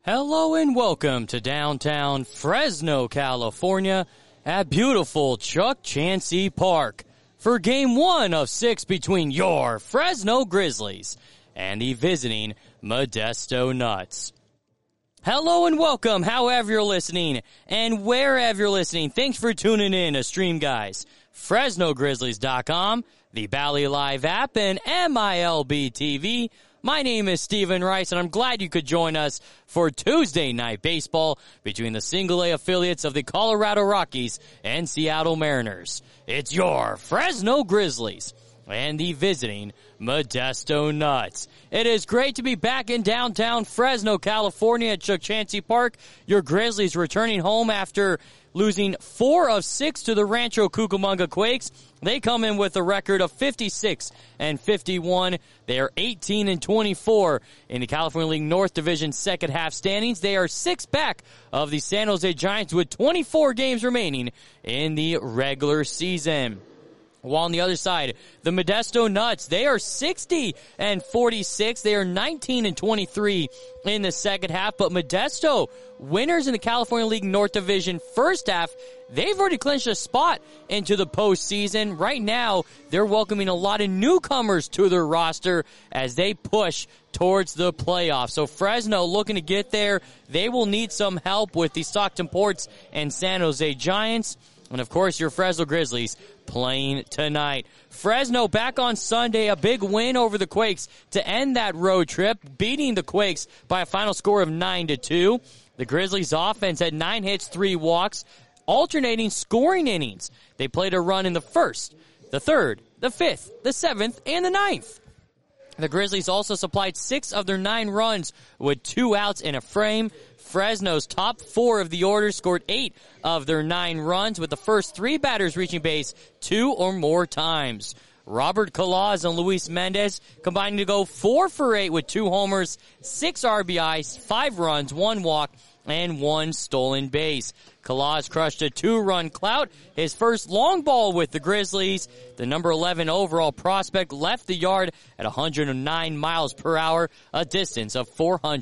Hello and welcome to downtown Fresno, California at beautiful Chuck Chansey Park for Game 1 of 6 between your Fresno Grizzlies and the visiting Modesto Nuts. Hello and welcome, however you're listening and wherever you're listening. Thanks for tuning in to Stream Guys, FresnoGrizzlies.com, the Bally Live app, and MILB TV. My name is Steven Rice, and I'm glad you could join us for Tuesday Night Baseball between the single-A affiliates of the Colorado Rockies and Seattle Mariners. It's your Fresno Grizzlies and the visiting Modesto Nuts. It is great to be back in downtown Fresno, California at Chuck Chansey Park. Your Grizzlies returning home after losing 4 of 6 to the Rancho Cucamonga Quakes. They come in with a record of 56-51. They are 18-24 in the California League North Division second half standings. They are 6 back of the San Jose Giants with 24 games remaining in the regular season. While on the other side, the Modesto Nuts, they are 60-46. They are 19-23 in the second half. But Modesto, winners in the California League North Division first half, they've already clinched a spot into the postseason. Right now, they're welcoming a lot of newcomers to their roster as they push towards the playoffs. So Fresno looking to get there. They will need some help with the Stockton Ports and San Jose Giants. And, of course, your Fresno Grizzlies playing tonight. Fresno back on Sunday, a big win over the Quakes to end that road trip, beating the Quakes by a final score of 9-2. The Grizzlies' offense had 9 hits, 3 walks, alternating scoring innings. They played a run in the first, the third, the fifth, the seventh, and the ninth. The Grizzlies also supplied 6 of their 9 runs with 2 outs in a frame. Fresno's top 4 of the order scored 8 of their 9 runs, with the first 3 batters reaching base 2 or more times. Robert Calaz and Luis Mendez combining to go 4 for 8 with 2 homers, 6 RBIs, 5 runs, 1 walk, and 1 stolen base. Calaz crushed a 2-run clout, his first long ball with the Grizzlies. The number 11 overall prospect left the yard at 109 miles per hour, a distance of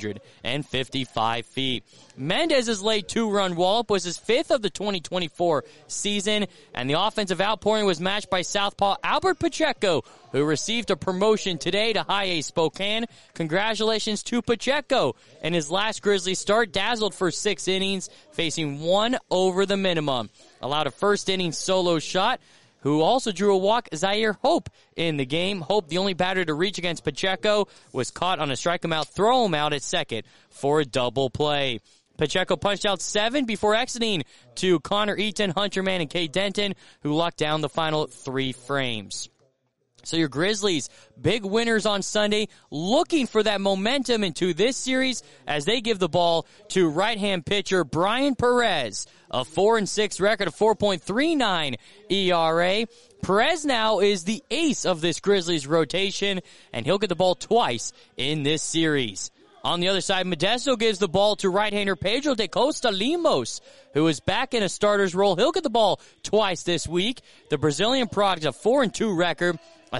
455 feet. Mendez's late 2-run wallop was his 5th of the 2024 season, and the offensive outpouring was matched by southpaw Albert Pacheco, who received a promotion today to High A Spokane. Congratulations to Pacheco. In his last Grizzlies start, dazzled for 6 innings, facing 1 over the minimum. Allowed a first inning solo shot, who also drew a walk, Zaire Hope, in the game. Hope, the only batter to reach against Pacheco, was caught on a strike him out, throw him out at second for a double play. Pacheco punched out 7 before exiting to Connor Eaton, Hunter Mann, and Kay Denton, who locked down the final 3 frames. So your Grizzlies, big winners on Sunday, looking for that momentum into this series as they give the ball to right-hand pitcher Brian Perez, a 4-6 record of 4.39 ERA. Perez now is the ace of this Grizzlies rotation, and he'll get the ball twice in this series. On the other side, Modesto gives the ball to right-hander Pedro de Costa Limos, who is back in a starter's role. He'll get the ball twice this week. The Brazilian product, a 4-2 record, a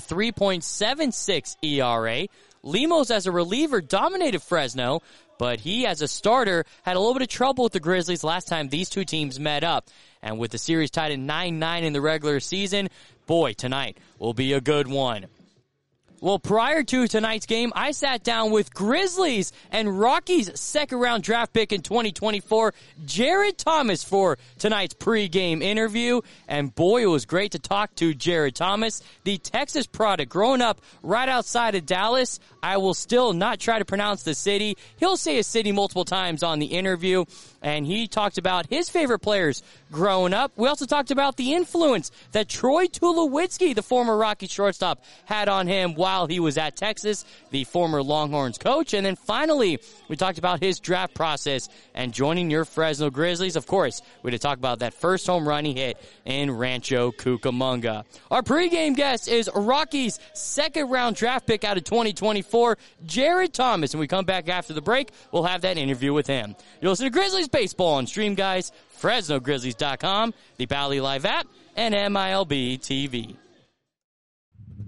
3.76 ERA. Limos, as a reliever, dominated Fresno, but he, as a starter, had a little bit of trouble with the Grizzlies last time these two teams met up. And with the series tied at 9-9 in the regular season, boy, tonight will be a good one. Well, prior to tonight's game, I sat down with Grizzlies and Rockies second-round draft pick in 2024, Jared Thomas, for tonight's pregame interview. And boy, it was great to talk to Jared Thomas, the Texas product, growing up right outside of Dallas. I will still not try to pronounce the city. He'll say a city multiple times on the interview. And he talked about his favorite players growing up. We also talked about the influence that Troy Tulowitzki, the former Rocky shortstop, had on him while he was at Texas, the former Longhorns coach. And then finally, we talked about his draft process and joining your Fresno Grizzlies. Of course, we had to talk about that first home run he hit in Rancho Cucamonga. Our pregame guest is Rockies' second-round draft pick out of 2024, Jared Thomas. And we come back after the break, we'll have that interview with him. You'll listen to Grizzlies Baseball on Stream Guys, FresnoGrizzlies.com, the Bally Live app, and MILB TV.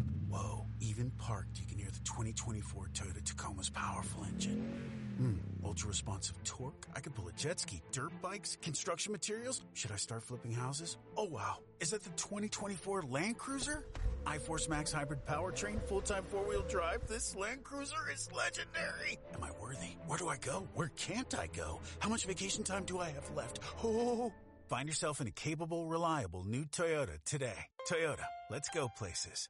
Whoa, even parked, you can hear the 2024 Toyota Tacoma's powerful engine. ultra-responsive torque. I could pull a jet ski, dirt bikes, construction materials. Should I start flipping houses? Oh, wow. Is that the 2024 Land Cruiser? iForce Max hybrid powertrain, full-time four-wheel drive. This Land Cruiser is legendary. Am I worthy? Where do I go? Where can't I go? How much vacation time do I have left? Oh, find yourself in a capable, reliable new Toyota today. Toyota, let's go places.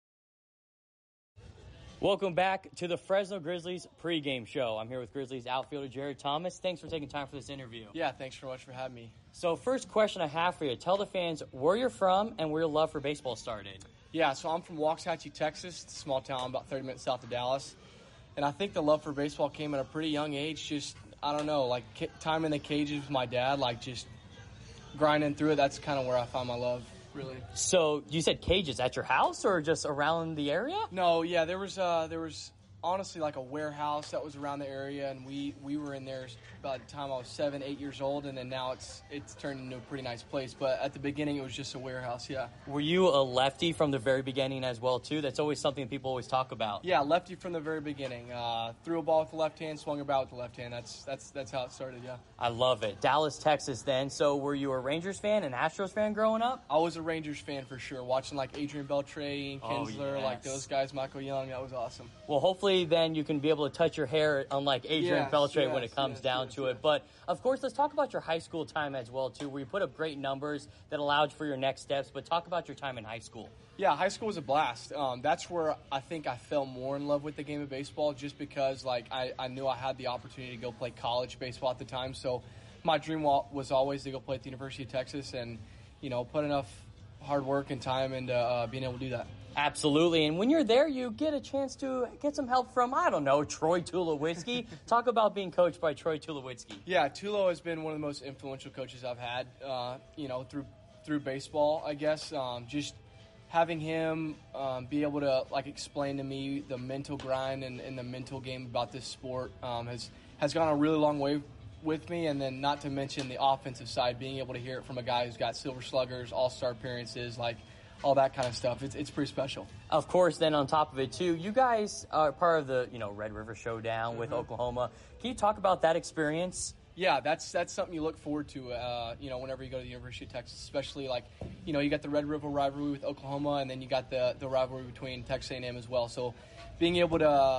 Welcome back to the Fresno Grizzlies pregame show. I'm here with Grizzlies outfielder Jared Thomas. Thanks for taking time for this interview. Yeah, thanks so much for having me. So first question I have for you, tell the fans where you're from and where your love for baseball started. Yeah, so I'm from Waxahachie, Texas, a small town about 30 minutes south of Dallas. And I think the love for baseball came at a pretty young age. Just, I don't know, like time in the cages with my dad, like just grinding through it. That's kind of where I found my love, really. So you said cages at your house or just around the area? No, yeah, there was honestly like a warehouse that was around the area, and we were in there by the time I was 7, 8 years old, and then now it's turned into a pretty nice place. But at the beginning, it was just a warehouse, yeah. Were you a lefty from the very beginning as well, too? That's always something people always talk about. Yeah, lefty from the very beginning. Threw a ball with the left hand, swung a bat with the left hand. That's how it started, yeah. I love it. Dallas, Texas then. So were you a Rangers fan, an Astros fan growing up? I was a Rangers fan for sure. Watching like Adrian Beltre and Kinsler, like those guys, Michael Young, that was awesome. Well, hopefully then you can be able to touch your hair unlike Adrian Beltre when it comes down to it. But, of course, let's talk about your high school time as well, too, where you put up great numbers that allowed for your next steps. But talk about your time in high school. Yeah, high school was a blast. That's where I think I fell more in love with the game of baseball just because, like, I knew I had the opportunity to go play college baseball at the time. So my dream was always to go play at the University of Texas and, you know, put enough hard work and time into being able to do that. Absolutely. And when you're there, you get a chance to get some help from, I don't know, Troy Tulowitzki. Talk about being coached by Troy Tulowitzki. Yeah, Tulo has been one of the most influential coaches I've had, you know, through baseball, I guess. Just having him be able to, like, explain to me the mental grind and the mental game about this sport has gone a really long way with me. And then not to mention the offensive side, being able to hear it from a guy who's got silver sluggers, all-star appearances, like, all that kind of stuff. It's pretty special. Of course, then on top of it, too, you guys are part of the, Red River Showdown with Oklahoma. Can you talk about that experience? Yeah, that's something you look forward to, whenever you go to the University of Texas, especially like, you got the Red River rivalry with Oklahoma, and then you got the rivalry between Texas A&M as well. So being able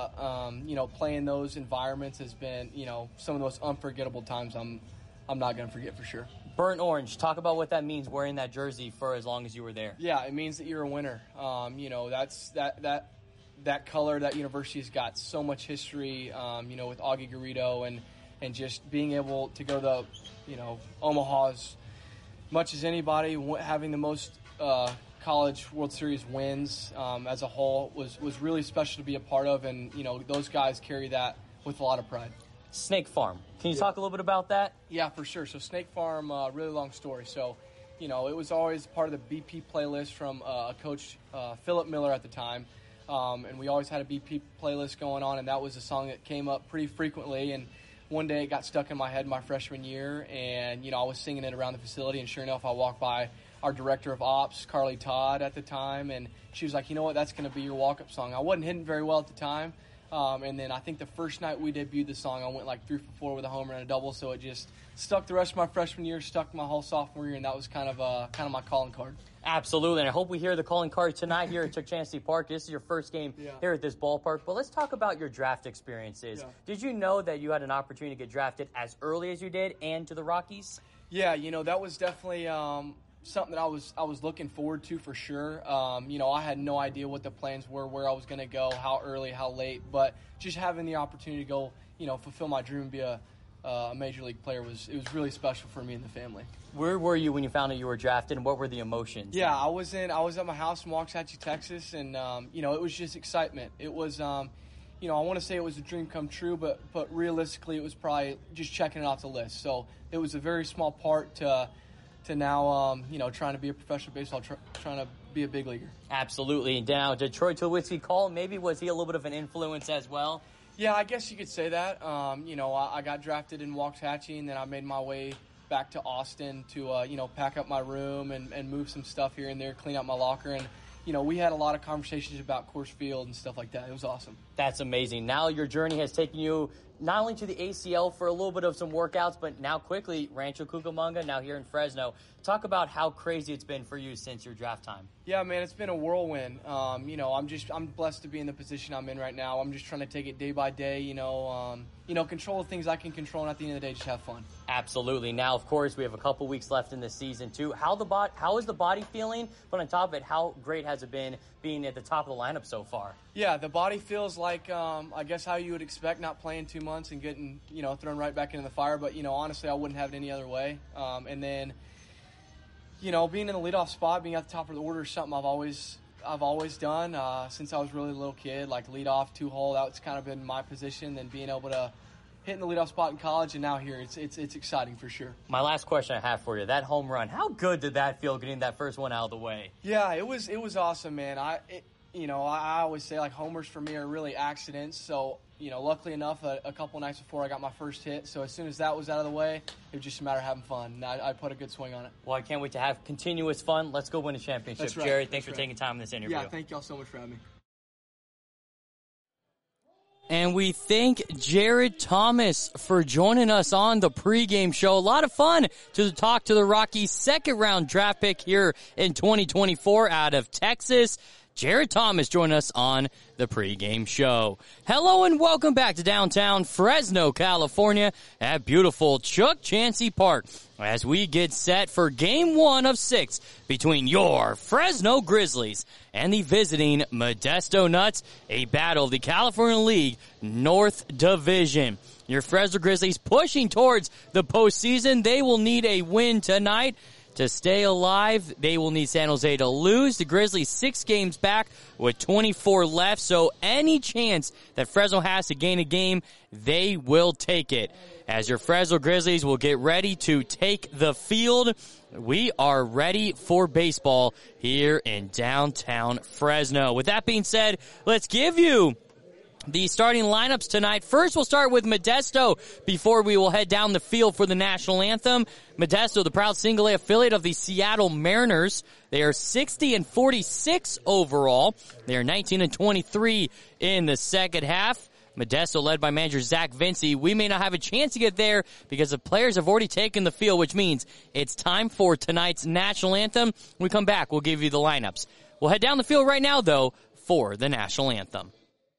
to, play in those environments has been, some of the most unforgettable times I'm not going to forget for sure. Burnt orange. Talk about what that means wearing that jersey for as long as you were there. Yeah, it means that you're a winner. That's that color, that university's got so much history, with Augie Garrido and just being able to go to, Omaha as much as anybody, having the most college World Series wins as a whole was really special to be a part of. And, those guys carry that with a lot of pride. Snake Farm. Can you talk a little bit about that? Yeah, for sure. So Snake Farm, really long story. So, it was always part of the BP playlist from a coach, Philip Miller at the time. And we always had a BP playlist going on, and that was a song that came up pretty frequently. And one day it got stuck in my head my freshman year, and, I was singing it around the facility, and sure enough, I walked by our director of ops, Carly Todd, at the time, and she was like, you know what, that's going to be your walk-up song. I wasn't hitting very well at the time. And then I think the first night we debuted the song, I went like 3 for 4 with a homer and a double, so it just stuck the rest of my freshman year, stuck my whole sophomore year, and that was kind of my calling card. Absolutely, and I hope we hear the calling card tonight here at Chuck Chancellor Park. This is your first game here at this ballpark, but let's talk about your draft experiences. Yeah. Did you know that you had an opportunity to get drafted as early as you did and to the Rockies? Yeah, that was definitely something that I was looking forward to for sure. I had no idea what the plans were, where I was going to go, how early, how late, but just having the opportunity to go, fulfill my dream and be a major league player it was really special for me and the family. Where were you when you found out you were drafted, and what were the emotions? Yeah, I was at my house in Waxahachie, Texas, and it was just excitement. It was I want to say it was a dream come true, but realistically it was probably just checking it off the list. So it was a very small part to now, trying to be a professional baseball, trying to be a big leaguer. Absolutely. Now, did Troy Tulowitzki call? Maybe was he a little bit of an influence as well? Yeah, I guess you could say that. I got drafted in Waxahachie, and then I made my way back to Austin to, pack up my room and move some stuff here and there, clean out my locker. And, we had a lot of conversations about Coors Field and stuff like that. It was awesome. That's amazing. Now your journey has taken you not only to the ACL for a little bit of some workouts, but now quickly Rancho Cucamonga, now here in Fresno. Talk about how crazy it's been for you since your draft time. Yeah, man, it's been a whirlwind. I'm blessed to be in the position I'm in right now. I'm just trying to take it day by day, control the things I can control, and at the end of the day, just have fun. Absolutely. Now, of course, we have a couple weeks left in the season, too. How is the body feeling? But on top of it, how great has it been being at the top of the lineup so far? Yeah, the body feels like, I guess, how you would expect, not playing 2 months and getting, thrown right back into the fire. But, honestly, I wouldn't have it any other way. And then, being in the leadoff spot, being at the top of the order is something I've always done since I was really a little kid. Like leadoff, 2-hole, that's kind of been my position. Then being able to hit in the leadoff spot in college and now here, it's exciting for sure. My last question I have for you, that home run, how good did that feel getting that first one out of the way? Yeah, it was awesome, man. I always say, like, homers for me are really accidents. So, luckily enough, a couple nights before I got my first hit. So as soon as that was out of the way, it was just a matter of having fun. And I put a good swing on it. Well, I can't wait to have continuous fun. Let's go win a championship. That's right. Jared, thanks for taking time in this interview. Yeah, thank y'all so much for having me. And we thank Jared Thomas for joining us on the pregame show. A lot of fun to talk to the Rockies' second-round draft pick here in 2024 out of Texas. Jared Thomas joined us on the pregame show. Hello and welcome back to downtown Fresno, California at beautiful Chuck Chansey Park as we get set for Game 1 of 6 between your Fresno Grizzlies and the visiting Modesto Nuts, a battle of the California League North Division. Your Fresno Grizzlies pushing towards the postseason. They will need a win tonight to stay alive. They will need San Jose to lose. The Grizzlies 6 games back with 24 left, so any chance that Fresno has to gain a game, they will take it. As your Fresno Grizzlies will get ready to take the field, we are ready for baseball here in downtown Fresno. With that being said, let's give you the starting lineups tonight. First, we'll start with Modesto before we will head down the field for the national anthem. Modesto, the proud single-A affiliate of the Seattle Mariners. They are 60-46 overall. They are 19-23 in the second half. Modesto led by manager Zach Vinci. We may not have a chance to get there because the players have already taken the field, which means it's time for tonight's national anthem. When we come back, we'll give you the lineups. We'll head down the field right now, though, for the national anthem.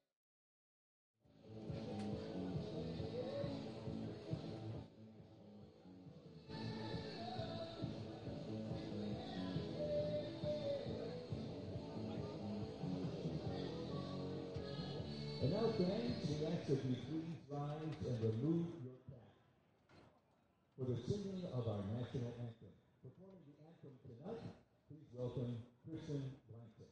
And now, fans, we ask that you please rise and remove your cap for the singing of our national anthem. Performing the anthem tonight, please welcome Kristen Blanchett.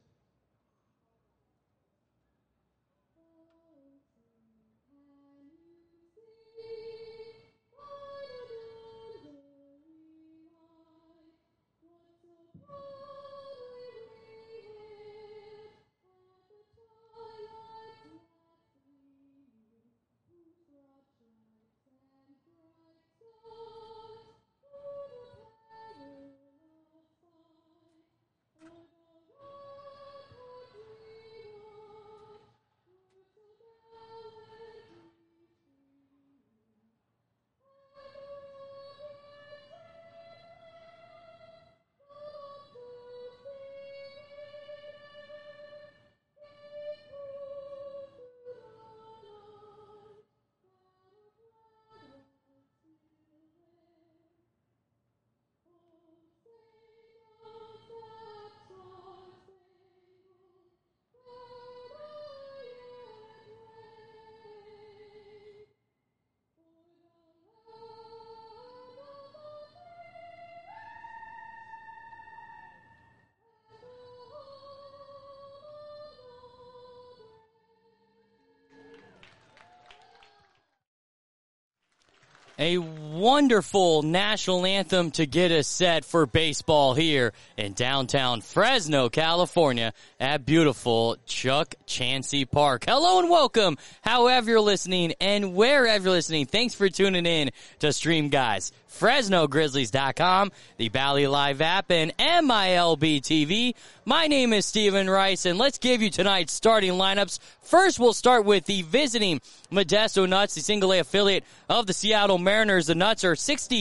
A wonderful national anthem to get us set for baseball here in downtown Fresno, California at beautiful Chuck Chansey Park. Hello and welcome, however you're listening and wherever you're listening. Thanks for tuning in to Stream Guys. FresnoGrizzlies.com, the Bally Live app, and MILB TV. My name is Steven Rice, and let's give you tonight's starting lineups. First, we'll start with the visiting Modesto Nuts, the single-A affiliate of the Seattle Mariners. The Nuts are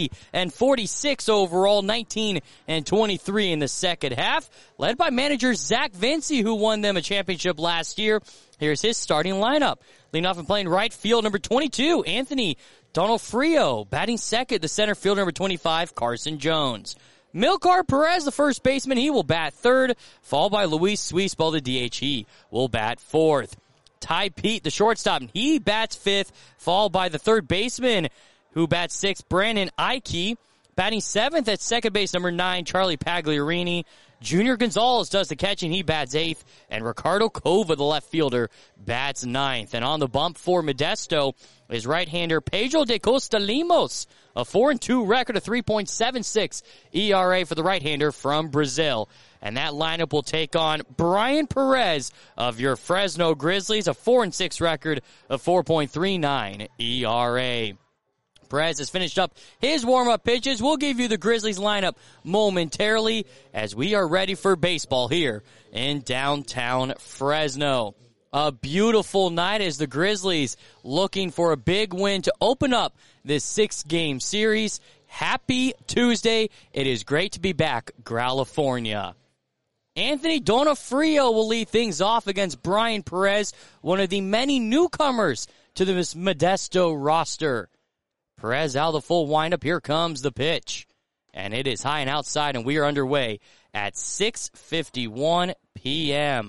60-46 overall, 19-23 in the second half, led by manager Zach Vinci, who won them a championship last year. Here's his starting lineup. Leading off and playing right field, number 22, Anthony D'Onofrio. Batting second, the center fielder, number 25, Carson Jones. Milcar Perez, the first baseman, he will bat third, followed by Luis Suisbol, the DH. He will bat fourth. Ty Pete, the shortstop, he bats fifth, followed by the third baseman, who bats sixth, Brandon Ike. Batting seventh at second base, number 9, Charlie Pagliarini. Junior Gonzalez does the catching. He bats eighth. And Ricardo Cova, the left fielder, bats ninth. And on the bump for Modesto is right-hander Pedro de Costa Limos. A 4-2 record, a 3.76 ERA for the right-hander from Brazil. And that lineup will take on Brian Perez of your Fresno Grizzlies, a 4-6 record, a 4.39 ERA. Perez has finished up his warm-up pitches. We'll give you the Grizzlies lineup momentarily as we are ready for baseball here in downtown Fresno. A beautiful night as the Grizzlies looking for a big win to open up this 6-game series. Happy Tuesday. It is great to be back, California. Anthony D'Onofrio will lead things off against Brian Perez, one of the many newcomers to the Modesto roster. Perez out of the full windup. Here comes the pitch. And it is high and outside, and we are underway at 6:51 p.m.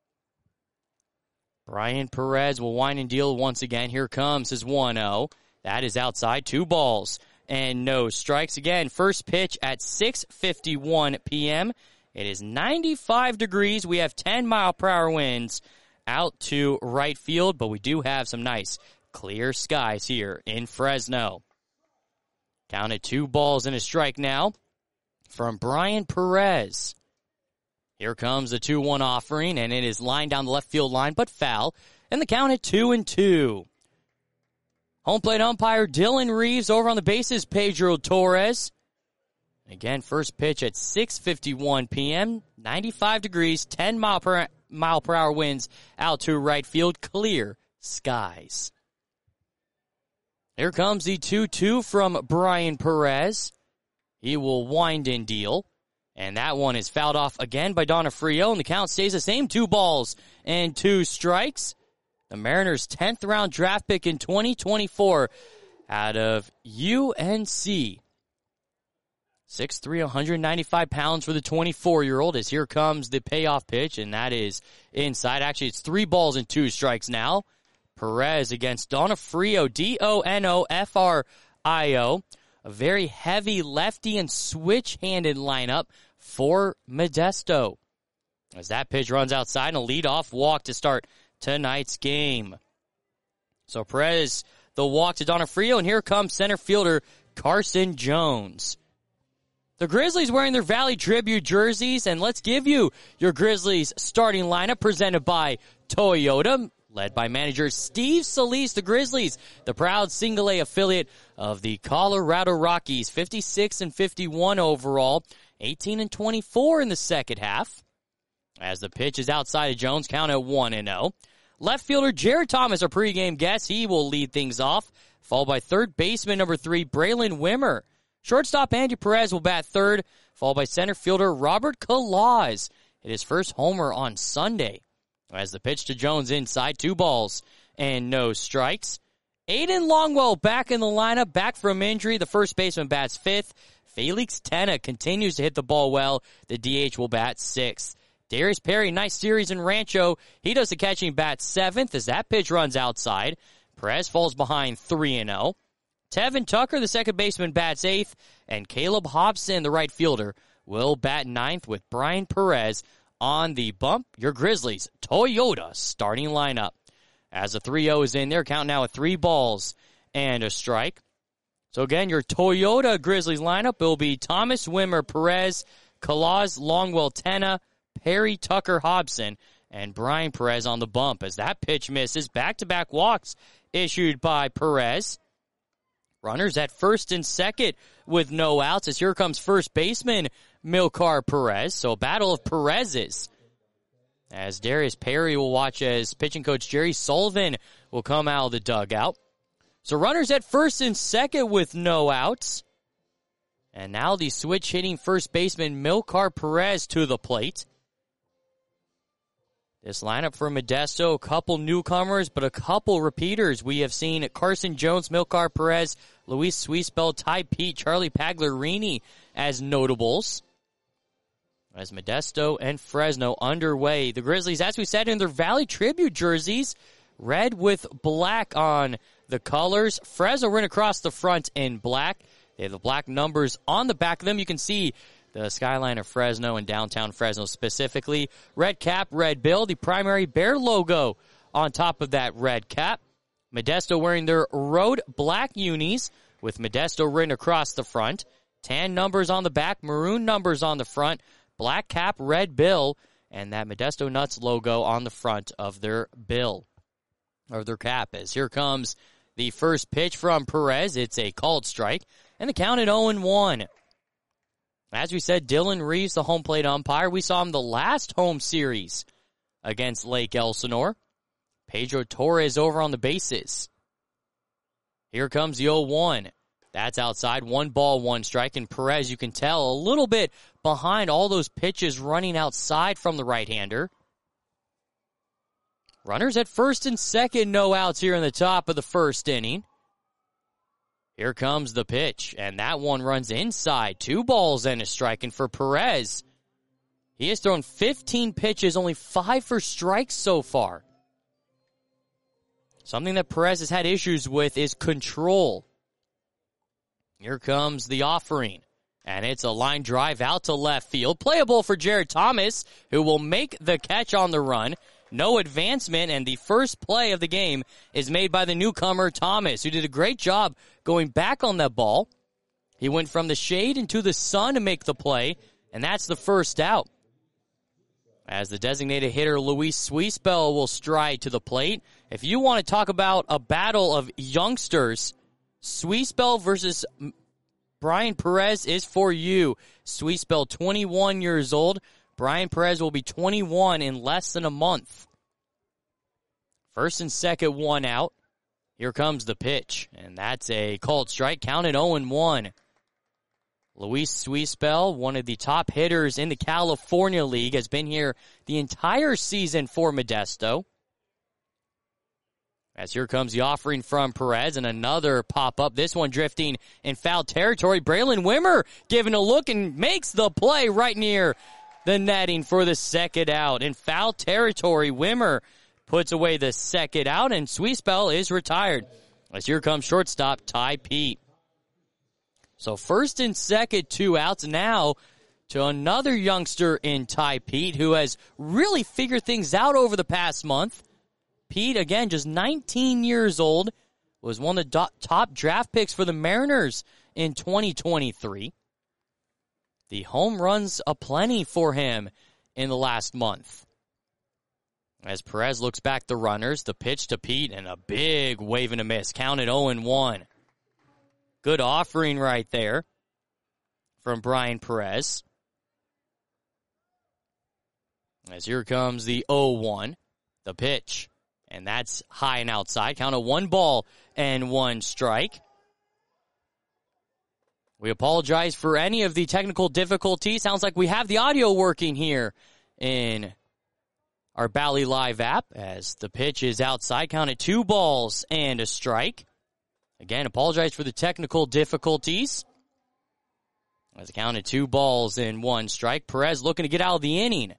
Brian Perez will wind and deal once again. Here comes his 1-0. That is outside. 2 balls and no strikes. Again, first pitch at 6:51 p.m. It is 95 degrees. We have 10-mile-per-hour winds out to right field, but we do have some nice clear skies here in Fresno. Counted 2 balls and a strike now from Brian Perez. Here comes the 2-1 offering, and it is lined down the left field line, but foul. And the count at 2-2. Home plate umpire Dylan Reeves over on the bases, Pedro Torres. Again, first pitch at 6:51 p.m., 95 degrees, 10-mile-per-hour winds out to right field, clear skies. Here comes the 2-2 from Brian Perez. He will wind and deal. And that one is fouled off again by D'Onofrio, and the count stays the same. 2 balls and 2 strikes. The Mariners' 10th round draft pick in 2024 out of UNC. 6'3", 195 pounds for the 24-year-old as here comes the payoff pitch, and that is inside. Actually, it's 3 balls and 2 strikes now. Perez against D'Onofrio, D'Onofrio. A very heavy lefty and switch-handed lineup for Modesto. As that pitch runs outside and a leadoff walk to start tonight's game. So Perez, the walk to D'Onofrio, and here comes center fielder Carson Jones. The Grizzlies wearing their Valley Tribute jerseys, and let's give you your Grizzlies starting lineup presented by Toyota, led by manager Steve Solis. The Grizzlies, the proud single-A affiliate of the Colorado Rockies, 56-51 overall, 18-24 in the second half. As the pitch is outside of Jones, count at 1-0. Left fielder Jared Thomas, our pregame guest, he will lead things off, followed by third baseman number 3, Braylon Wimmer. Shortstop Andy Perez will bat third, followed by center fielder Robert Kalaz. Hit his first homer on Sunday. As the pitch to Jones inside, 2 balls and no strikes. Aiden Longwell back in the lineup, back from injury. The first baseman bats fifth. Felix Tena continues to hit the ball well. The DH will bat sixth. Darius Perry, nice series in Rancho. He does the catching, bat seventh as that pitch runs outside. Perez falls behind 3-0. Tevin Tucker, the second baseman, bats eighth. And Caleb Hobson, the right fielder, will bat ninth with Brian Perez on the bump. Your Grizzlies, Toyota starting lineup. As the 3-0 is in there, count now at 3 balls and a strike. So again, your Toyota Grizzlies lineup will be Thomas, Wimmer, Perez, Kalaz, Longwell, Tenna, Perry, Tucker, Hobson, and Brian Perez on the bump. As that pitch misses, back-to-back walks issued by Perez. Runners at first and second with no outs, as here comes first baseman Milkar Perez. So a battle of Perez's. As Darius Perry will watch as pitching coach Jerry Sullivan will come out of the dugout. So runners at first and second with no outs. And now the switch hitting first baseman Milkar Perez to the plate. This lineup for Modesto, a couple newcomers, but a couple repeaters. We have seen Carson Jones, Milkar Perez, Luis Suispel, Ty Pete, Charlie Pagliarini as notables. As Modesto and Fresno underway. The Grizzlies, as we said, in their Valley Tribute jerseys, red with black on the colors. Fresno ran across the front in black. They have the black numbers on the back of them. You can see the skyline of Fresno and downtown Fresno specifically. Red cap, red bill, the primary Bear logo on top of that red cap. Modesto wearing their road black unis with Modesto written across the front. Tan numbers on the back, maroon numbers on the front, black cap, red bill, and that Modesto Nuts logo on the front of their bill, or their cap. As here comes the first pitch from Perez. It's a called strike, and the count at 0-1. As we said, Dylan Reeves, the home plate umpire. We saw him the last home series against Lake Elsinore. Pedro Torres over on the bases. Here comes the 0-1. That's outside. 1 ball, 1 strike. And Perez, you can tell, a little bit behind all those pitches running outside from the right-hander. Runners at first and second, no outs here in the top of the first inning. Here comes the pitch, and that one runs inside. 2 balls and a strike, and for Perez, he has thrown 15 pitches, only 5 for strikes so far. Something that Perez has had issues with is control. Here comes the offering, and it's a line drive out to left field. Playable for Jared Thomas, who will make the catch on the run. No advancement, and the first play of the game is made by the newcomer Thomas, who did a great job going back on that ball. He went from the shade into the sun to make the play, and that's the first out. As the designated hitter Luis Suispel will stride to the plate. If you want to talk about a battle of youngsters, Suispel versus Brian Perez is for you. Suispel, 21 years old. Brian Perez will be 21 in less than a month. First and second, 1 out. Here comes the pitch, and that's a called strike, counted 0-1. Luis Suispel, one of the top hitters in the California League, has been here the entire season for Modesto. As here comes the offering from Perez, and another pop-up, this one drifting in foul territory. Braylon Wimmer giving a look and makes the play right near the netting for the second out. In foul territory, Wimmer puts away the second out, and Suispel is retired. As here comes shortstop Ty Pete. So first and second, 2 outs. Now to another youngster in Ty Pete, who has really figured things out over the past month. Pete, again, just 19 years old, was one of the top draft picks for the Mariners in 2023. The home runs aplenty for him in the last month. As Perez looks back the runners, the pitch to Pete, and a big wave and a miss. Counted 0-1. Good offering right there from Brian Perez. As here comes the 0-1, the pitch. And that's high and outside. Count of 1 ball and 1 strike. We apologize for any of the technical difficulties. Sounds like we have the audio working here in our Bally Live app as the pitch is outside. Counted 2 balls and a strike. Again, apologize for the technical difficulties. As it counted 2 balls and 1 strike. Perez looking to get out of the inning.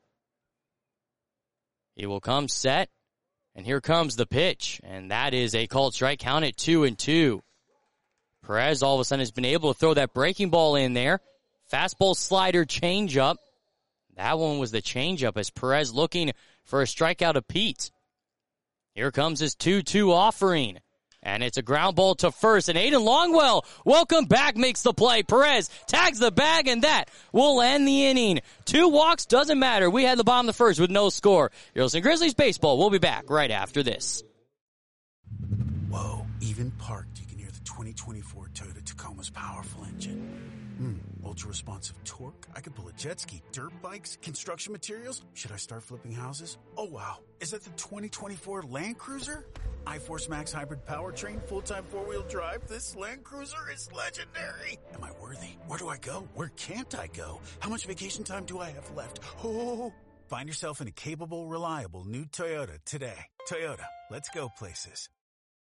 He will come set. And here comes the pitch. And that is a called strike. Counted 2-2. Perez all of a sudden has been able to throw that breaking ball in there. Fastball, slider, changeup. That one was the changeup as Perez looking for a strikeout of Pete. Here comes his 2-2 offering. And it's a ground ball to first, and Aiden Longwell, welcome back, makes the play. Perez tags the bag, and that will end the inning. 2 walks, doesn't matter. We had the bottom of the first with no score. You're listening to Grizzlies Baseball. We'll be back right after this. Whoa, even parked, you can hear the 2024 Toyota Tacoma's powerful engine. Ultra-responsive torque. I could pull a jet ski, dirt bikes, construction materials. Should I start flipping houses? Oh, wow. Is that the 2024 Land Cruiser? iForce Max hybrid powertrain, full-time four-wheel drive. This Land Cruiser is legendary. Am I worthy? Where do I go? Where can't I go? How much vacation time do I have left? Oh, find yourself in a capable, reliable new Toyota today. Toyota, let's go places.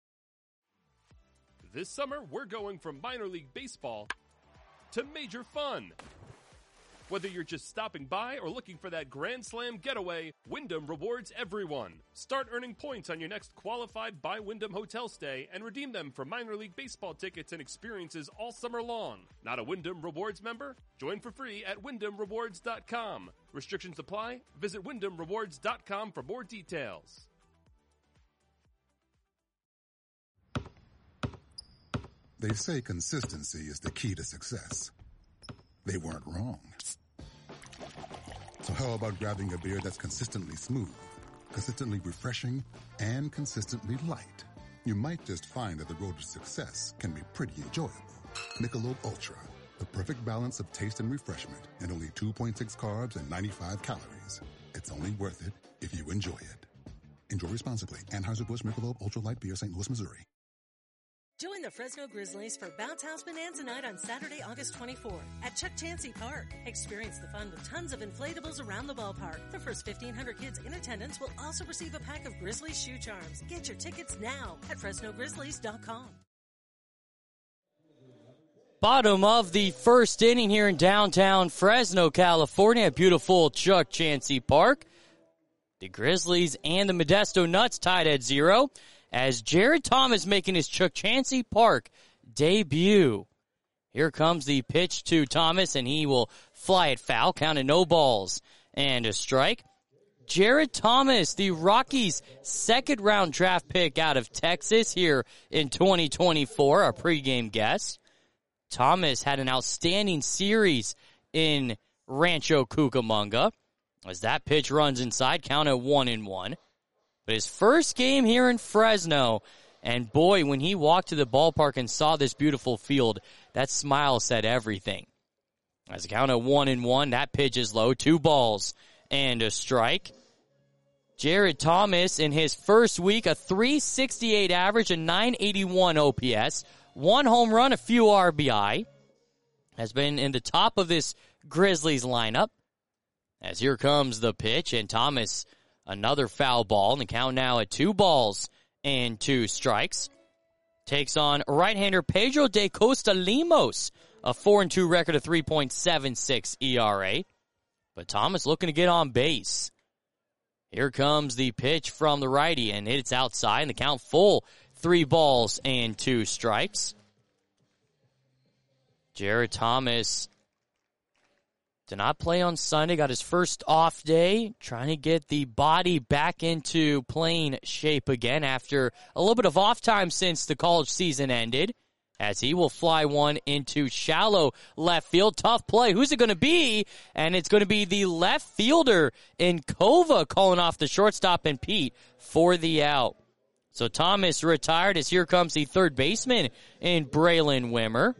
This summer, we're going from minor league baseball to major fun. Whether you're just stopping by or looking for that Grand Slam getaway, Wyndham rewards everyone. Start earning points on your next qualified by Wyndham hotel stay and redeem them for minor league baseball tickets and experiences all summer long. Not a Wyndham Rewards member? Join for free at WyndhamRewards.com. Restrictions apply. Visit WyndhamRewards.com for more details. They say consistency is the key to success. They weren't wrong. So how about grabbing a beer that's consistently smooth, consistently refreshing, and consistently light? You might just find that the road to success can be pretty enjoyable. Michelob Ultra, the perfect balance of taste and refreshment, and only 2.6 carbs and 95 calories. It's only worth it if you enjoy it. Enjoy responsibly. Anheuser-Busch Michelob Ultra Light Beer, St. Louis, Missouri. Join the Fresno Grizzlies for Bounce House Bonanza Night on Saturday, August 24th at Chuck Chansey Park. Experience the fun with tons of inflatables around the ballpark. The first 1,500 kids in attendance will also receive a pack of Grizzlies shoe charms. Get your tickets now at FresnoGrizzlies.com. Bottom of the first inning here in downtown Fresno, California at beautiful Chuck Chansey Park. The Grizzlies and the Modesto Nuts tied at 0. As Jared Thomas making his Chuck Chansey Park debut. Here comes the pitch to Thomas, and he will fly it foul, counted no balls and a strike. Jared Thomas, the Rockies' second-round draft pick out of Texas here in 2024, our pregame guest. Thomas had an outstanding series in Rancho Cucamonga. As that pitch runs inside, count at 1-1. But his first game here in Fresno, and boy, when he walked to the ballpark and saw this beautiful field, that smile said everything. As a count of 1-1, that pitch is low, 2 balls and a strike. Jared Thomas in his first week, a .368 average, a .981 OPS, 1 home run, a few RBI, has been in the top of this Grizzlies lineup. As here comes the pitch, and Thomas, another foul ball, and the count now at 2 balls and 2 strikes. Takes on right-hander Pedro de Costa Limos, a 4-2 record, of 3.76 ERA. But Thomas looking to get on base. Here comes the pitch from the righty, and it's outside, and the count full, 3 balls and 2 strikes. Jared Thomas did not play on Sunday, got his first off day, trying to get the body back into playing shape again after a little bit of off time since the college season ended, as he will fly one into shallow left field. Tough play. Who's it going to be? And it's going to be the left fielder in Kova calling off the shortstop and Pete for the out. So Thomas retired, as here comes the third baseman in Braylon Wimmer.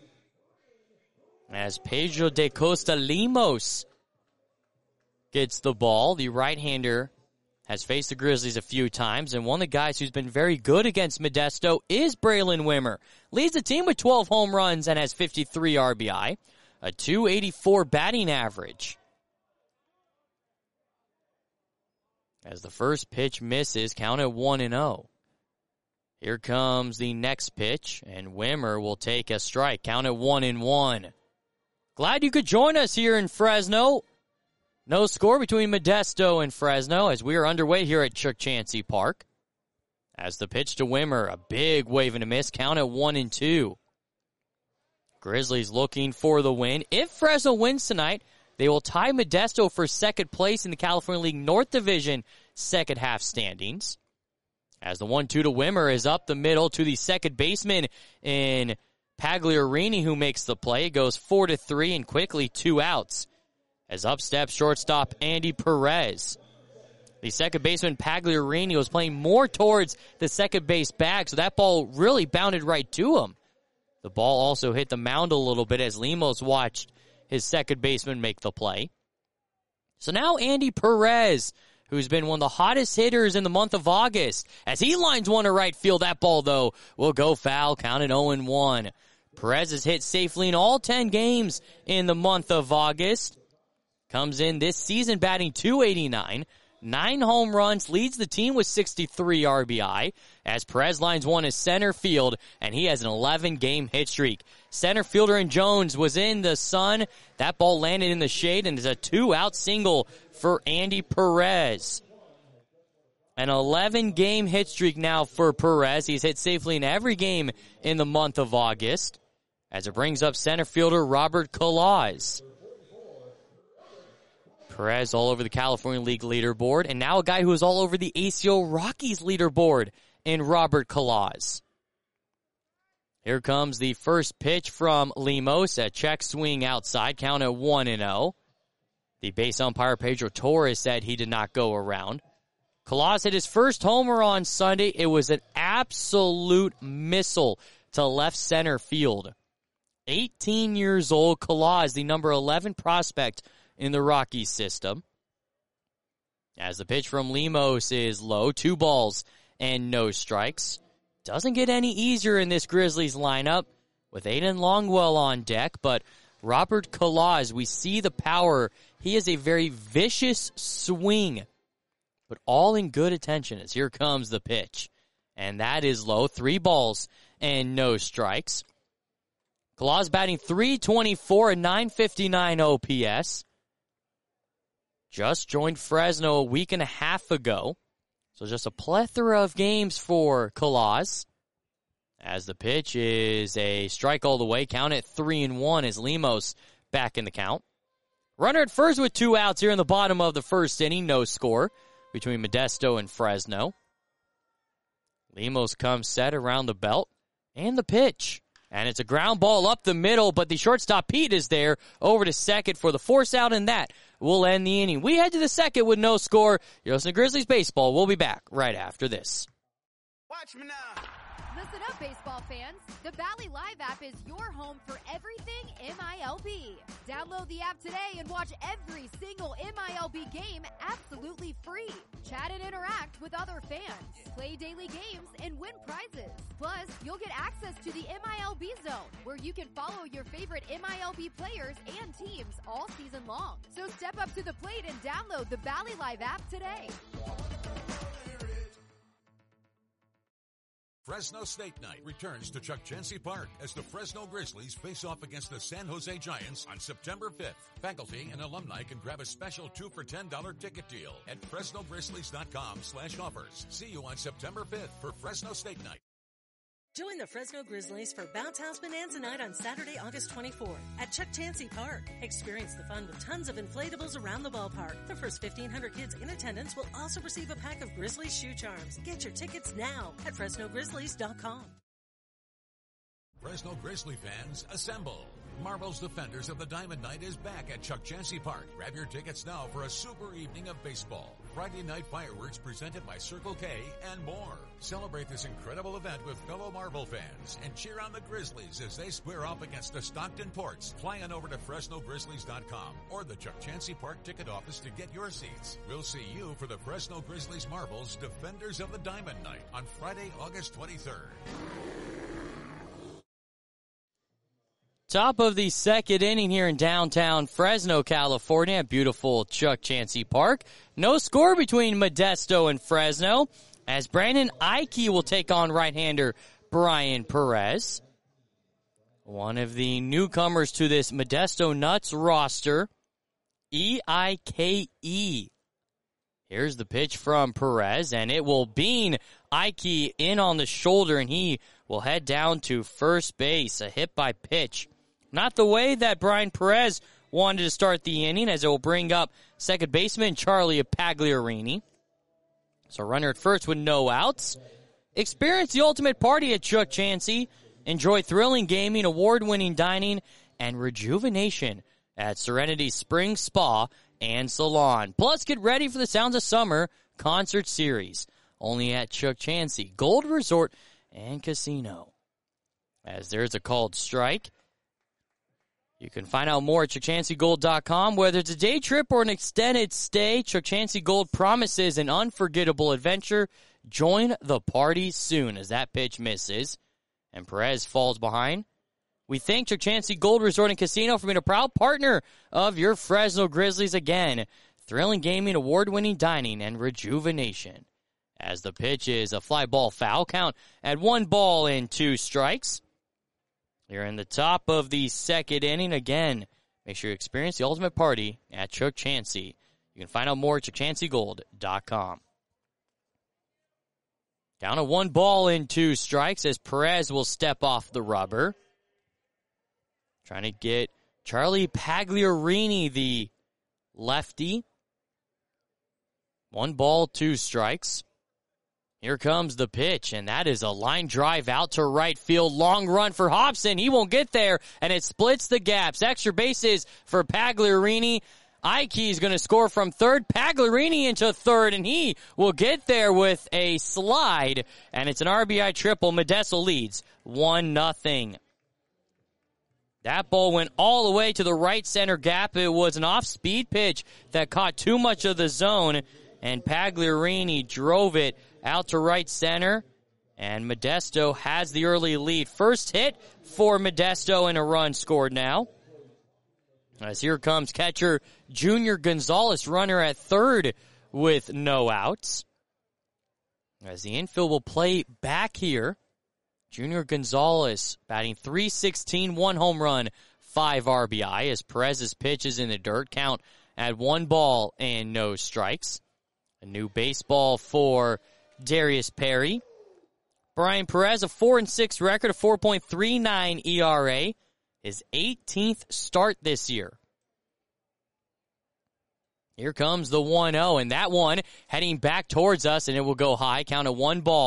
As Pedro de Costa Limos gets the ball, the right-hander has faced the Grizzlies a few times, and one of the guys who's been very good against Modesto is Braylon Wimmer. Leads the team with 12 home runs and has 53 RBI, a .284 batting average. As the first pitch misses, count at 1-0. Here comes the next pitch, and Wimmer will take a strike, count at 1-1. Glad you could join us here in Fresno. No score between Modesto and Fresno as we are underway here at Chuck Chansey Park. As the pitch to Wimmer, a big wave and a miss, count at 1-2. Grizzlies looking for the win. If Fresno wins tonight, they will tie Modesto for second place in the California League North Division second half standings. As the 1-2 to Wimmer is up the middle to the second baseman in Pagliarini, who makes the play. It goes 4-3 and quickly 2 outs. As up steps shortstop Andy Perez. The second baseman Pagliarini was playing more towards the second base bag, so that ball really bounded right to him. The ball also hit the mound a little bit as Lemos watched his second baseman make the play. So now Andy Perez, who's been one of the hottest hitters in the month of August, as he lines one to right field. That ball, though, will go foul, counted 0-1. Perez has hit safely in all 10 games in the month of August. Comes in this season batting .289, 9 home runs, leads the team with 63 RBI, as Perez lines one to center field, and he has an 11-game hit streak. Center fielder and Jones was in the sun. That ball landed in the shade, and is a 2-out single for Andy Perez. An 11-game hit streak now for Perez. He's hit safely in every game in the month of August, as it brings up center fielder Robert Colaz. Perez all over the California League leaderboard, and now a guy who is all over the ACO Rockies leaderboard in Robert Colaz. Here comes the first pitch from Lemos, a check swing outside, count at 1-0. The base umpire Pedro Torres said he did not go around. Colaz hit his first homer on Sunday. It was an absolute missile to left center field. 18 years old, Colaz, the number 11 prospect in the Rockies system. As the pitch from Lemos is low, 2 balls and no strikes. Doesn't get any easier in this Grizzlies lineup with Aiden Longwell on deck, but Robert Colaz, we see the power. He has a very vicious swing, but all in good attention as here comes the pitch. And that is low, 3 balls and no strikes. Colaz batting .324 and .959 OPS. Just joined Fresno a week and a half ago. So just a plethora of games for Colaz. As the pitch is a strike all the way. Count at 3-1 as Lemos back in the count. Runner at first with 2 outs here in the bottom of the first inning. No score between Modesto and Fresno. Lemos comes set around the belt. And the pitch. And it's a ground ball up the middle, but the shortstop Pete is there over to second for the force out, and that will end the inning. We head to the second with no score. You're listening to Grizzlies Baseball. We'll be back right after this. Watch me now. Listen up, baseball fans. The Valley Live app is your home for everything MILB. Download the app today and watch every single MILB game absolutely free. Chat and interact with other fans. Play daily games and win prizes. Plus, you'll get access to the MILB Zone, where you can follow your favorite MILB players and teams all season long. So step up to the plate and download the Valley Live app today. Fresno State Night returns to Chuck Chansey Park as the Fresno Grizzlies face off against the San Jose Giants on September 5th. Faculty and alumni can grab a special 2 for $10 ticket deal at FresnoGrizzlies.com/offers. See you on September 5th for Fresno State Night. Join the Fresno Grizzlies for Bounce House Bonanza Night on Saturday, August 24th at Chuck Chansey Park. Experience the fun with tons of inflatables around the ballpark. The first 1,500 kids in attendance will also receive a pack of Grizzlies shoe charms. Get your tickets now at FresnoGrizzlies.com. Fresno Grizzly fans, assemble! Marvel's Defenders of the Diamond Night is back at Chuck Chansey Park. Grab your tickets now for a super evening of baseball. Friday night fireworks presented by Circle K and more. Celebrate this incredible event with fellow Marvel fans and cheer on the Grizzlies as they square off against the Stockton Ports. Fly on over to FresnoGrizzlies.com or the Chuck Chansey Park ticket office to get your seats. We'll see you for the Fresno Grizzlies Marvel's Defenders of the Diamond Night on Friday, August 23rd. Top of the second inning here in downtown Fresno, California at beautiful Chuck Chansey Park. No score between Modesto and Fresno as Brandon Eike will take on right-hander Brian Perez. One of the newcomers to this Modesto Nuts roster, E-I-K-E. Here's the pitch from Perez, and it will bean Eike in on the shoulder, and he will head down to first base. A hit by pitch. Not the way that Brian Perez wanted to start the inning, as it will bring up second baseman Charlie Pagliarini. So runner at first with no outs. Experience the ultimate party at Chuck Chansey. Enjoy thrilling gaming, award-winning dining, and rejuvenation at Serenity Spring Spa and Salon. Plus, get ready for the Sounds of Summer concert series. Only at Chuck Chansey Gold Resort and Casino. As there's a called strike. You can find out more at ChuckChanseyGold.com. Whether it's a day trip or an extended stay, Chuck Chansey Gold promises an unforgettable adventure. Join the party soon as that pitch misses and Perez falls behind. We thank Chuck Chansey Gold Resort and Casino for being a proud partner of your Fresno Grizzlies again. Thrilling gaming, award-winning dining, and rejuvenation. As the pitch is a fly ball foul count at 1-2 You're in the top of the second inning. Again, make sure you experience the ultimate party at Chuck Chansey. You can find out more at ChuckChanseyGold.com. Down to 1-2 as Perez will step off the rubber. Trying to get Charlie Pagliarini, the lefty. 1-2. Here comes the pitch, and that is a line drive out to right field. Long run for Hobson. He won't get there, and it splits the gaps. Extra bases for Pagliarini. Ike is going to score from third. Pagliarini into third, and he will get there with a slide, and it's an RBI triple. Modesto leads 1-0. That ball went all the way to the right center gap. It was an off-speed pitch that caught too much of the zone, and Pagliarini drove it out to right center, and Modesto has the early lead. First hit for Modesto and a run scored now. As here comes catcher Junior Gonzalez, runner at third with no outs. As the infield will play back here, Junior Gonzalez batting .316, 1 home run, 5 RBI as Perez's pitch is in the dirt. Count at 1-0. A new baseball for Darius Perry. Brian Perez, a 4-6 record, a 4.39 ERA. His 18th start this year. Here comes the 1-0, and that one heading back towards us, and it will go high. Count of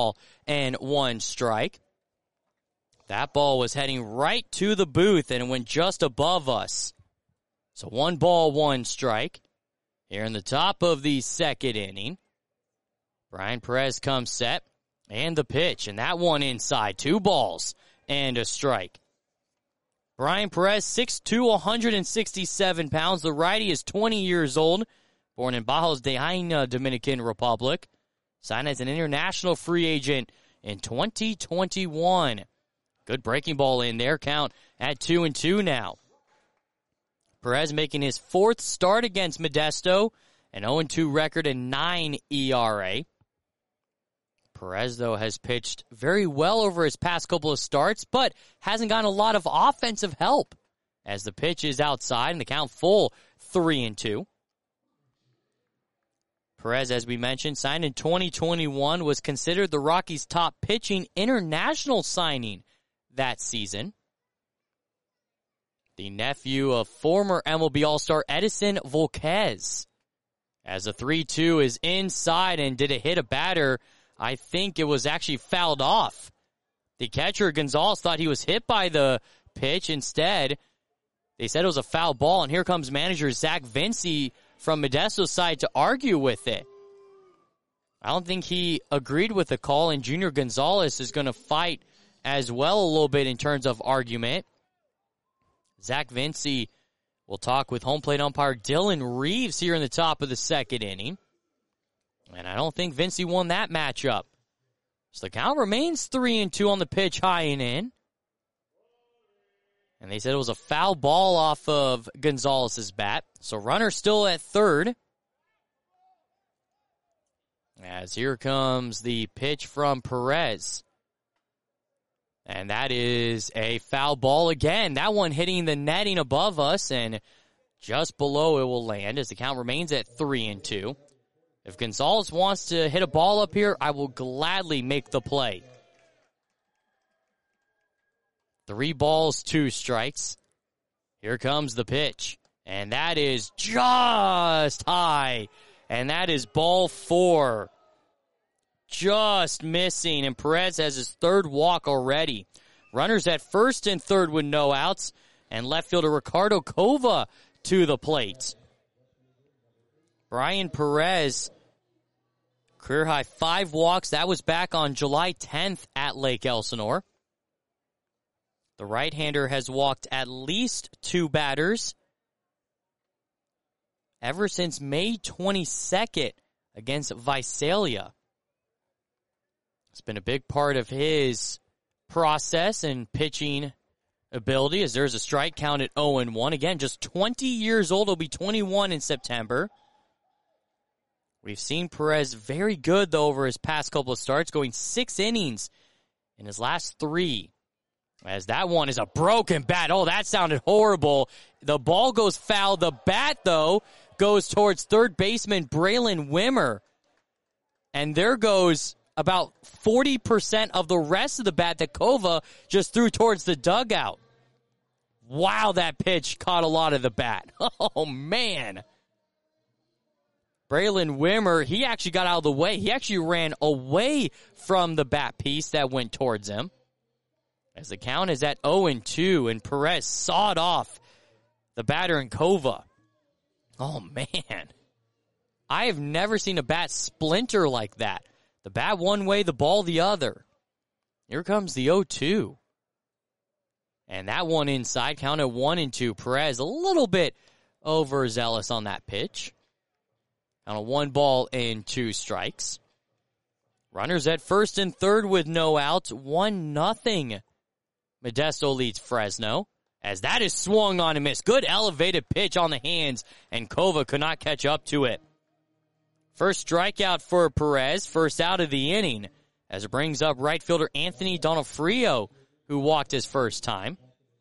1-1. That ball was heading right to the booth, and it went just above us. So 1-1. Here in the top of the second inning. Brian Perez comes set, and the pitch, and that one inside. 2 balls and a strike. Brian Perez, 6'2", 167 pounds. The righty is 20 years old, born in Bajos de Jaina, Dominican Republic. Signed as an international free agent in 2021. Good breaking ball in there. Count at 2-2 now. Perez making his 4th start against Modesto, an 0-2 record and 9 ERA. Perez, though, has pitched very well over his past couple of starts, but hasn't gotten a lot of offensive help as the pitch is outside and the count full 3-2. Perez, as we mentioned, signed in 2021, was considered the Rockies' top pitching international signing that season. The nephew of former MLB All-Star Edison Volquez. As the 3-2 is inside and did it hit a batter? I think it was actually fouled off. The catcher, Gonzalez, thought he was hit by the pitch. Instead, they said it was a foul ball, and here comes manager Zach Vinci from Modesto's side to argue with it. I don't think he agreed with the call, and Junior Gonzalez is going to fight as well a little bit in terms of argument. Zach Vinci will talk with home plate umpire Dylan Reeves here in the top of the second inning. And I don't think Vinci won that matchup. So the count remains 3-2 on the pitch, high and in. And they said it was a foul ball off of Gonzalez's bat. So runner still at third. As here comes the pitch from Perez. And that is a foul ball again. That one hitting the netting above us, and just below it will land as the count remains at 3-2. If Gonzalez wants to hit a ball up here, I will gladly make the play. 3 balls, 2 strikes. Here comes the pitch. And that is just high. And that is ball 4. just missing, and Perez has his third walk already. Runners at first and third with no outs, and left fielder Ricardo Cova to the plate. Brian Perez, career high 5 walks. That was back on July 10th at Lake Elsinore. The right-hander has walked at least 2 batters ever since May 22nd against Visalia. It's been a big part of his process and pitching ability, as there's a strike count at 0-1. Again, just 20 years old. He'll be 21 in September. We've seen Perez very good, though, over his past couple of starts, going 6 innings in his last 3. As that one is a broken bat. Oh, that sounded horrible. The ball goes foul. The bat, though, goes towards third baseman Braylon Wimmer. And there goes about 40% of the rest of the bat that Cova just threw towards the dugout. Wow, that pitch caught a lot of the bat. Oh, man. Braylon Wimmer, he actually got out of the way. He actually ran away from the bat piece that went towards him. As the count is at 0-2, and Perez sawed off the batter in Cova. Oh, man. I have never seen a bat splinter like that. The bat one way, the ball the other. Here comes the 0-2. And that one inside, count at 1-2. Perez a little bit overzealous on that pitch. On a 1 ball and 2 strikes. Runners at first and third with no outs. 1-0. Modesto leads Fresno. As that is swung on and missed. Good elevated pitch on the hands, and Cova could not catch up to it. First strikeout for Perez, first out of the inning, as it brings up right fielder Anthony Donofrio, who walked his first time.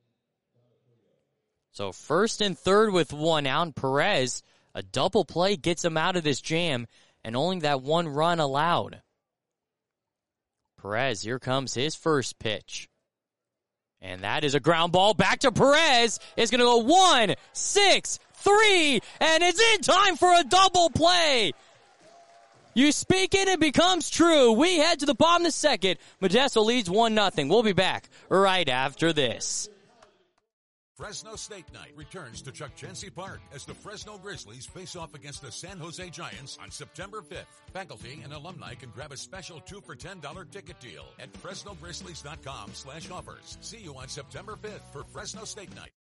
So first and third with 1 out. Perez, a double play gets him out of this jam, and only that 1 run allowed. Perez, here comes his first pitch. And that is a ground ball back to Perez. It's going to go 1, 6, 3, and it's in time for a double play. You speak it, it becomes true. We head to the bottom of the second. Modesto leads 1-0. We'll be back right after this. Fresno State Night returns to Chuck Chansey Park as the Fresno Grizzlies face off against the San Jose Giants on September 5th. Faculty and alumni can grab a special 2 for $10 ticket deal at FresnoGrizzlies.com/offers. See you on September 5th for Fresno State Night.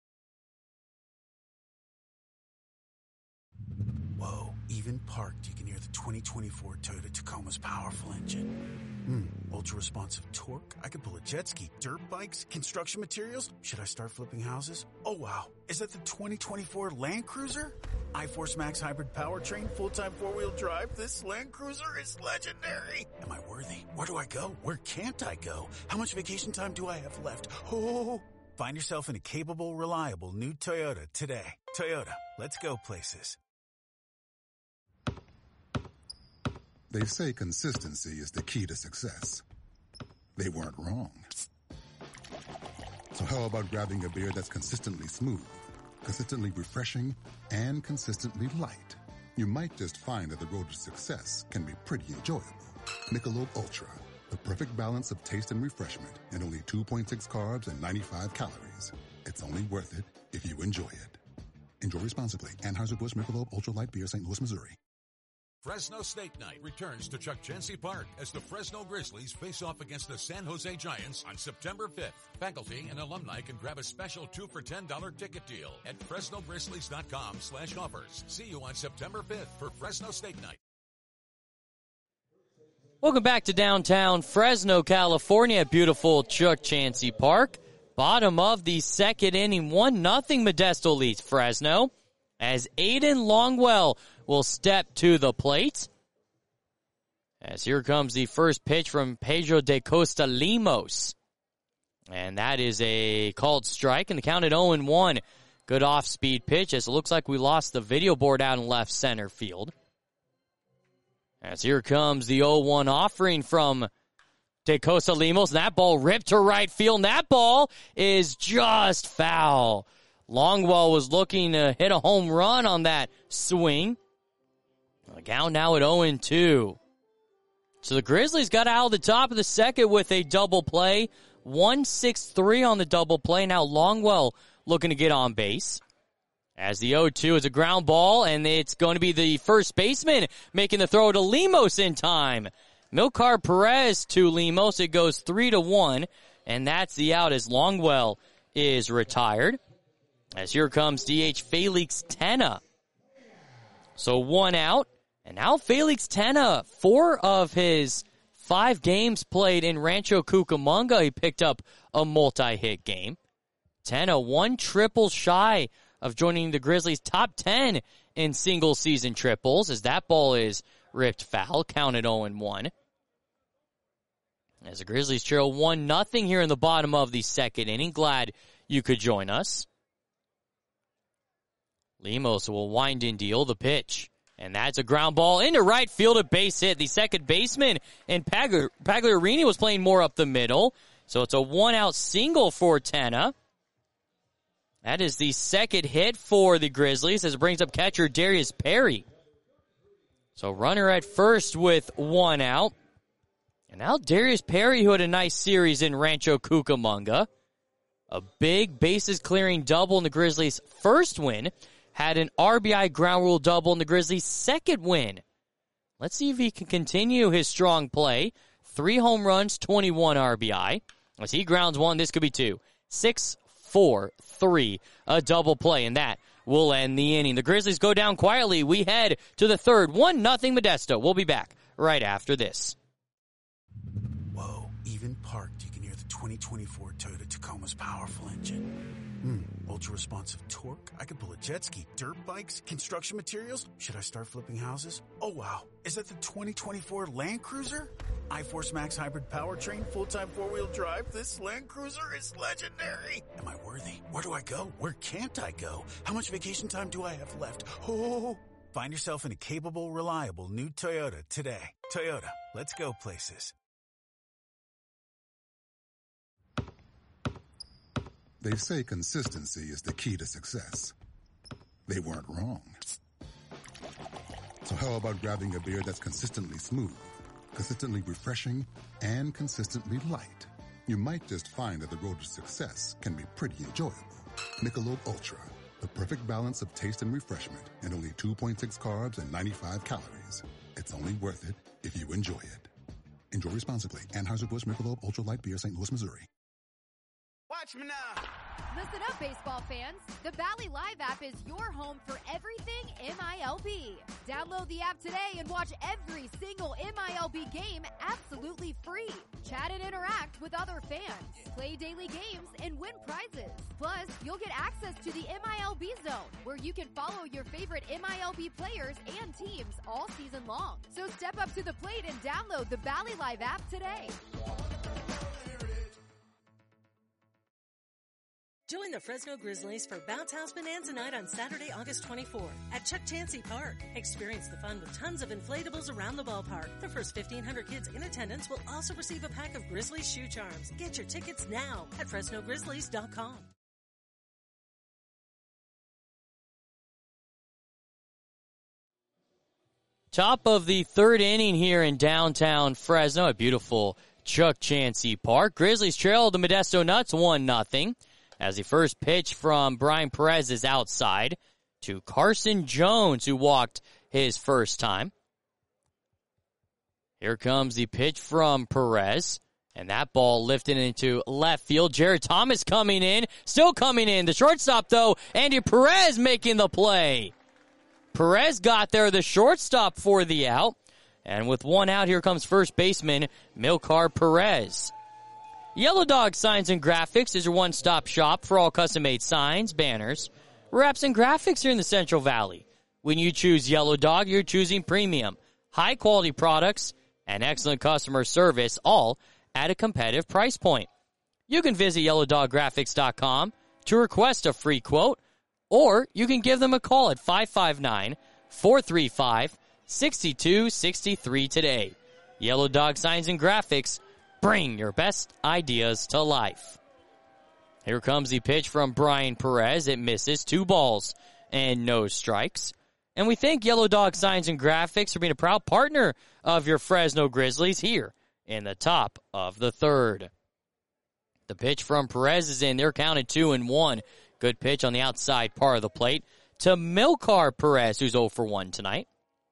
Whoa, even parked, you can hear the 2024 Toyota Tacoma's powerful engine. Ultra-responsive torque. I could pull a jet ski, dirt bikes, construction materials. Should I start flipping houses? Oh, wow. Is that the 2024 Land Cruiser? iForce Max hybrid powertrain, full-time 4-wheel drive. This Land Cruiser is legendary. Am I worthy? Where do I go? Where can't I go? How much vacation time do I have left? Oh, find yourself in a capable, reliable new Toyota today. Toyota, let's go places. They say consistency is the key to success. They weren't wrong. So how about grabbing a beer that's consistently smooth, consistently refreshing, and consistently light? You might just find that the road to success can be pretty enjoyable. Michelob Ultra, the perfect balance of taste and refreshment, and only 2.6 carbs and 95 calories. It's only worth it if you enjoy it. Enjoy responsibly. Anheuser-Busch Michelob Ultra Light Beer, St. Louis, Missouri. Fresno State Night returns to Chuck Chansey Park as the Fresno Grizzlies face off against the San Jose Giants on September 5th. Faculty and alumni can grab a special 2 for $10 ticket deal at FresnoGrizzlies.com/offers. See you on September 5th for Fresno State Night. Welcome back to downtown Fresno, California at beautiful Chuck Chansey Park. Bottom of the second inning, 1-0 Modesto leads Fresno as Aiden Longwell will step to the plate. As here comes the first pitch from Pedro de Costa Limos. And that is a called strike, and the count at 0-1. Good off-speed pitch, as it looks like we lost the video board out in left center field. As here comes the 0-1 offering from de Costa Limos. That ball ripped to right field, and that ball is just foul. Longwell was looking to hit a home run on that swing. The count now at 0-2. So the Grizzlies got out of the top of the second with a double play. 1-6-3 on the double play. Now Longwell looking to get on base. As the 0-2 is a ground ball, and it's going to be the first baseman making the throw to Lemos in time. Milcar Perez to Lemos. It goes 3-1, and that's the out as Longwell is retired. As here comes DH Felix Tena. So 1 out, and now Felix Tena, 4 of his 5 games played in Rancho Cucamonga, he picked up a multi-hit game. Tena 1 triple shy of joining the Grizzlies' top 10 in single-season triples, as that ball is ripped foul, counted 0-1. As the Grizzlies trail 1-0 here in the bottom of the second inning. Glad you could join us. Lemos will wind and deal the pitch. And that's a ground ball into right field, a base hit. The second baseman, and Pagliarini was playing more up the middle. So it's a 1-out single for Tena. That is the second hit for the Grizzlies as it brings up catcher Darius Perry. So runner at first with 1 out. And now Darius Perry, who had a nice series in Rancho Cucamonga. A big bases clearing double in the Grizzlies' first win. Had an RBI ground rule double in the Grizzlies' second win. Let's see if he can continue his strong play. 3 home runs, 21 RBI. As he grounds 1, this could be 2. 6-4-3, a double play, and that will end the inning. The Grizzlies go down quietly. We head to the third. 1-0 Modesto. We'll be back right after this. Whoa, even parked, you can hear the 2024 Toyota Tacoma's powerful engine. Ultra-responsive torque. I could pull a jet ski, dirt bikes, construction materials. Should I start flipping houses? Oh, wow. Is that the 2024 Land Cruiser? iForce Max hybrid powertrain, full-time four-wheel drive. This Land Cruiser is legendary. Am I worthy? Where do I go? Where can't I go? How much vacation time do I have left? Oh, find yourself in a capable, reliable new Toyota today. Toyota, let's go places. They say consistency is the key to success. They weren't wrong. So how about grabbing a beer that's consistently smooth, consistently refreshing, and consistently light? You might just find that the road to success can be pretty enjoyable. Michelob Ultra, the perfect balance of taste and refreshment, and only 2.6 carbs and 95 calories. It's only worth it if you enjoy it. Enjoy responsibly. Anheuser-Busch Michelob Ultra Light Beer, St. Louis, Missouri. Watch me now. Listen up, baseball fans. The Bally Live app is your home for everything MILB. Download the app today and watch every single MILB game absolutely free. Chat and interact with other fans. Play daily games and win prizes. Plus, you'll get access to the MILB Zone, where you can follow your favorite MILB players and teams all season long. So step up to the plate and download the Bally Live app today. Join the Fresno Grizzlies for Bounce House Bonanza Night on Saturday, August 24th at Chuck Chansey Park. Experience the fun with tons of inflatables around the ballpark. The first 1,500 kids in attendance will also receive a pack of Grizzlies shoe charms. Get your tickets now at FresnoGrizzlies.com. Top of the third inning here in downtown Fresno at beautiful Chuck Chansey Park. Grizzlies trail the Modesto Nuts 1-0. As the first pitch from Brian Perez is outside to Carson Jones, who walked his first time. Here comes the pitch from Perez, and that ball lifted into left field. Jared Thomas coming in, still coming in. The shortstop, though, Andy Perez making the play. Perez got there, the shortstop for the out. And with 1 out, here comes first baseman Milcar Perez. Yellow Dog Signs and Graphics is your one-stop shop for all custom-made signs, banners, wraps, and graphics here in the Central Valley. When you choose Yellow Dog, you're choosing premium, high-quality products, and excellent customer service, all at a competitive price point. You can visit YellowDogGraphics.com to request a free quote, or you can give them a call at 559-435-6263 today. Yellow Dog Signs and Graphics, bring your best ideas to life. Here comes the pitch from Brian Perez. It misses. 2 balls and no strikes. And we thank Yellow Dog Signs and Graphics for being a proud partner of your Fresno Grizzlies here in the top of the third. The pitch from Perez is in. They're counted 2-1. Good pitch on the outside part of the plate to Milkar Perez, who's 0 for 1 tonight.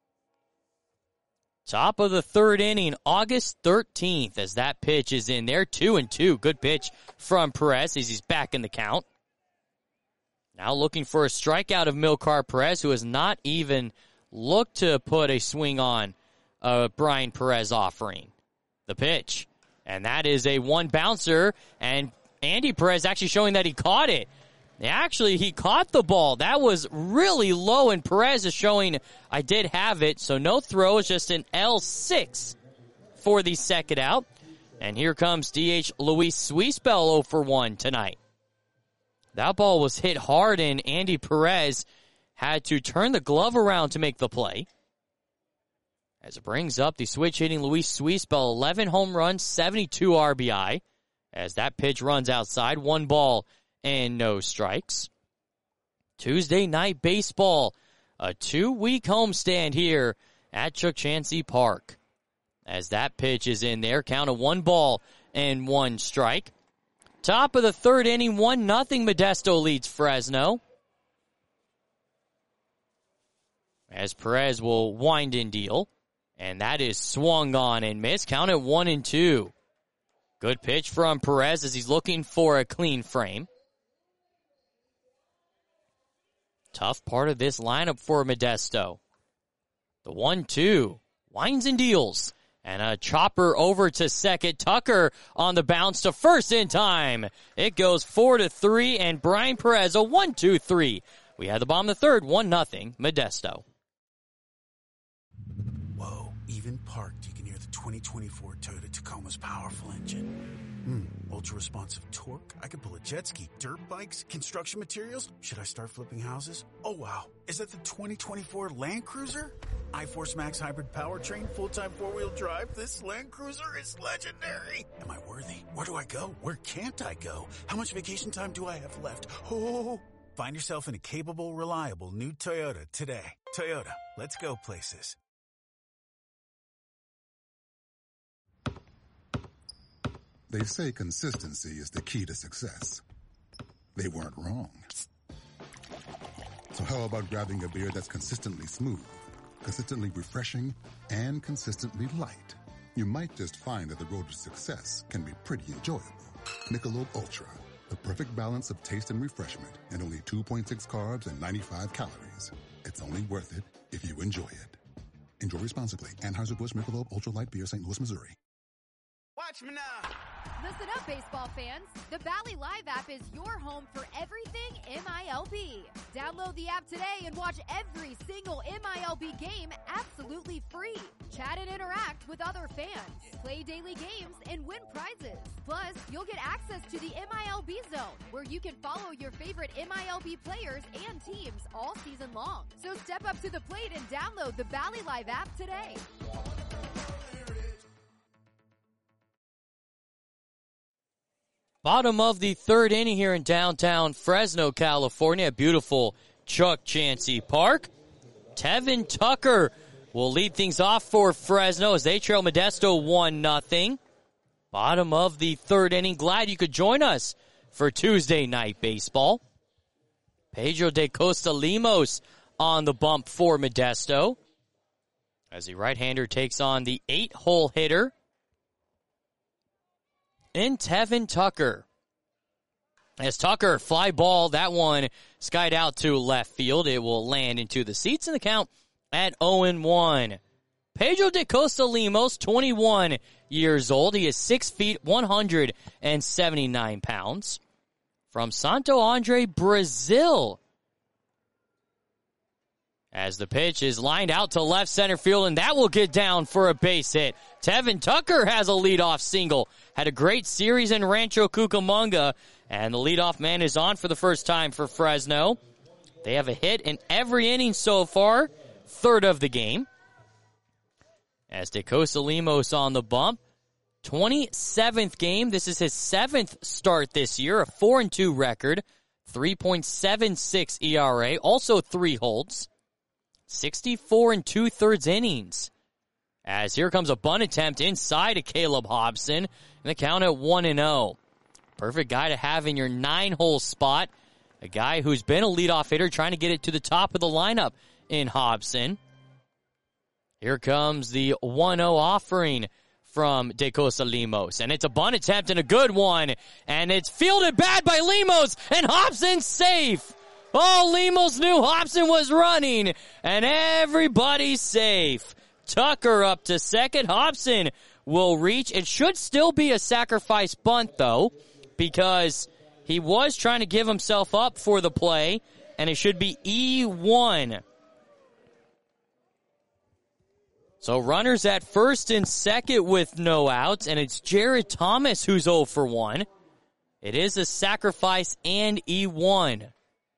Top of the third inning, August 13th, as that pitch is in there. 2-2. Good pitch from Perez as he's back in the count. Now looking for a strikeout of Milkar Perez, who has not even looked to put a swing on Brian Perez offering. The pitch. And that is a one bouncer, and Andy Perez actually showing that he caught it. Actually, he caught the ball. That was really low, and Perez is showing I did have it, so no throw. It's just an L6 for the second out. And here comes DH Luis Suispel 0 for 1 tonight. That ball was hit hard, and Andy Perez had to turn the glove around to make the play. As it brings up the switch-hitting Luis Suispel, 11 home runs, 72 RBI. As that pitch runs outside, 1 ball and no strikes. Tuesday night baseball, a 2-week homestand here at Chukchansi Park. As that pitch is in there, count of 1 ball and 1 strike. Top of the third inning, 1-0 Modesto leads Fresno. As Perez will wind and deal. And that is swung on and missed. Count at 1-2. Good pitch from Perez as he's looking for a clean frame. Tough part of this lineup for Modesto. The 1-2. Winds and deals. And a chopper over to second. Tucker on the bounce to first in time. It goes 4-3, and Brian Perez a 1-2-3. We had the bottom of the third, 1-0 Modesto. Whoa, even parked, you can hear the 2024 Toyota Tacoma's powerful engine. Ultra-responsive torque. I could pull a jet ski, dirt bikes, construction materials. Should I start flipping houses? Oh, wow. Is that the 2024 Land Cruiser? iForce Max hybrid powertrain, full-time four-wheel drive. This Land Cruiser is legendary. Am I worthy? Where do I go? Where can't I go? How much vacation time do I have left? Oh, find yourself in a capable, reliable new Toyota today. Toyota, let's go places. They say consistency is the key to success. They weren't wrong. So how about grabbing a beer that's consistently smooth, consistently refreshing, and consistently light? You might just find that the road to success can be pretty enjoyable. Michelob Ultra, the perfect balance of taste and refreshment, and only 2.6 carbs and 95 calories. It's only worth it if you enjoy it. Enjoy responsibly. Anheuser-Busch Michelob Ultra Light Beer, St. Louis, Missouri. Watch me now. Listen up, baseball fans. The Bally Live app is your home for everything MILB. Download the app today and watch every single MILB game absolutely free. Chat and interact with other fans. Play daily games and win prizes. Plus, you'll get access to the MILB Zone, where you can follow your favorite MILB players and teams all season long. So step up to the plate and download the Bally Live app today. Bottom of the third inning here in downtown Fresno, California. Beautiful Chukchansi Park. Tevin Tucker will lead things off for Fresno as they trail Modesto 1-0. Bottom of the third inning. Glad you could join us for Tuesday night baseball. Pedro de Costa Limos on the bump for Modesto as the right-hander takes on the 8-hole hitter in Tevin Tucker. As Tucker, fly ball, that one skied out to left field. It will land into the seats in the count at 0-1. Pedro de Costa Limos, 21 years old. He is 6 feet, 179 pounds. From Santo Andre, Brazil. As the pitch is lined out to left center field, and that will get down for a base hit. Tevin Tucker has a leadoff single. Had a great series in Rancho Cucamonga, and the leadoff man is on for the first time for Fresno. They have a hit in every inning so far, third of the game. As De Costa Limos on the bump, 27th game. This is his 7th start this year, a 4-2 record, 3.76 ERA, also 3 holds. 64 2/3 innings. As here comes a bunt attempt inside of Caleb Hobson, and the count at 1-0. Perfect guy to have in your 9-hole spot. A guy who's been a leadoff hitter trying to get it to the top of the lineup in Hobson. Here comes the 1-0 offering from De Costa Limos. And it's a bunt attempt and a good one. And it's fielded bad by Limos. And Hobson's safe. Oh, Limos knew Hobson was running. And everybody's safe. Tucker up to second. Hobson will reach. It should still be a sacrifice bunt, though, because he was trying to give himself up for the play. And it should be E1. So runners at first and second with no outs, and it's Jared Thomas who's 0 for 1. It is a sacrifice and E1.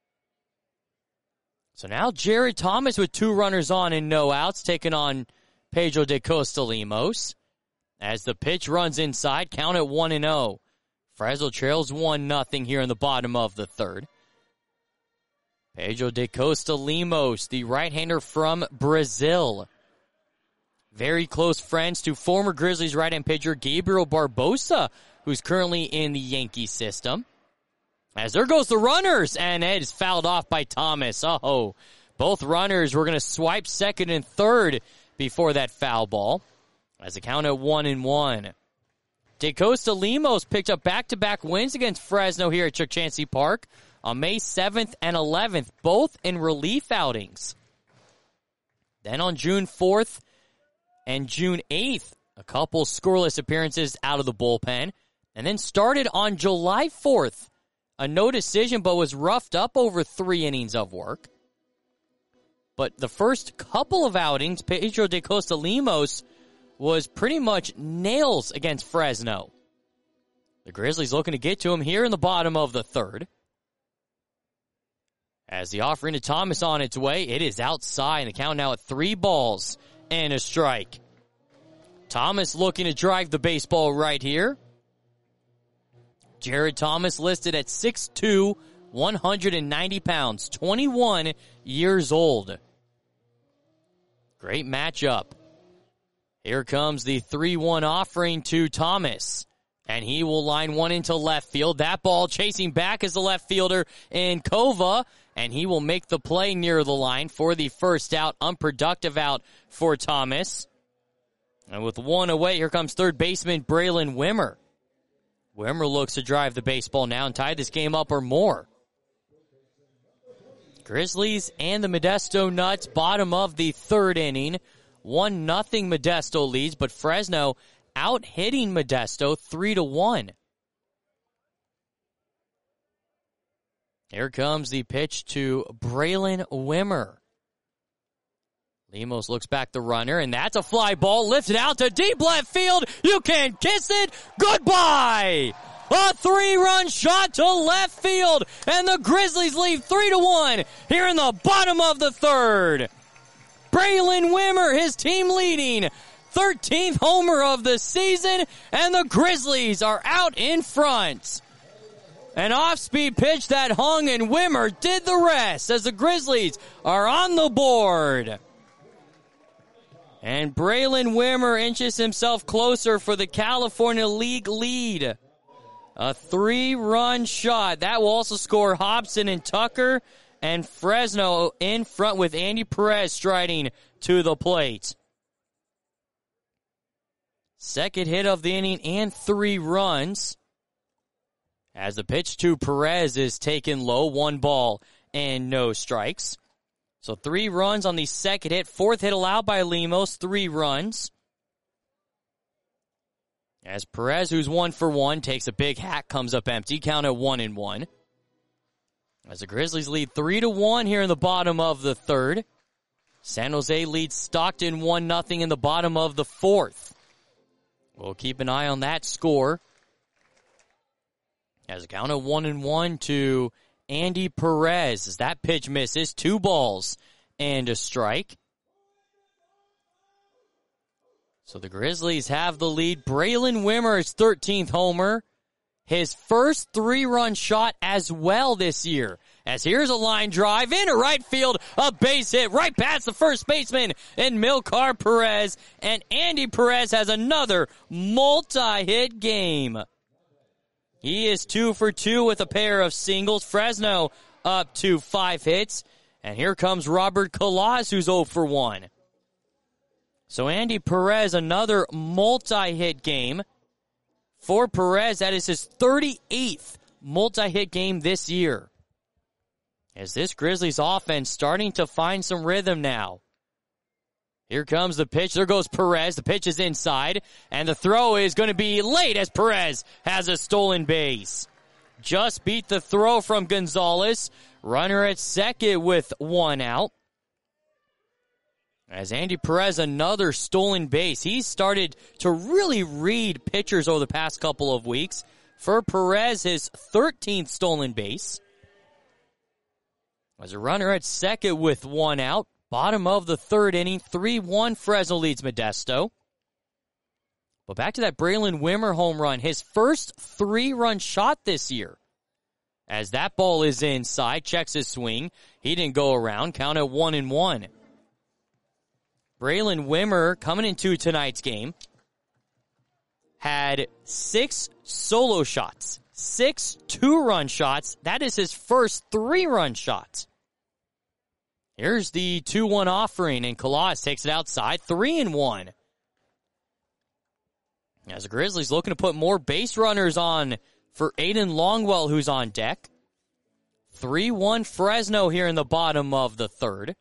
So now Jared Thomas with 2 runners on and no outs, taking on Pedro de Costa Limos. As the pitch runs inside, count at 1-0. Fresno trails 1-0 here in the bottom of the third. Pedro de Costa Limos, the right-hander from Brazil. Very close friends to former Grizzlies right-hand pitcher Gabriel Barbosa, who's currently in the Yankee system. As there goes the runners, and it is fouled off by Thomas. Oh, both runners were going to swipe second and third before that foul ball. As the count at 1-1. De Costa Limos picked up back-to-back wins against Fresno here at Chuck Chansey Park on May 7th and 11th, both in relief outings. Then on June 4th, and June 8th, a couple scoreless appearances out of the bullpen. And then started on July 4th, a no decision, but was roughed up over 3 innings of work. But the first couple of outings, Pedro de Costa Limos was pretty much nails against Fresno. The Grizzlies looking to get to him here in the bottom of the third. As the offering to Thomas on its way, it is outside, and the count now at 3 balls and a strike. Thomas looking to drive the baseball right here. Jared Thomas listed at 6'2", 190 pounds, 21 years old. Great matchup. Here comes the 3-1 offering to Thomas. And he will line one into left field. That ball chasing back is the left fielder in Kova. And he will make the play near the line for the first out. Unproductive out for Thomas. And with 1 away, here comes third baseman Braylon Wimmer. Wimmer looks to drive the baseball now and tie this game up or more. Grizzlies and the Modesto Nuts, bottom of the third inning. 1-0 Modesto leads, but Fresno out-hitting Modesto 3-1. Here comes the pitch to Braylon Wimmer. Limos looks back the runner, and that's a fly ball lifted out to deep left field. You can kiss it. Goodbye. A 3-run shot to left field, and the Grizzlies lead 3-1 here in the bottom of the third. Braylon Wimmer, his team leading 13th homer of the season, and the Grizzlies are out in front. An off-speed pitch that hung, and Wimmer did the rest as the Grizzlies are on the board. And Braylon Wimmer inches himself closer for the California League lead. A 3-run shot. That will also score Hobson and Tucker, and Fresno in front with Andy Perez striding to the plate. Second hit of the inning and 3 runs. As the pitch to Perez is taken low, 1 ball and no strikes. So 3 runs on the second hit. 4th hit allowed by Limos, 3 runs. As Perez, who's 1 for 1, takes a big hack, comes up empty. Count at 1-1. As the Grizzlies lead 3-1 here in the bottom of the third. San Jose leads Stockton 1-0 in the bottom of the fourth. We'll keep an eye on that score. As a count of 1-1 to Andy Perez. As that pitch misses, 2 balls and a strike. So the Grizzlies have the lead. Braylon Wimmer's 13th homer. His first 3-run shot as well this year As here's a line drive into right field, a base hit right past the first baseman and Milkar Perez. And Andy Perez has another multi-hit game. He is 2 for 2 with a pair of singles. Fresno up to 5 hits. And here comes Robert Kalas, who's 0 for 1. So Andy Perez, another multi-hit game. For Perez, that is his 38th multi-hit game this year. As this Grizzlies offense starting to find some rhythm now. Here comes the pitch. There goes Perez. The pitch is inside. And the throw is going to be late as Perez has a stolen base. Just beat the throw from Gonzalez. Runner at second with 1 out. As Andy Perez, another stolen base. He's started to really read pitchers over the past couple of weeks. For Perez, his 13th stolen base. As a runner at second with 1 out. Bottom of the third inning, 3-1 Fresno leads Modesto. But back to that Braylon Wimmer home run. His first 3-run shot this year. As that ball is inside, checks his swing. He didn't go around. Count at 1-1. Braylon Wimmer, coming into tonight's game, had 6 solo shots. 6 2-run shots. That is his first 3-run shot. Here's the 2-1 offering, and Kalas takes it outside, 3-1. As the Grizzlies looking to put more base runners on for Aiden Longwell, who's on deck. 3-1 Fresno here in the bottom of the third.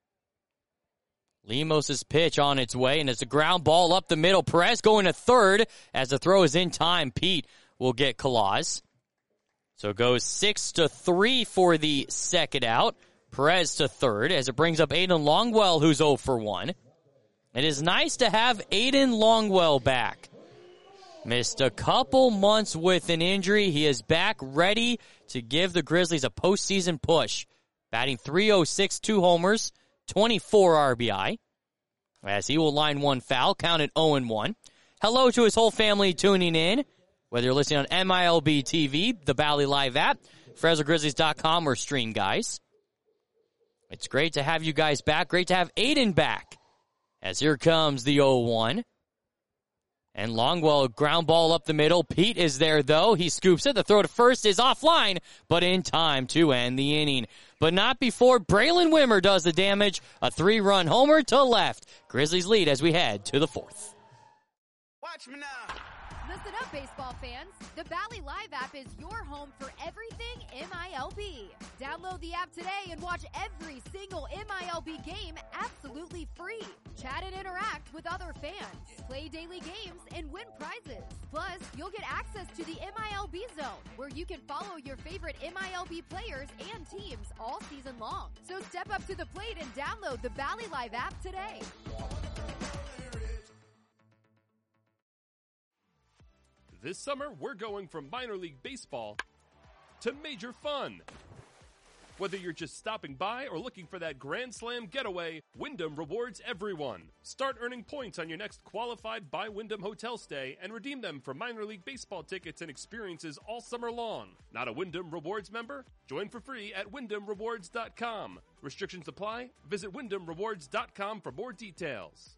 Lemos' pitch on its way, and it's a ground ball up the middle. Perez going to third. As the throw is in time, Pete will get Kalas. So it goes 6-3 for the second out. Perez to third as it brings up Aiden Longwell, who's 0 for 1. It is nice to have Aiden Longwell back. Missed a couple months with an injury. He is back ready to give the Grizzlies a postseason push. Batting .306, 2 homers, 24 RBI. As he will line one foul, counted 0-1. Hello to his whole family tuning in. Whether you're listening on MILB TV, the Valley Live app, FresnoGrizzlies.com, or Stream Guys. It's great to have you guys back. Great to have Aiden back. As here comes the 0-1. And Longwell, ground ball up the middle. Pete is there, though. He scoops it. The throw to first is offline, but in time to end the inning. But not before Braylon Wimmer does the damage. A 3-run homer to left. Grizzlies lead as we head to the fourth. Watch me now. Listen up, baseball fans. The Valley Live app is your home for everything MILB. Download the app today and watch every single MILB game absolutely free. Chat and interact with other fans. Play daily games and win prizes. Plus, you'll get access to the MILB Zone, where you can follow your favorite MILB players and teams all season long. So step up to the plate and download the Valley Live app today. This summer, we're going from minor league baseball to major fun. Whether you're just stopping by or looking for that Grand Slam getaway, Wyndham rewards everyone. Start earning points on your next qualified by Wyndham hotel stay and redeem them for minor league baseball tickets and experiences all summer long. Not a Wyndham Rewards member? Join for free at WyndhamRewards.com. Restrictions apply. Visit WyndhamRewards.com for more details.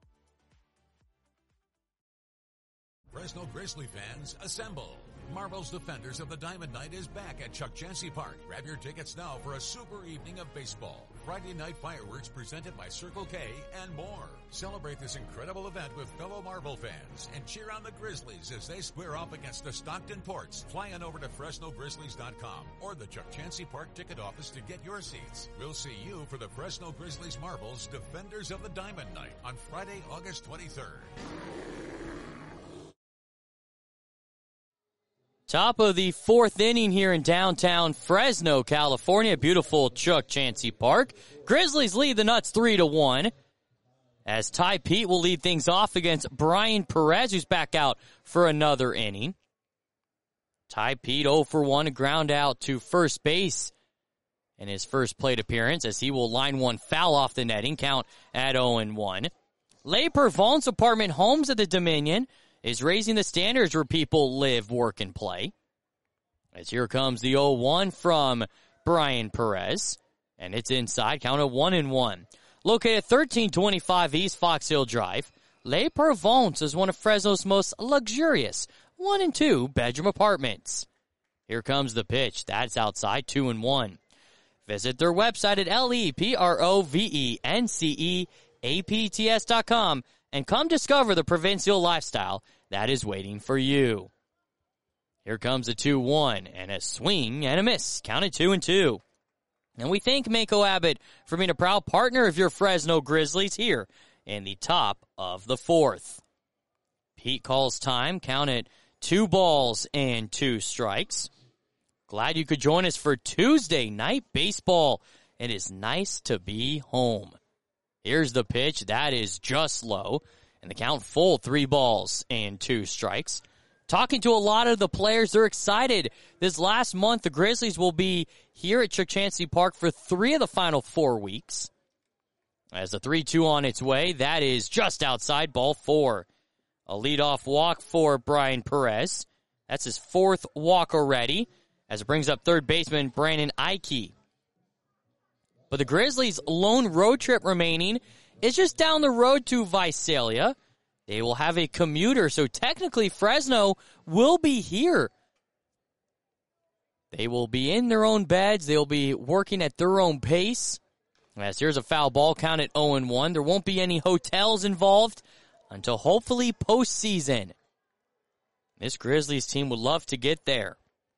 Fresno Grizzly fans, assemble! Marvel's Defenders of the Diamond Night is back at Chuck Chansey Park. Grab your tickets now for a super evening of baseball. Friday night fireworks presented by Circle K and more. Celebrate this incredible event with fellow Marvel fans and cheer on the Grizzlies as they square off against the Stockton Ports. Fly on over to FresnoGrizzlies.com or the Chuck Chansey Park ticket office to get your seats. We'll see you for the Fresno Grizzlies Marvel's Defenders of the Diamond Night on Friday, August 23rd. Top of the fourth inning here in downtown Fresno, California. Beautiful Chuck Chansey Park. Grizzlies lead the Nuts 3-1. As Ty Pete will lead things off against Brian Perez, who's back out for another inning. Ty Pete 0 for 1, a ground out to first base in his first plate appearance, as he will line one foul off the netting, count at 0-1. Le Pervon's apartment homes at the Dominion is raising the standards where people live, work, and play. As here comes the 0-1 from Brian Perez. And it's inside, count at 1-1. Located at 1325 East Fox Hill Drive, Les Provence is one of Fresno's most luxurious 1 and 2 bedroom apartments. Here comes the pitch. That's outside, 2-1. Visit their website at leprovenceapts.com and come discover the provincial lifestyle that is waiting for you. Here comes a 2-1 and a swing and a miss. Counted 2-2. And we thank Mako Abbott for being a proud partner of your Fresno Grizzlies here in the top of the 4th. Pete calls time. Count it 2 balls and 2 strikes. Glad you could join us for Tuesday night baseball. It is nice to be home. Here's the pitch. That is just low. And the count full, 3 balls and 2 strikes. Talking to a lot of the players, they're excited. This last month, the Grizzlies will be here at Chuck Chancey Park for 3 of the final 4 weeks. As the 3-2 on its way, that is just outside, ball 4. A leadoff walk for Brian Perez. That's his 4th walk already, as it brings up third baseman Brandon Ike. But the Grizzlies' lone road trip remaining is just down the road to Visalia. They will have a commuter, so technically Fresno will be here. They will be in their own beds. They will be working at their own pace. As here's a foul ball, count at 0-1. There won't be any hotels involved until hopefully postseason. This Grizzlies team would love to get there.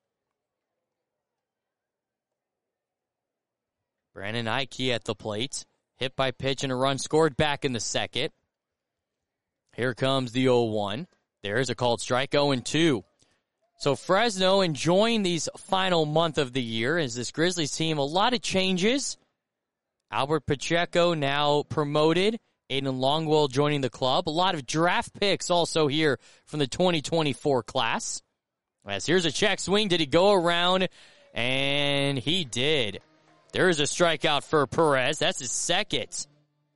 Brandon Ike at the plate. Hit by pitch and a run scored back in the second. Here comes the 0-1. There's a called strike, 0-2. So Fresno enjoying these final month of the year as this Grizzlies team, a lot of changes. Albert Pacheco now promoted. Aiden Longwell joining the club. A lot of draft picks also here from the 2024 class. As here's a check swing. Did he go around? And he did. There's a strikeout for Perez. That's his second.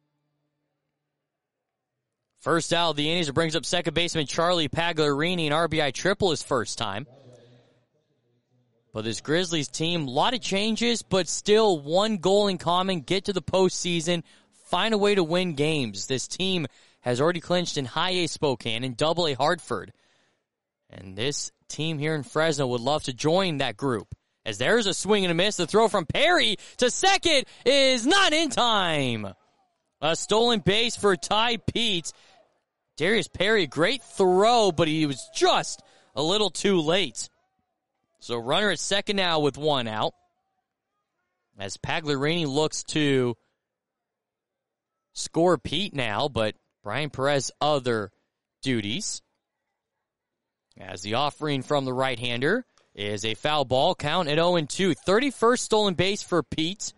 First out of the innings, it brings up second baseman Charlie Pagliarini, an RBI triple his first time. But this Grizzlies team, a lot of changes, but still one goal in common, get to the postseason, find a way to win games. This team has already clinched in High A Spokane and Double A Hartford. And this team here in Fresno would love to join that group. As there's a swing and a miss, the throw from Perry to second is not in time. A stolen base for Ty Pete. Darius Perry, great throw, but he was just a little too late. So runner at second now with 1 out. As Pagliarini looks to score Pete now, but Brian Perez other duties. As the offering from the right-hander is a foul ball, count at 0-2. 31st stolen base for Pete.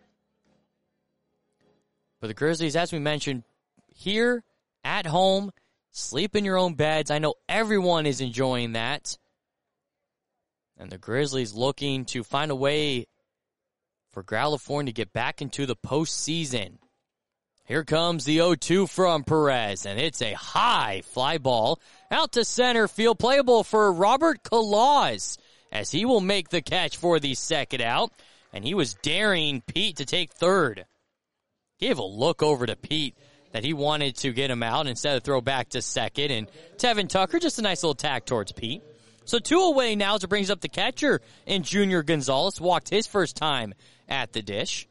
But the Grizzlies, as we mentioned, here at home, sleep in your own beds. I know everyone is enjoying that. And the Grizzlies looking to find a way for California to get back into the postseason. Here comes the 0-2 from Perez, and it's a high fly ball out to center field, playable for Robert Kalaz, as he will make the catch for the second out. And he was daring Pete to take third. Gave a look over to Pete that he wanted to get him out instead of throw back to second. And Tevin Tucker, just a nice little tag towards Pete. So 2 away now as it brings up the catcher. And Junior Gonzalez walked his first time at the dish.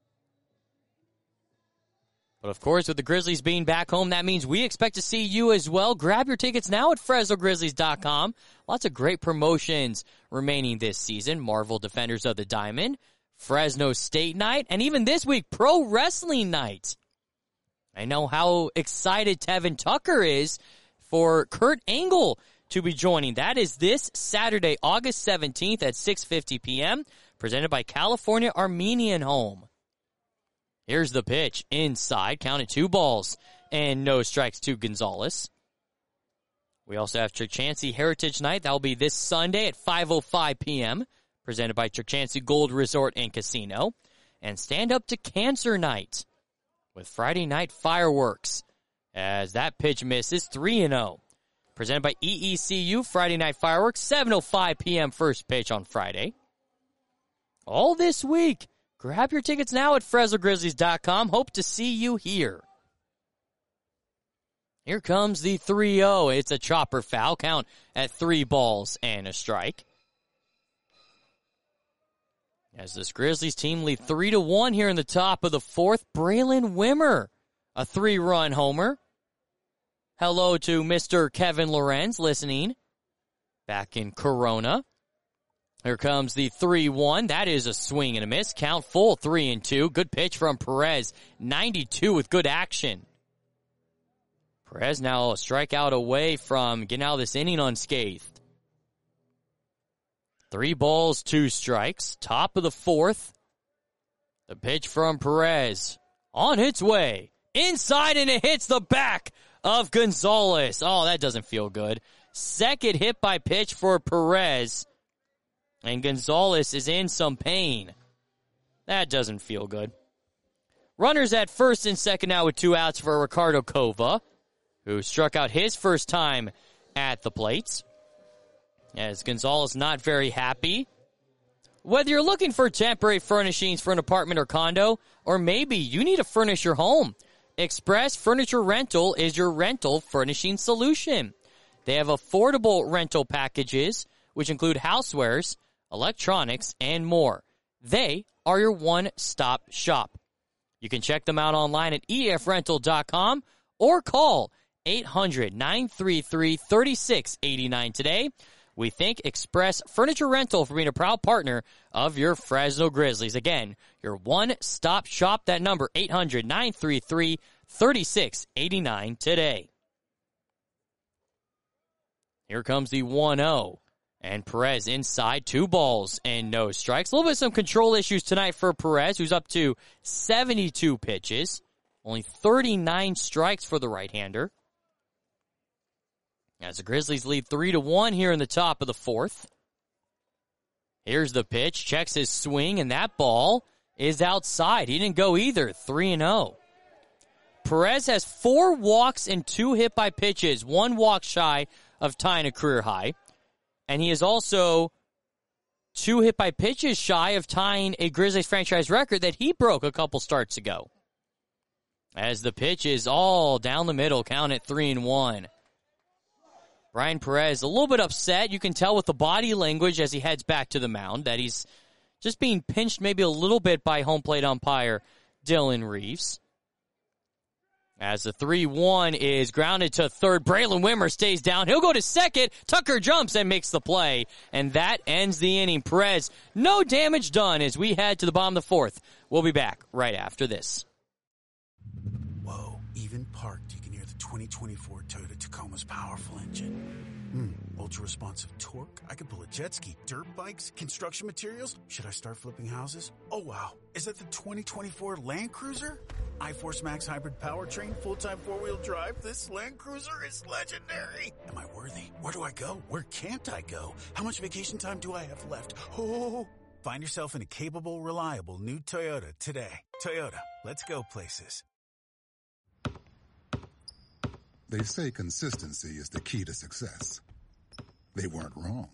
But of course, with the Grizzlies being back home, that means we expect to see you as well. Grab your tickets now at FresnoGrizzlies.com. Lots of great promotions remaining this season. Marvel Defenders of the Diamond, Fresno State Night, and even this week, Pro Wrestling Night. I know how excited Tevin Tucker is for Kurt Angle to be joining. That is this Saturday, August 17th at 6:50 p.m., presented by California Armenian Home. Here's the pitch. Inside, counted 2 balls and no strikes to Gonzalez. We also have Chuck Chancey Heritage Night. That will be this Sunday at 5:05 p.m., presented by Chuck Chancey Gold Resort and Casino. And Stand Up to Cancer Night with Friday Night Fireworks, as that pitch misses, 3-0. Presented by EECU, Friday Night Fireworks, 7:05 p.m. first pitch on Friday. all this week. Grab your tickets now at FresnoGrizzlies.com. Hope to see you here. Here comes the 3-0. It's a chopper foul. Count at 3 balls and a strike. As this Grizzlies team lead 3-1 here in the top of the 4th, Braylon Wimmer, a 3-run homer. Hello to Mr. Kevin Lorenz listening back in Corona. Here comes the 3-1. That is a swing and a miss. Count full, 3-2. Good pitch from Perez. 92 with good action. Perez now a strikeout away from getting out of this inning unscathed. 3 balls, 2 strikes. Top of the 4th. The pitch from Perez. On its way. Inside, and it hits the back of Gonzalez. Oh, that doesn't feel good. Second hit by pitch for Perez. And Gonzalez is in some pain. That doesn't feel good. Runners at first and second now with 2 outs for Ricardo Cova, who struck out his first time at the plates. As Gonzalez not very happy. Whether you're looking for temporary furnishings for an apartment or condo, or maybe you need to furnish your home, Express Furniture Rental is your rental furnishing solution. They have affordable rental packages, which include housewares, electronics, and more. They are your one-stop shop. You can check them out online at efrental.com or call 800-933-3689 today. We thank Express Furniture Rental for being a proud partner of your Fresno Grizzlies. Again, your one-stop shop. That number, 800-933-3689 today. Here comes the 1-0. And Perez inside, 2 balls and no strikes. A little bit of some control issues tonight for Perez, who's up to 72 pitches. Only 39 strikes for the right-hander. As the Grizzlies lead 3-1 here in the top of the 4th. Here's the pitch, checks his swing, and that ball is outside. He didn't go either, 3-0. Perez has 4 walks and 2 hit by pitches, 1 walk shy of tying a career high. And he is also 2 hit by pitches shy of tying a Grizzlies franchise record that he broke a couple starts ago. As the pitch is all down the middle, count at 3-1. Brian Perez a little bit upset. You can tell with the body language as he heads back to the mound that he's just being pinched maybe a little bit by home plate umpire Dylan Reeves. As the 3-1 is grounded to third, Braylon Wimmer stays down. He'll go to second. Tucker jumps and makes the play. And that ends the inning. Perez, no damage done as we head to the bottom of the 4th. We'll be back right after this. Whoa, even parked, you can hear the 2024 Toyota Tacoma's powerful engine. Ultra-responsive torque. I could pull a jet ski, dirt bikes, construction materials. Should I start flipping houses? Oh, wow. Is that the 2024 Land Cruiser? iForce Max hybrid powertrain, full-time 4-wheel drive. This Land Cruiser is legendary. Am I worthy? Where do I go? Where can't I go? How much vacation time do I have left? Oh, find yourself in a capable, reliable new Toyota today. Toyota, let's go places. They say consistency is the key to success. They weren't wrong.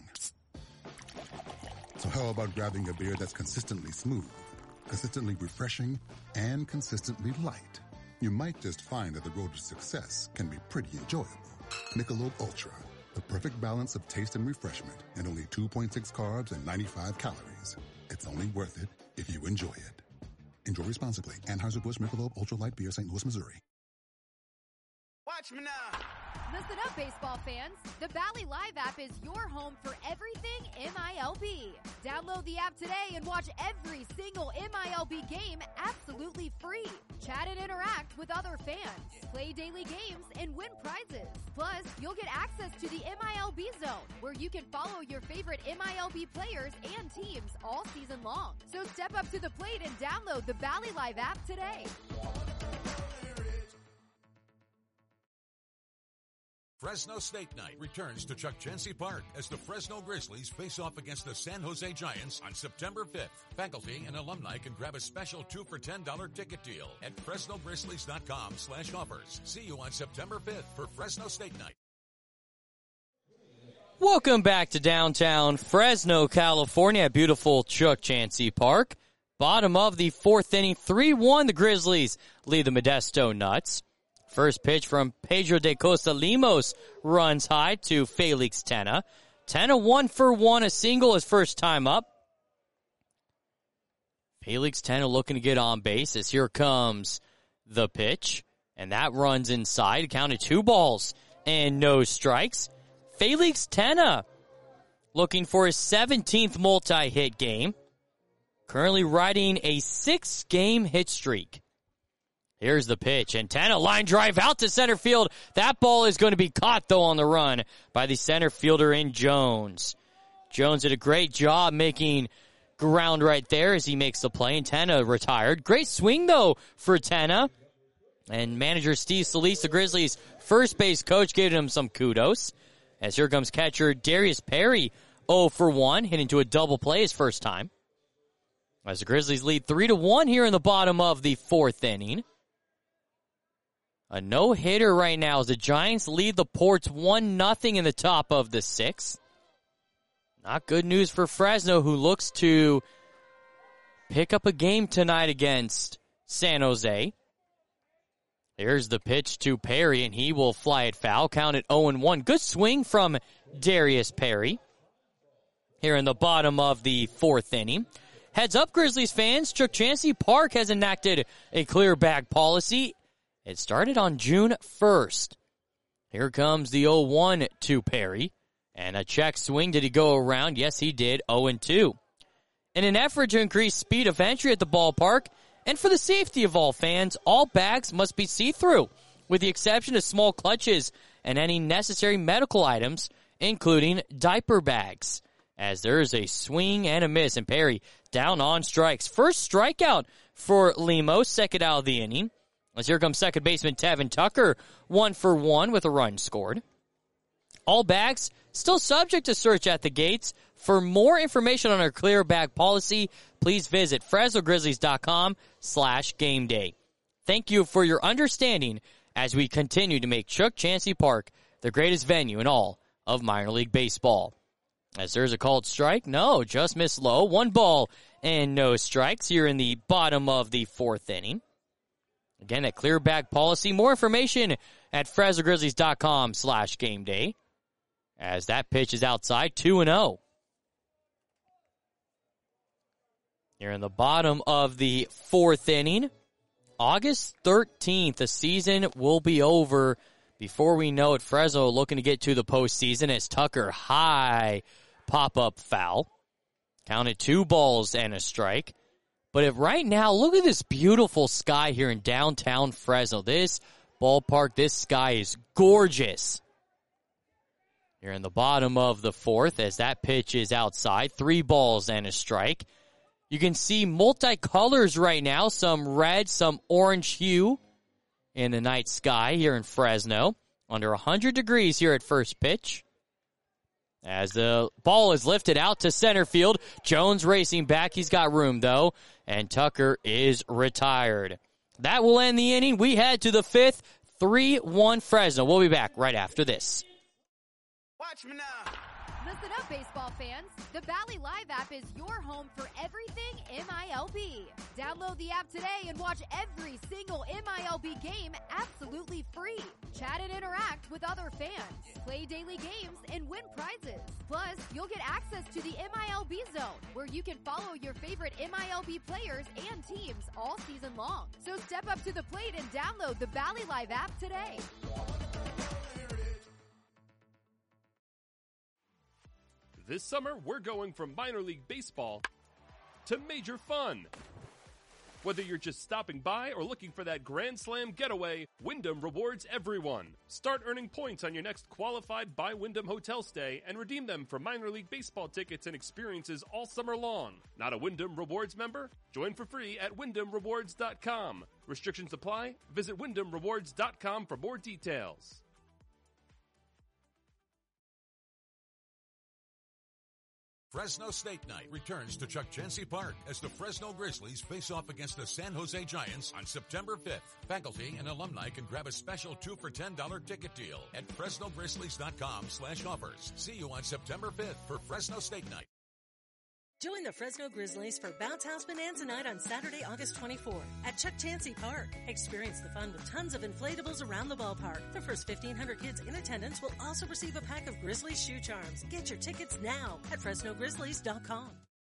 So how about grabbing a beer that's consistently smooth, consistently refreshing, and consistently light? You might just find that the road to success can be pretty enjoyable. Michelob Ultra, the perfect balance of taste and refreshment, and only 2.6 carbs and 95 calories. It's only worth it if you enjoy it. Enjoy responsibly. Anheuser-Busch Michelob Ultra Light Beer, St. Louis, Missouri. Watch me now. Listen up, baseball fans. The Valley Live app is your home for everything MILB. Download the app today and watch every single MILB game absolutely free. Chat and interact with other fans. Play daily games and win prizes. Plus, you'll get access to the MILB Zone, where you can follow your favorite MILB players and teams all season long. So step up to the plate and download the Valley Live app today. Fresno State Night returns to Chuck Chansey Park as the Fresno Grizzlies face off against the San Jose Giants on September 5th. Faculty and alumni can grab a special 2 for $10 ticket deal at FresnoGrizzlies.com/offers. See you on September 5th for Fresno State Night. Welcome back to downtown Fresno, California at beautiful Chuck Chansey Park. Bottom of the fourth inning, 3-1. The Grizzlies lead the Modesto Nuts. First pitch from Pedro de Costa Limos runs high to Felix Tena. Tena 1-for-1, a single his first time up. Felix Tena looking to get on base as here comes the pitch. And that runs inside. Counted 2 balls and no strikes. Felix Tena looking for his 17th multi-hit game. Currently riding a 6-game hit streak. Here's the pitch, and Tena line drive out to center field. That ball is going to be caught, though, on the run by the center fielder in Jones. Jones did a great job making ground right there as he makes the play, and Tena retired. Great swing, though, for Tena. And manager Steve Solis, the Grizzlies' first base coach, gave him some kudos. As here comes catcher Darius Perry, 0-for-1, hitting to a double play his first time. As the Grizzlies lead 3-1 here in the bottom of the fourth inning. A no-hitter right now as the Giants lead the Ports 1-0 in the top of the sixth. Not good news for Fresno, who looks to pick up a game tonight against San Jose. Here's the pitch to Perry, and he will fly it foul. Count it 0-1. Good swing from Darius Perry here in the bottom of the fourth inning. Heads up, Grizzlies fans. Chuck Chansey Park has enacted a clear bag policy. It started on June 1st. Here comes the 0-1 to Perry. And a check swing. Did he go around? Yes, he did. 0-2. In an effort to increase speed of entry at the ballpark, and for the safety of all fans, all bags must be see-through, with the exception of small clutches and any necessary medical items, including diaper bags. As there is a swing and a miss, and Perry down on strikes. First strikeout for Lemos, second out of the inning. As here comes second baseman Tevin Tucker, 1-for-1 with a run scored. All bags still subject to search at the gates. For more information on our clear bag policy, please visit FresnoGrizzlies.com/gameday. Thank you for your understanding as we continue to make Chuck Chansey Park the greatest venue in all of minor league baseball. As there's a called strike, no, just missed low. 1 ball and no strikes here in the bottom of the fourth inning. Again, that clear bag policy. More information at FresnoGrizzlies.com/gameday. As that pitch is outside, 2-0. Here in the bottom of the fourth inning, August 13th, the season will be over. Before we know it, Fresno looking to get to the postseason as Tucker high pop-up foul. Counted 2 balls and a strike. But right now, look at this beautiful sky here in downtown Fresno. This ballpark, this sky is gorgeous. Here in the bottom of the fourth as that pitch is outside. 3 balls and a strike. You can see multicolors right now, some red, some orange hue in the night sky here in Fresno. Under 100 degrees here at first pitch. As the ball is lifted out to center field, Jones racing back. He's got room, though, and Tucker is retired. That will end the inning. We head to the fifth, 3-1 Fresno. We'll be back right after this. Watch me now. Listen up, baseball fans. The Valley Live app is your home for everything MILB. Download the app today and watch every single MILB game absolutely free. Chat and interact with other fans. Play daily games and win prizes. Plus, you'll get access to the MILB Zone, where you can follow your favorite MILB players and teams all season long. So step up to the plate and download the Valley Live app today. This summer, we're going from minor league baseball to major fun. Whether you're just stopping by or looking for that Grand Slam getaway, Wyndham rewards everyone. Start earning points on your next qualified by Wyndham hotel stay and redeem them for minor league baseball tickets and experiences all summer long. Not a Wyndham Rewards member? Join for free at WyndhamRewards.com. Restrictions apply. Visit WyndhamRewards.com for more details. Fresno State Night returns to Chuck Chansey Park as the Fresno Grizzlies face off against the San Jose Giants on September 5th. Faculty and alumni can grab a special 2 for $10 ticket deal at FresnoGrizzlies.com/offers. See you on September 5th for Fresno State Night. Join the Fresno Grizzlies for Bounce House Bonanza Night on Saturday, August 24th at Chuck Chansey Park. Experience the fun with tons of inflatables around the ballpark. The first 1,500 kids in attendance will also receive a pack of Grizzlies shoe charms. Get your tickets now at FresnoGrizzlies.com.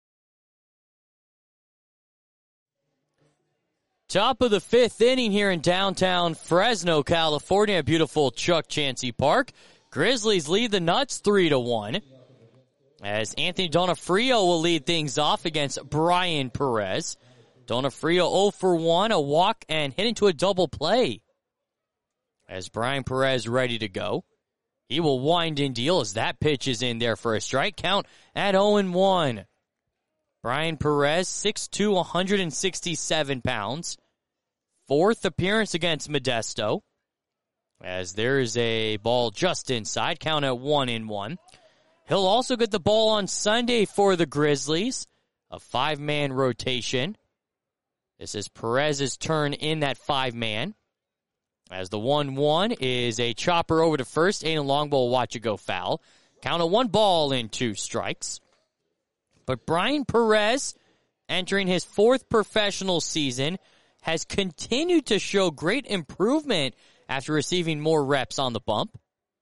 Top of the 5th inning here in downtown Fresno, California, beautiful Chuck Chansey Park. Grizzlies lead the Nuts 3-1. As Anthony Donofrio will lead things off against Brian Perez. Donofrio 0 for 1, a walk, and hit into a double play. As Brian Perez ready to go. He will wind and deal as that pitch is in there for a strike count at 0-1. Brian Perez, 6'2", 167 pounds. 4th appearance against Modesto. As there's a ball just inside, count at 1-1. He'll also get the ball on Sunday for the Grizzlies, a 5-man rotation. This is Perez's turn in that 5-man. As the 1-1 is a chopper over to first, Aiden Longbow will watch it go foul. Count of 1 ball and 2 strikes. But Brian Perez, entering his 4th professional season, has continued to show great improvement after receiving more reps on the bump.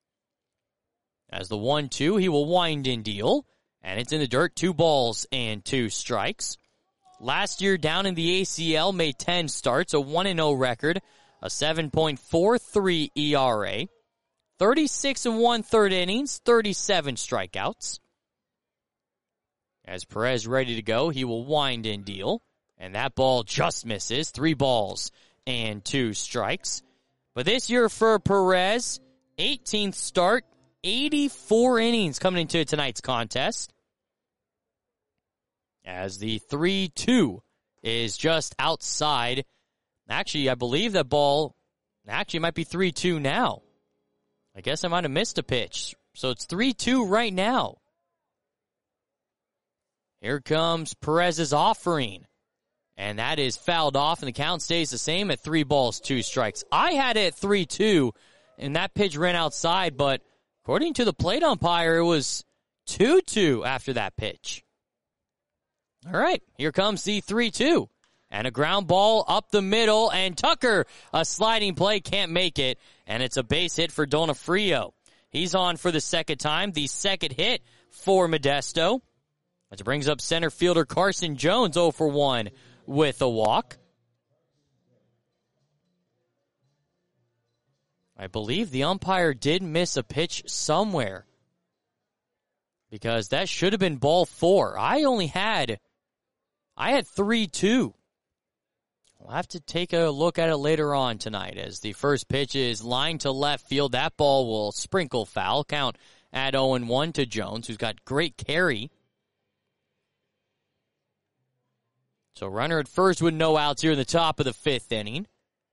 As the 1-2, he will wind and deal, and it's in the dirt, 2 balls and 2 strikes. Last year, down in the ACL, made 10 starts, a 1-0 record, a 7.43 ERA, 36 1/3 innings, 37 strikeouts. As Perez ready to go, he will wind and deal, and that ball just misses, 3 balls and 2 strikes. But this year for Perez, 18th start, 84 innings coming into tonight's contest. As the 3-2 is just outside. Actually, I believe that ball actually might be 3-2 now. I guess I might have missed a pitch. So it's 3-2 right now. Here comes Perez's offering. And that is fouled off, and the count stays the same at 3 balls, 2 strikes. I had it at 3-2, and that pitch ran outside, but according to the plate umpire, it was 2-2 after that pitch. All right, here comes the 3-2. And a ground ball up the middle, and Tucker, a sliding play, can't make it, and it's a base hit for Donofrio. He's on for the second time, the second hit for Modesto. As it brings up center fielder Carson Jones, 0 for 1 with a walk. I believe the umpire did miss a pitch somewhere, because that should have been ball 4. I had 3-2. We'll have to take a look at it later on tonight as the first pitch is lined to left field. That ball will sprinkle foul. Count at 0-1 to Jones, who's got great carry. So runner at first with no outs here in the top of the 5th inning.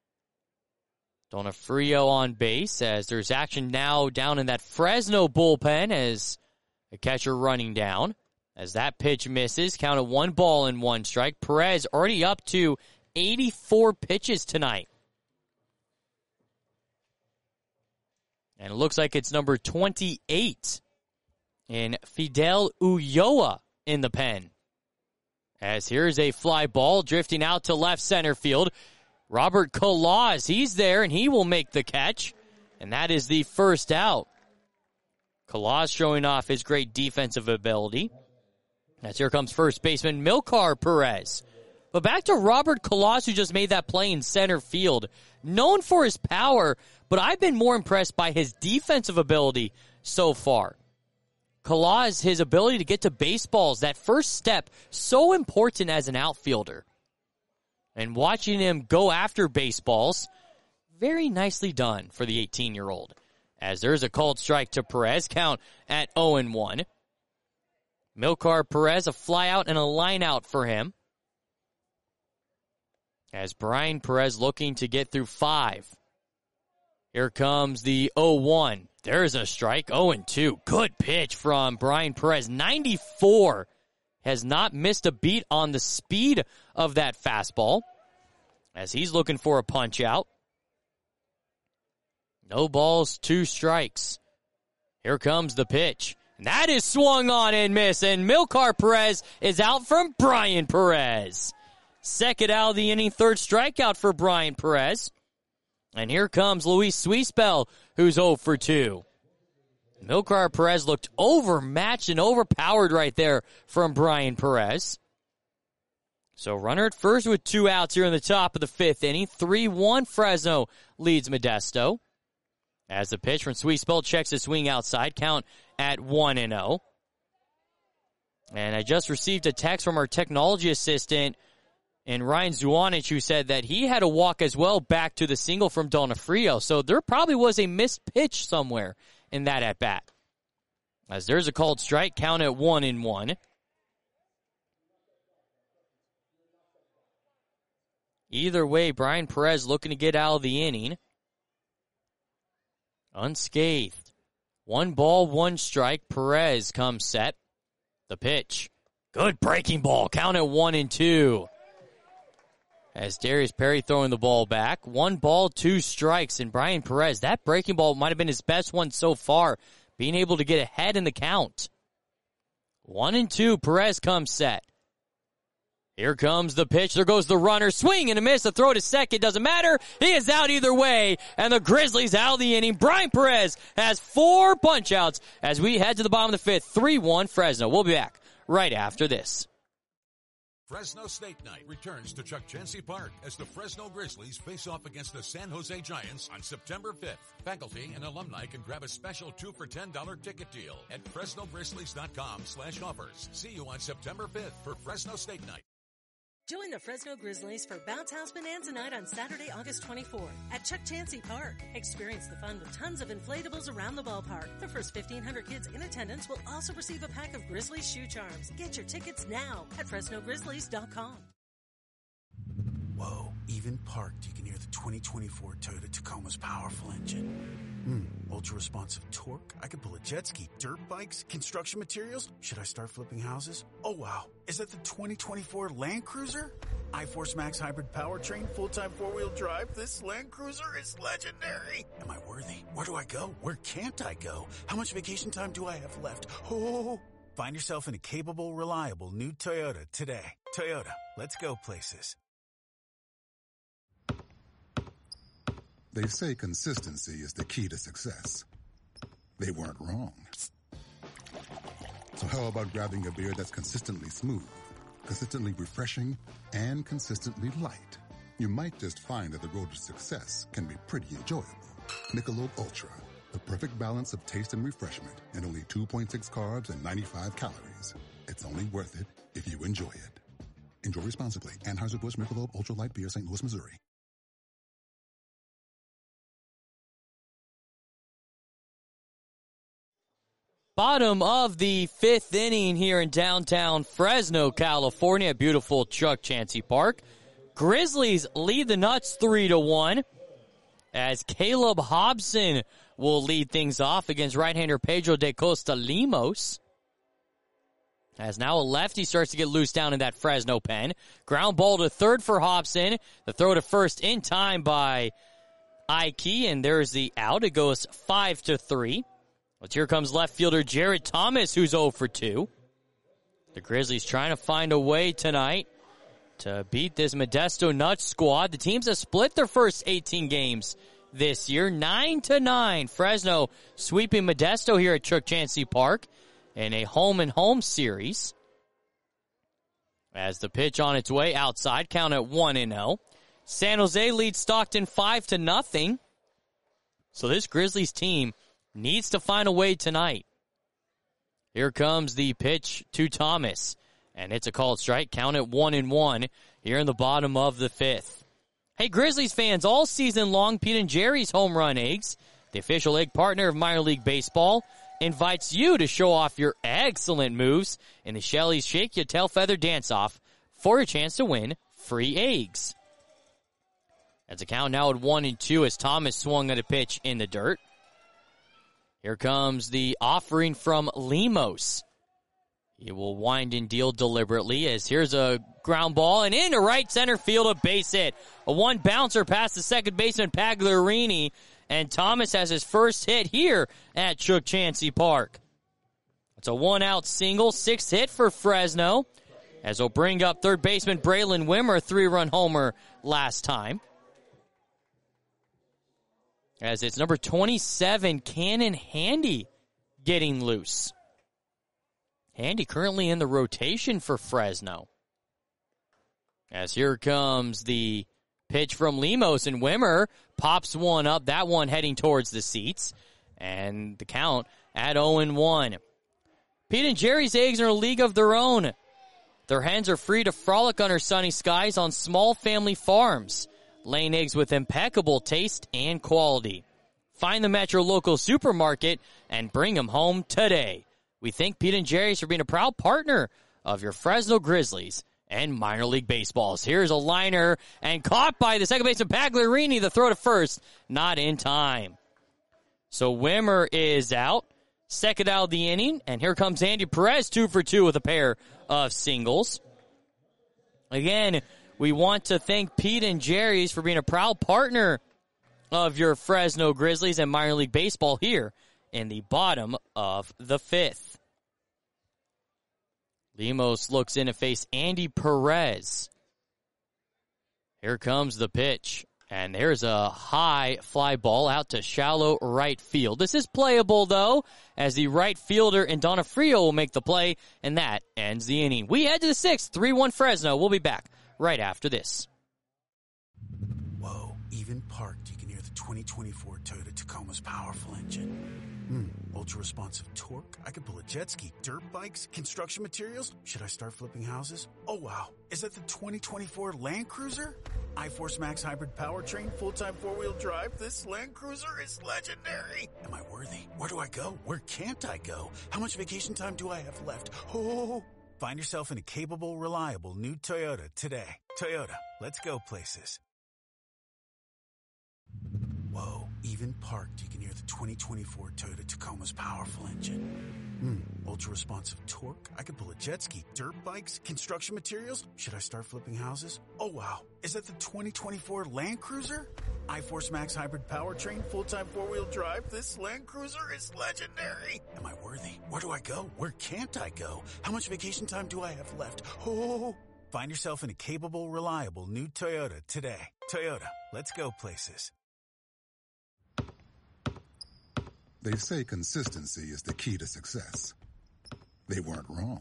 Donofrio on base as there's action now down in that Fresno bullpen as the catcher running down. As that pitch misses, count of 1 ball and 1 strike. Perez already up to 84 pitches tonight. And it looks like it's number 28 in Fidel Ulloa in the pen. As here's a fly ball drifting out to left center field. Robert Colaz, he's there, and he will make the catch. And that is the first out. Colaz showing off his great defensive ability. As here comes first baseman Milkar Perez. But back to Robert Colaz, who just made that play in center field. Known for his power, but I've been more impressed by his defensive ability so far. Colaz, his ability to get to baseballs, that first step, so important as an outfielder. And watching him go after baseballs, very nicely done for the 18-year-old. As there's a called strike to Perez, count at 0-1. Milkar Perez, a fly out and a line out for him. As Brian Perez looking to get through 5. Here comes the 0-1. There's a strike. 0-2. Good pitch from Brian Perez. 94. Has not missed a beat on the speed of that fastball as he's looking for a punch out. No balls, 2 strikes. Here comes the pitch. And that is swung on and missed. And Milkar Perez is out from Brian Perez. Second out of the inning, 3rd strikeout for Brian Perez. And here comes Luis Suispel, who's 0 for 2. Milkar Perez looked overmatched and overpowered right there from Brian Perez. So runner at first with 2 outs here in the top of the 5th inning. 3-1 Fresno leads Modesto. As the pitch from Suispel checks the swing outside, count at 1-0. And I just received a text from our technology assistant and Ryan Zuanich, who said that he had a walk as well back to the single from Donofrio. So there probably was a missed pitch somewhere in that at-bat. As there's a called strike, count at 1-1. Either way, Brian Perez looking to get out of the inning unscathed. 1 ball, 1 strike. Perez comes set. The pitch. Good breaking ball. Count at 1-2. As Darius Perry throwing the ball back. 1 ball, 2 strikes. And Brian Perez, that breaking ball might have been his best one so far, being able to get ahead in the count. 1-2, Perez comes set. Here comes the pitch. There goes the runner. Swing and a miss. A throw to second. Doesn't matter. He is out either way. And the Grizzlies out of the inning. Brian Perez has 4 punch-outs as we head to the bottom of the 5th. 3-1 Fresno. We'll be back right after this. Fresno State Night returns to Chuck Chansey Park as the Fresno Grizzlies face off against the San Jose Giants on September 5th. Faculty and alumni can grab a special 2 for $10 ticket deal at FresnoGrizzlies.com/offers. See you on September 5th for Fresno State Night. Join the Fresno Grizzlies for Bounce House Bonanza Night on Saturday, August 24th at Chuck Chansey Park. Experience the fun with tons of inflatables around the ballpark. The first 1,500 kids in attendance will also receive a pack of Grizzlies shoe charms. Get your tickets now at FresnoGrizzlies.com. Whoa, even parked, you can hear the 2024 Toyota Tacoma's powerful engine. Ultra-responsive torque. I could pull a jet ski, dirt bikes, construction materials. Should I start flipping houses? Oh, wow. Is that the 2024 Land Cruiser? iForce Max hybrid powertrain, full-time four-wheel drive. This Land Cruiser is legendary. Am I worthy? Where do I go? Where can't I go? How much vacation time do I have left? Oh, find yourself in a capable, reliable new Toyota today. Toyota, let's go places. They say consistency is the key to success. They weren't wrong. So how about grabbing a beer that's consistently smooth, consistently refreshing, and consistently light? You might just find that the road to success can be pretty enjoyable. Michelob Ultra, the perfect balance of taste and refreshment, and only 2.6 carbs and 95 calories. It's only worth it if you enjoy it. Enjoy responsibly. Anheuser-Busch Michelob Ultra Light Beer, St. Louis, Missouri. Bottom of the 5th inning here in downtown Fresno, California, beautiful Chuck Chansey Park. Grizzlies lead the Nuts 3-1 as Caleb Hobson will lead things off against right-hander Pedro de Costa Limos. As now a lefty starts to get loose down in that Fresno pen. Ground ball to third for Hobson. The throw to first in time by Ike, and there's the out. It goes 5-3. But here comes left fielder Jared Thomas, who's 0 for 2. The Grizzlies trying to find a way tonight to beat this Modesto Nuts squad. The teams have split their first 18 games this year, 9-9. Fresno sweeping Modesto here at Chuck Chansey Park in a home-and-home series. As the pitch on its way outside, count at 1-0. San Jose leads Stockton 5-0. So this Grizzlies team needs to find a way tonight. Here comes the pitch to Thomas, and it's a called strike. Count at 1-1 here in the bottom of the 5th. Hey, Grizzlies fans, all season long, Pete & Jerry's Home Run Eggs, the official egg partner of minor league baseball, invites you to show off your excellent moves in the Shelley's Shake Your Tail Feather Dance-Off for a chance to win free eggs. As the count now at 1-2 as Thomas swung at a pitch in the dirt. Here comes the offering from Lemos. He will wind and deal deliberately as here's a ground ball and into right center field, a base hit. A one bouncer past the second baseman Pagliarini, and Thomas has his first hit here at Chuck Chansey Park. It's a one-out single, sixth hit for Fresno, as he'll bring up third baseman Braylon Wimmer, a 3-run homer last time. As it's number 27, Cannon Handy getting loose. Handy currently in the rotation for Fresno. As here comes the pitch from Lemos, and Wimmer pops one up, that one heading towards the seats. And the count at 0-1. Pete and Jerry's eggs are a league of their own. Their hens are free to frolic under sunny skies on small family farms, laying eggs with impeccable taste and quality. Find them at your local supermarket and bring them home today. We thank Pete and Jerry's for being a proud partner of your Fresno Grizzlies and minor league baseballs. Here's a liner and caught by the second baseman Pagliarini. The throw to first, not in time. So Wimmer is out. Second out of the inning, and here comes Andy Perez, 2 for 2 with a pair of singles. Again, we want to thank Pete and Jerry's for being a proud partner of your Fresno Grizzlies and minor league baseball here in the bottom of the fifth. Lemos looks in to face Andy Perez. Here comes the pitch. And there's a high fly ball out to shallow right field. This is playable, though, as the right fielder and Donofrio will make the play, and that ends the inning. We head to the sixth, 3-1 Fresno. We'll be back right after this. Whoa, even parked, you can hear the 2024 Toyota Tacoma's powerful engine. Ultra-responsive torque. I could pull a jet ski, dirt bikes, construction materials. Should I start flipping houses? Oh, wow. Is that the 2024 Land Cruiser? iForce Max hybrid powertrain, full-time four-wheel drive. This Land Cruiser is legendary. Am I worthy? Where do I go? Where can't I go? How much vacation time do I have left? Oh, find yourself in a capable, reliable new Toyota today. Toyota, let's go places. Whoa, even parked, you can hear the 2024 Toyota Tacoma's powerful engine. Ultra-responsive torque. I could pull a jet ski, dirt bikes, construction materials. Should I start flipping houses? Oh, wow. Is that the 2024 Land Cruiser? iForce Max hybrid powertrain, full-time four-wheel drive. This Land Cruiser is legendary. Am I worthy? Where do I go? Where can't I go? How much vacation time do I have left? Oh, find yourself in a capable, reliable new Toyota today. Toyota, let's go places. They say consistency is the key to success. They weren't wrong.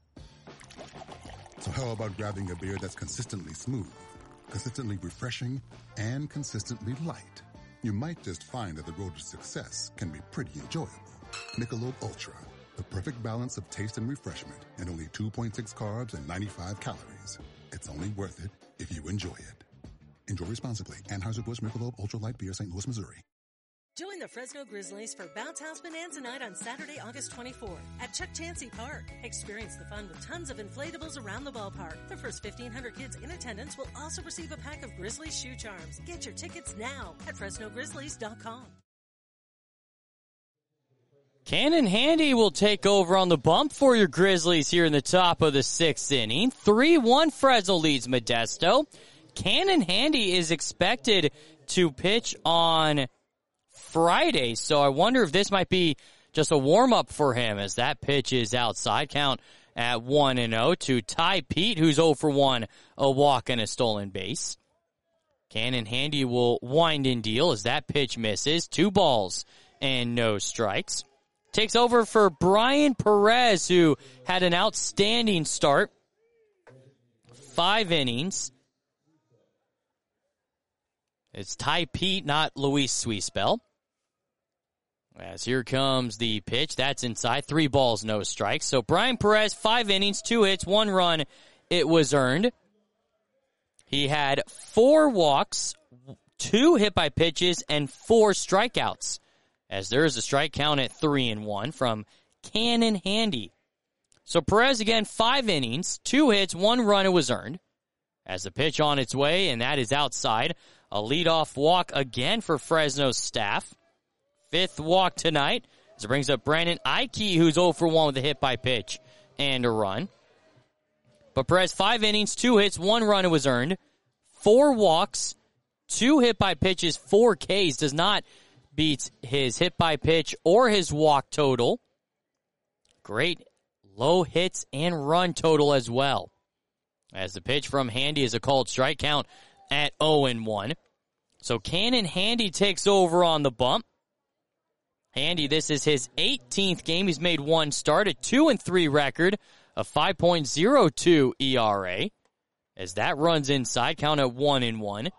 So how about grabbing a beer that's consistently smooth, consistently refreshing, and consistently light? You might just find that the road to success can be pretty enjoyable. Michelob Ultra, the perfect balance of taste and refreshment, and only 2.6 carbs and 95 calories. It's only worth it if you enjoy it. Enjoy responsibly. Anheuser-Busch Michelob Ultra Light Beer, St. Louis, Missouri. Join the Fresno Grizzlies for Bounce House Bonanza Night on Saturday, August 24th at Chuck Chansey Park. Experience the fun with tons of inflatables around the ballpark. The first 1,500 kids in attendance will also receive a pack of Grizzlies shoe charms. Get your tickets now at FresnoGrizzlies.com. Cannon Handy will take over on the bump for your Grizzlies here in the top of the sixth inning. 3-1 Fresno leads Modesto. Cannon Handy is expected to pitch on Friday, so I wonder if this might be just a warm-up for him as that pitch is outside. Count at 1-0 to Ty Pete, who's 0 for 1, a walk and a stolen base. Cannon Handy will wind and deal as that pitch misses. 2 balls and no strikes. Takes over for Brian Perez, who had an outstanding start. 5 innings. It's Ty Pete, not Luis Suispel. As here comes the pitch. That's inside. 3 balls, no strikes. So Brian Perez, 5 innings, 2 hits, 1 run. It was earned. He had 4 walks, 2 hit by pitches, and 4 strikeouts. As there is a strike count at 3-1 from Cannon Handy. So Perez again, 5 innings, 2 hits, 1 run. It was earned. As the pitch on its way, and that is outside. A leadoff walk again for Fresno's staff. 5th walk tonight. As it brings up Brandon Ike, who's 0 for 1 with a hit by pitch and a run. But Perez, 5 innings, 2 hits, 1 run was earned. 4 walks, 2 hit by pitches, 4 Ks. Does not beat his hit by pitch or his walk total. Great low hits and run total as well. As the pitch from Handy is a called strike, count at 0-1. So Cannon Handy takes over on the bump. Handy, this is his 18th game. He's made 1 start, a 2-3 record, a 5.02 ERA. As that runs inside, count at 1-1.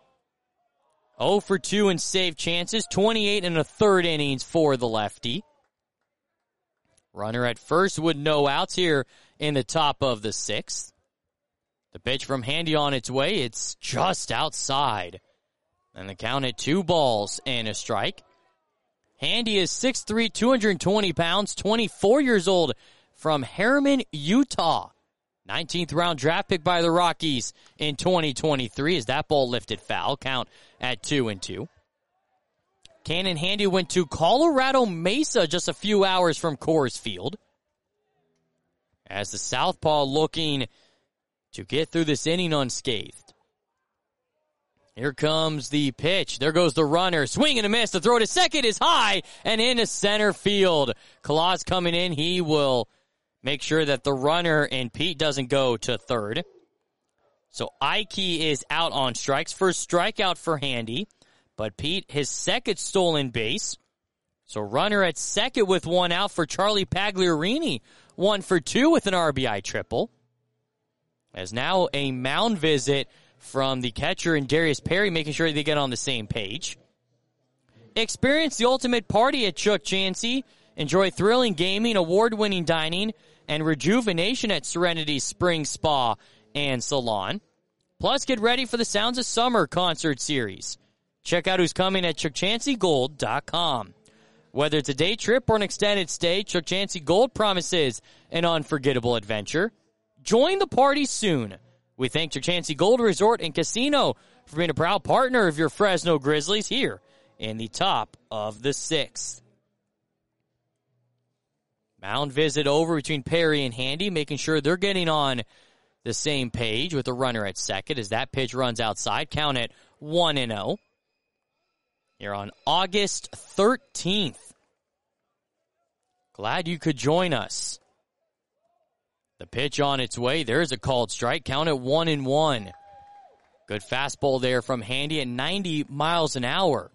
0 for 2 in save chances, 28 1/3 innings for the lefty. Runner at first with no outs here in the top of the 6th. The pitch from Handy on its way. It's just outside. And the count at 2 balls and a strike. Handy is 6'3", 220 pounds, 24 years old from Harriman, Utah. 19th round draft pick by the Rockies in 2023 as that ball lifted foul. Count at 2-2. Cannon Handy went to Colorado Mesa just a few hours from Coors Field. As the southpaw looking to get through this inning unscathed. Here comes the pitch. There goes the runner. Swing and a miss. The throw to second is high and into center field. Claus coming in. He will make sure that the runner and Pete doesn't go to third. So Ike is out on strikes. First strikeout for Handy. But Pete, his second stolen base. So runner at second with 1 out for Charlie Pagliarini. 1 for 2 with an RBI triple. As now a mound visit from the catcher and Darius Perry, making sure they get on the same page. Experience the ultimate party at Chuck Chansey. Enjoy thrilling gaming, award-winning dining, and rejuvenation at Serenity Spring Spa and Salon. Plus, get ready for the Sounds of Summer concert series. Check out who's coming at ChuckChanseyGold.com. Whether it's a day trip or an extended stay, Chuck Chansey Gold promises an unforgettable adventure. Join the party soon. We thank Chuck Chansey Gold Resort and Casino for being a proud partner of your Fresno Grizzlies here in the top of the 6th. Mound visit over between Perry and Handy, making sure they're getting on the same page with the runner at second as that pitch runs outside. Count it 1-0. Here on August 13th. Glad you could join us. The pitch on its way. There's a called strike. Count at 1-1. Good fastball there from Handy at 90 miles an hour.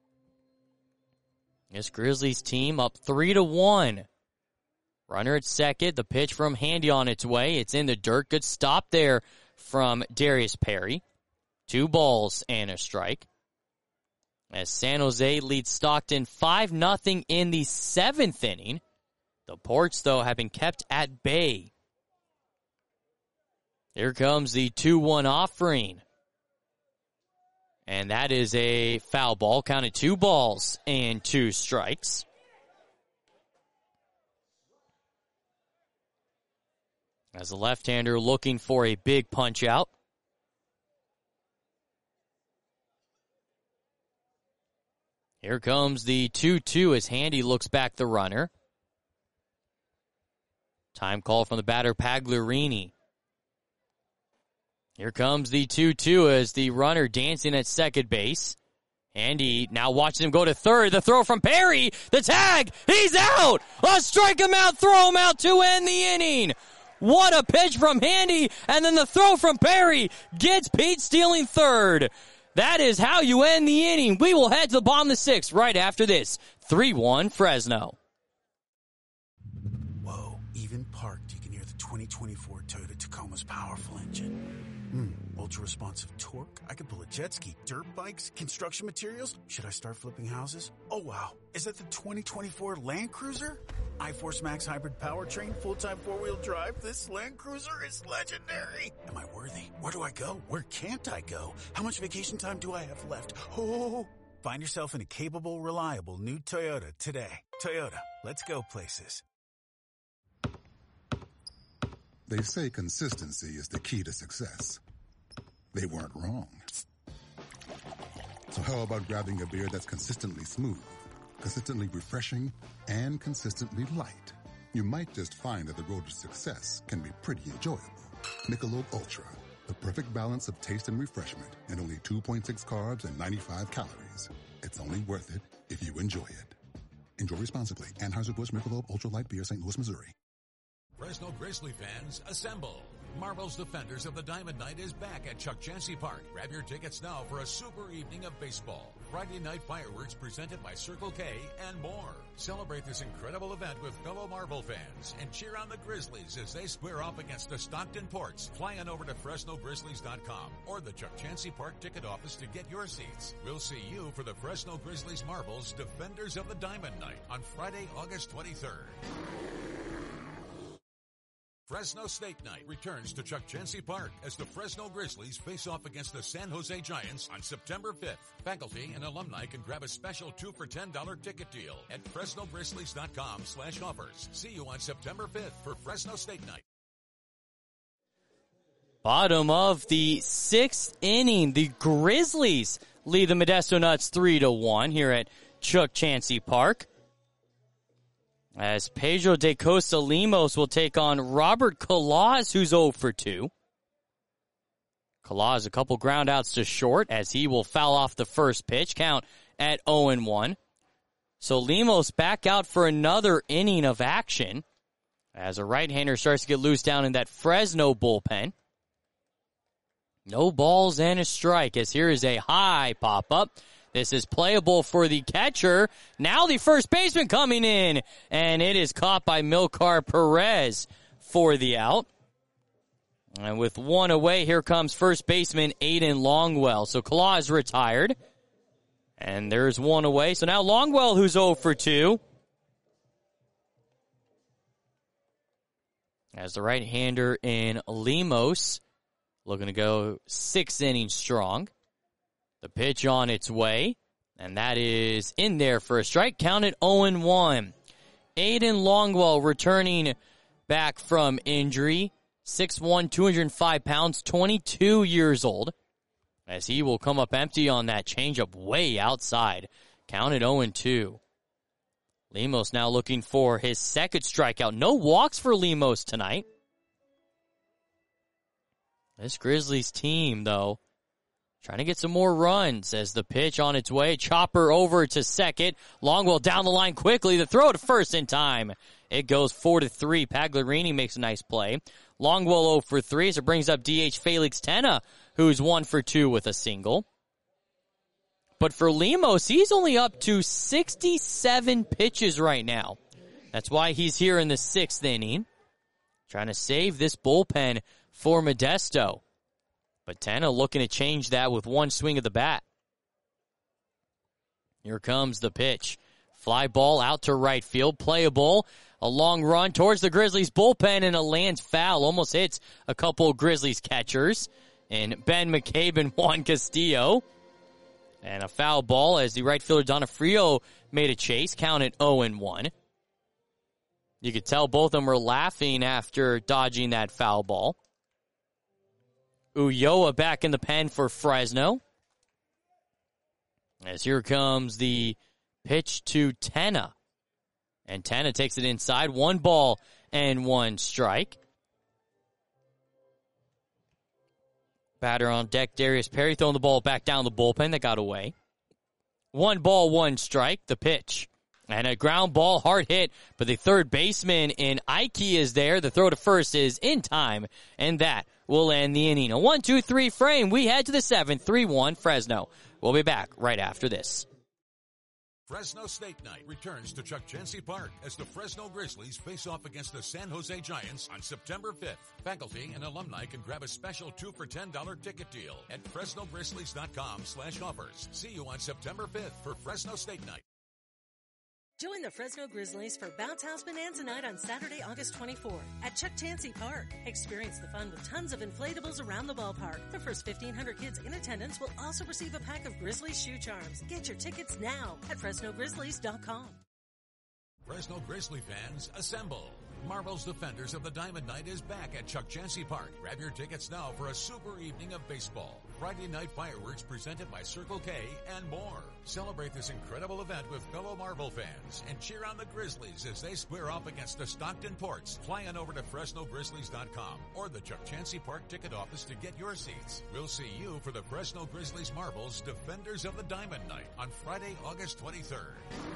This Grizzlies team up 3-1. Runner at second. The pitch from Handy on its way. It's in the dirt. Good stop there from Darius Perry. 2 balls and a strike. As San Jose leads Stockton 5-0 in the 7th inning. The Ports, though, have been kept at bay. Here comes the 2-1 offering. And that is a foul ball. Counted 2 balls and 2 strikes. As a left-hander looking for a big punch out. Here comes the 2-2 as Handy looks back the runner. Time call from the batter, Pagliarini. Here comes the 2-2 as the runner dancing at second base. Handy now watches him go to third. The throw from Perry. The tag. He's out. Strike him out. Throw him out to end the inning. What a pitch from Handy. And then the throw from Perry gets Pete stealing third. That is how you end the inning. We will head to the bottom of the 6th right after this. 3-1 Fresno. Whoa, even parked, you can hear the 2024 Toyota Tacoma's powerful engine. Ultra-responsive torque. I could pull a jet ski, dirt bikes, construction materials. Should I start flipping houses? Oh, wow. Is that the 2024 Land Cruiser? iForce Max hybrid powertrain, full-time four-wheel drive. This Land Cruiser is legendary. Am I worthy? Where do I go? Where can't I go? How much vacation time do I have left? Oh, find yourself in a capable, reliable new Toyota today. Toyota, let's go places. They say consistency is the key to success. They weren't wrong. So how about grabbing a beer that's consistently smooth, consistently refreshing, and consistently light? You might just find that the road to success can be pretty enjoyable. Michelob Ultra, the perfect balance of taste and refreshment, and only 2.6 carbs and 95 calories. It's only worth it if you enjoy it. Enjoy responsibly. Anheuser-Busch Michelob Ultra Light Beer, St. Louis, Missouri. Fresno Grizzly fans, assemble! Marvel's Defenders of the Diamond Night is back at Chuck Chansey Park. Grab your tickets now for a super evening of baseball. Friday night fireworks presented by Circle K and more. Celebrate this incredible event with fellow Marvel fans and cheer on the Grizzlies as they square up against the Stockton Ports. Fly on over to FresnoGrizzlies.com or the Chuck Chansey Park ticket office to get your seats. We'll see you for the Fresno Grizzlies Marvel's Defenders of the Diamond Night on Friday, August 23rd. Fresno State Night returns to Chuck Chansey Park as the Fresno Grizzlies face off against the San Jose Giants on September 5th. Faculty and alumni can grab a special 2 for $10 ticket deal at FresnoGrizzlies.com/offers. See you on September 5th for Fresno State Night. Bottom of the 6th inning, the Grizzlies lead the Modesto Nuts 3-1 here at Chuck Chansey Park, as Pedro de Costa Limos will take on Robert Calas, who's 0 for 2. Calas a couple ground outs to short as he will foul off the first pitch, count at 0-1. So Limos back out for another inning of action as a right-hander starts to get loose down in that Fresno bullpen. No balls and a strike as here is a high pop-up. This is playable for the catcher. Now the first baseman coming in, and it is caught by Milcar Perez for the out. And with one away, here comes first baseman Aiden Longwell. So Calas retired, and there's one away. So now Longwell, who's 0 for 2. As the right-hander in Limos, looking to go 6 innings strong. The pitch on its way, and that is in there for a strike. Counted 0-1. Aiden Longwell returning back from injury. 6'1", 205 pounds, 22 years old. As he will come up empty on that changeup way outside. Counted 0-2. Limos now looking for his second strikeout. No walks for Limos tonight. This Grizzlies team, though, trying to get some more runs as the pitch on its way. Chopper over to second. Longwell down the line quickly. The throw to first in time. It goes 4-3. Pagliarini makes a nice play. Longwell 0 for 3 as it brings up DH Felix Tena, who's 1 for 2 with a single. But for Limos, he's only up to 67 pitches right now. That's why he's here in the 6th inning, trying to save this bullpen for Modesto. But Tena looking to change that with one swing of the bat. Here comes the pitch. Fly ball out to right field. Playable. A long run towards the Grizzlies bullpen and a lands foul. Almost hits a couple of Grizzlies catchers. And Ben McCabe and Juan Castillo. And a foul ball as the right fielder Donofrio made a chase. Counted 0-1. You could tell both of them were laughing after dodging that foul ball. Ulloa back in the pen for Fresno. As here comes the pitch to Tena. And Tena takes it inside. 1 ball and 1 strike. Batter on deck, Darius Perry throwing the ball back down the bullpen. That got away. 1 ball, 1 strike. The pitch. And a ground ball, hard hit, but the third baseman in Ike is there. The throw to first is in time, and that will end the inning. A 1-2-3 frame. We head to the 7th, 3-1 Fresno. We'll be back right after this. Fresno State Night returns to Chuck Chansey Park as the Fresno Grizzlies face off against the San Jose Giants on September 5th. Faculty and alumni can grab a special 2 for $10 ticket deal at FresnoGrizzlies.com/offers. See you on September 5th for Fresno State Night. Join the Fresno Grizzlies for Bounce House Bonanza Night on Saturday, August 24th at Chuck Chansey Park. Experience the fun with tons of inflatables around the ballpark. The first 1,500 kids in attendance will also receive a pack of Grizzlies shoe charms. Get your tickets now at FresnoGrizzlies.com. Fresno Grizzly fans, assemble! Marvel's Defenders of the Diamond Night is back at Chuck Chansey Park. Grab your tickets now for a super evening of baseball. Friday Night Fireworks presented by Circle K, and more. Celebrate this incredible event with fellow Marvel fans and cheer on the Grizzlies as they square off against the Stockton Ports. Fly on over to FresnoGrizzlies.com or the Chuck Chansey Park ticket office to get your seats. We'll see you for the Fresno Grizzlies Marbles Defenders of the Diamond Night on Friday, August 23rd.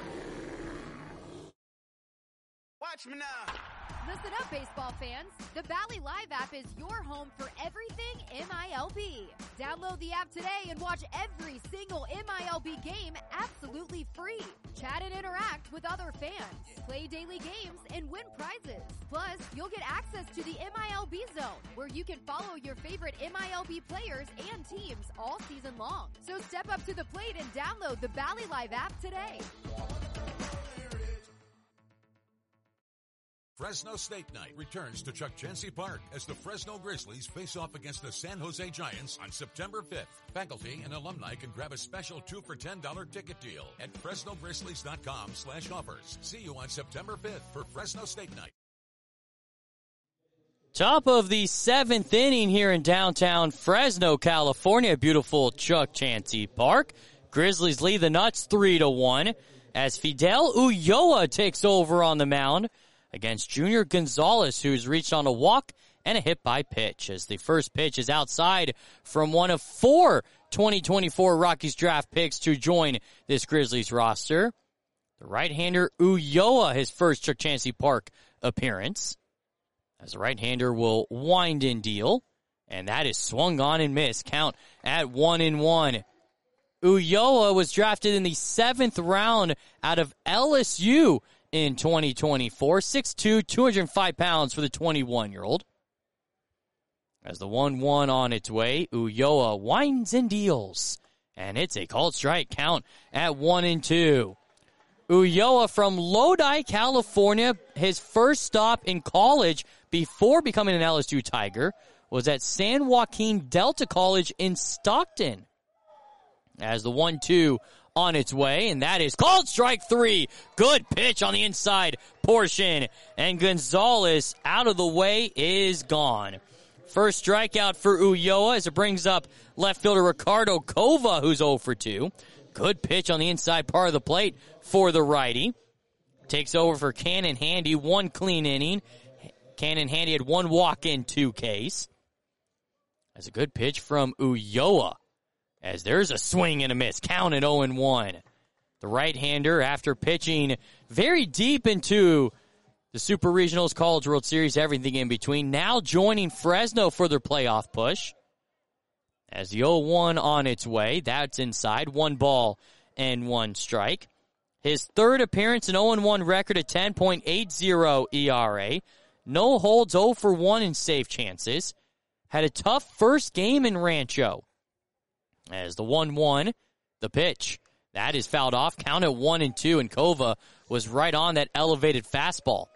Watch me now. Listen up, baseball fans. The Valley Live app is your home for everything MILB. Download the app today and watch every single MILB game absolutely free. Chat and interact with other fans. Play daily games and win prizes. Plus, you'll get access to the MILB Zone, where you can follow your favorite MILB players and teams all season long. So step up to the plate and download the Valley Live app today. Fresno State Night returns to Chuck Chansey Park as the Fresno Grizzlies face off against the San Jose Giants on September 5th. Faculty and alumni can grab a special 2 for $10 ticket deal at FresnoGrizzlies.com/offers. See you on September 5th for Fresno State Night. Top of the 7th inning here in downtown Fresno, California. Beautiful Chuck Chansey Park. Grizzlies lead the Nuts 3-1 as Fidel Ulloa takes over on the mound against Junior Gonzalez, who's reached on a walk and a hit by pitch, as the first pitch is outside from one of 4 2024 Rockies draft picks to join this Grizzlies roster. The right-hander Ulloa, his first Chuck Chansey Park appearance, as the right-hander will wind and deal, and that is swung on and missed. Count at 1-1. Ulloa was drafted in the 7th round out of LSU in 2024, 6'2", 205 pounds for the 21-year-old. As the 1-1 on its way, Ulloa winds and deals, and it's a called strike. Count at 1-2. Ulloa from Lodi, California, his first stop in college before becoming an LSU Tiger was at San Joaquin Delta College in Stockton. As the 1-2 on its way, and that is called strike 3. Good pitch on the inside portion, and Gonzalez out of the way is gone. First strikeout for Ulloa as it brings up left fielder Ricardo Cova, who's 0 for 2. Good pitch on the inside part of the plate for the righty. Takes over for Cannon Handy, 1 clean inning. Cannon Handy had 1 walk in 2 Ks. That's a good pitch from Ulloa, as there's a swing and a miss. Count at 0-1. The right-hander, after pitching very deep into the Super Regionals, College World Series, everything in between, now joining Fresno for their playoff push. As the 0-1 on its way, that's inside. 1 ball and 1 strike. His third appearance, an 0-1 record at 10.80 ERA. No holds, 0 for 1 in safe chances. Had a tough first game in Rancho. As the 1-1, the pitch, that is fouled off. Count at 1-2, and Cova was right on that elevated fastball.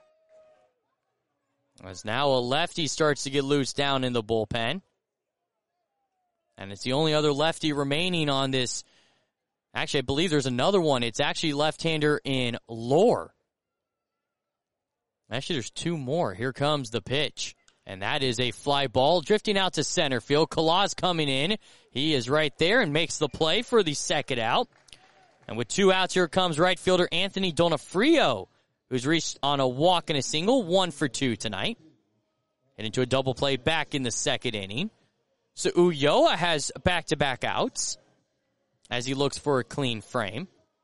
As now a lefty starts to get loose down in the bullpen. And it's the only other lefty remaining on this. Actually, I believe there's another one. It's actually left-hander in Lore. Actually, there's 2 more. Here comes the pitch. And that is a fly ball drifting out to center field. Kalaz coming in. He is right there and makes the play for the second out. And with 2 outs, here comes right fielder Anthony Donofrio, who's reached on a walk and a single, 1 for 2 tonight. And into a double play back in the second inning. So Ulloa has back-to-back outs as he looks for a clean frame.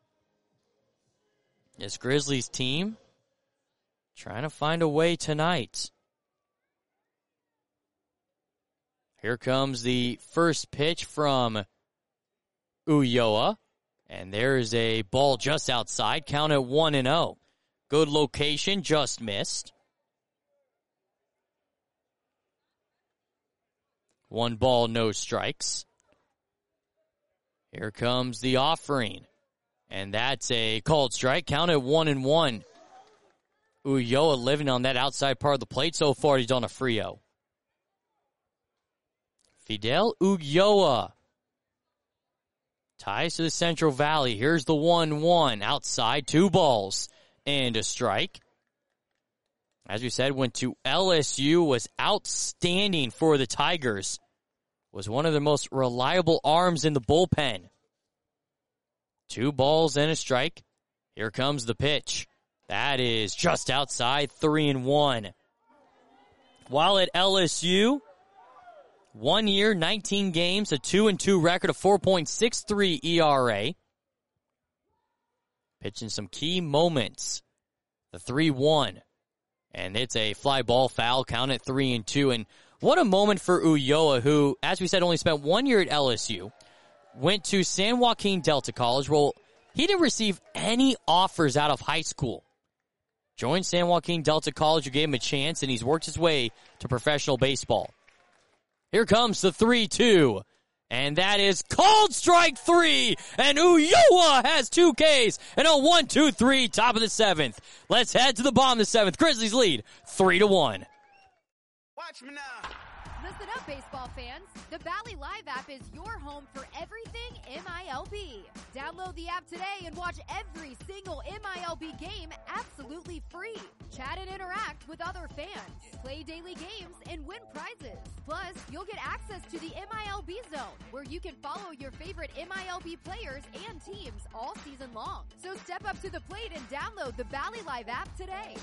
This Grizzlies team trying to find a way tonight. Here comes the first pitch from Ulloa, and there's a ball just outside. Count at 1-0. Good location, just missed. 1 ball, no strikes. Here comes the offering, and that's a called strike. Count at 1-1. Ulloa living on that outside part of the plate so far. He's on a Frio. Fidel Ulloa ties to the Central Valley. Here's the 1-1 outside, 2 balls and a strike. As we said, went to LSU, was outstanding for the Tigers was one of the most reliable arms in the bullpen. 2 balls and a strike. Here comes the pitch. That is just outside, 3-1. While at LSU, 1 year, 19 games, a 2-2 record, a 4.63 ERA. Pitching some key moments. The 3-1. And it's a fly ball foul, count at 3-2. And what a moment for Ulloa, who, as we said, only spent 1 year at LSU. Went to San Joaquin Delta College. Well, he didn't receive any offers out of high school. Joined San Joaquin Delta College, who gave him a chance, and he's worked his way to professional baseball. Here comes the 3-2. And that is called strike 3. And Ulloa has 2 Ks. And a 1-2-3, top of the 7th. Let's head to the bottom of the 7th. Grizzlies lead 3-1. Watch me now. Listen up, baseball fans. The Bally Live app is your home for everything MILB. Download the app today and watch every single MILB game absolutely free. Chat and interact with other fans. Play daily games and win prizes. Plus, you'll get access to the MILB Zone, where you can follow your favorite MILB players and teams all season long. So step up to the plate and download the Bally Live app today.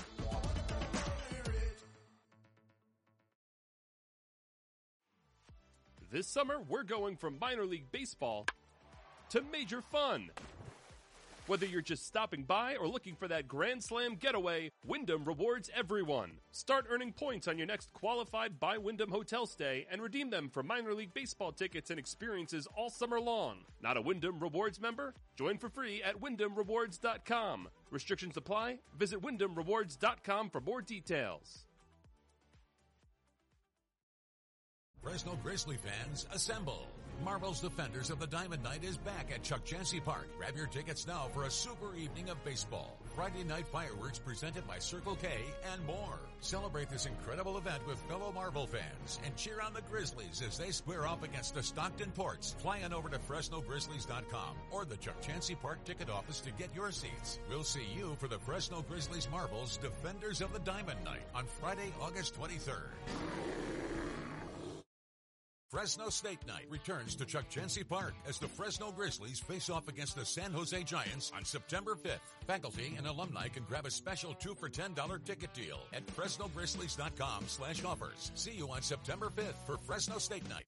This summer, we're going from minor league baseball to major fun. Whether you're just stopping by or looking for that Grand Slam getaway, Wyndham rewards everyone. Start earning points on your next qualified by Wyndham hotel stay and redeem them for minor league baseball tickets and experiences all summer long. Not a Wyndham Rewards member? Join for free at WyndhamRewards.com. Restrictions apply. Visit WyndhamRewards.com for more details. Fresno Grizzly fans, assemble! Marvel's Defenders of the Diamond Night is back at Chuck Chansey Park. Grab your tickets now for a super evening of baseball. Friday night fireworks presented by Circle K and more. Celebrate this incredible event with fellow Marvel fans and cheer on the Grizzlies as they square up against the Stockton Ports. Fly on over to FresnoGrizzlies.com or the Chuck Chansey Park ticket office to get your seats. We'll see you for the Fresno Grizzlies Marvel's Defenders of the Diamond Night on Friday, August 23rd. Fresno State Night returns to Chuck Chansey Park as the Fresno Grizzlies face off against the San Jose Giants on September 5th. Faculty and alumni can grab a special 2 for $10 ticket deal at FresnoGrizzlies.com/offers. See you on September 5th for Fresno State Night.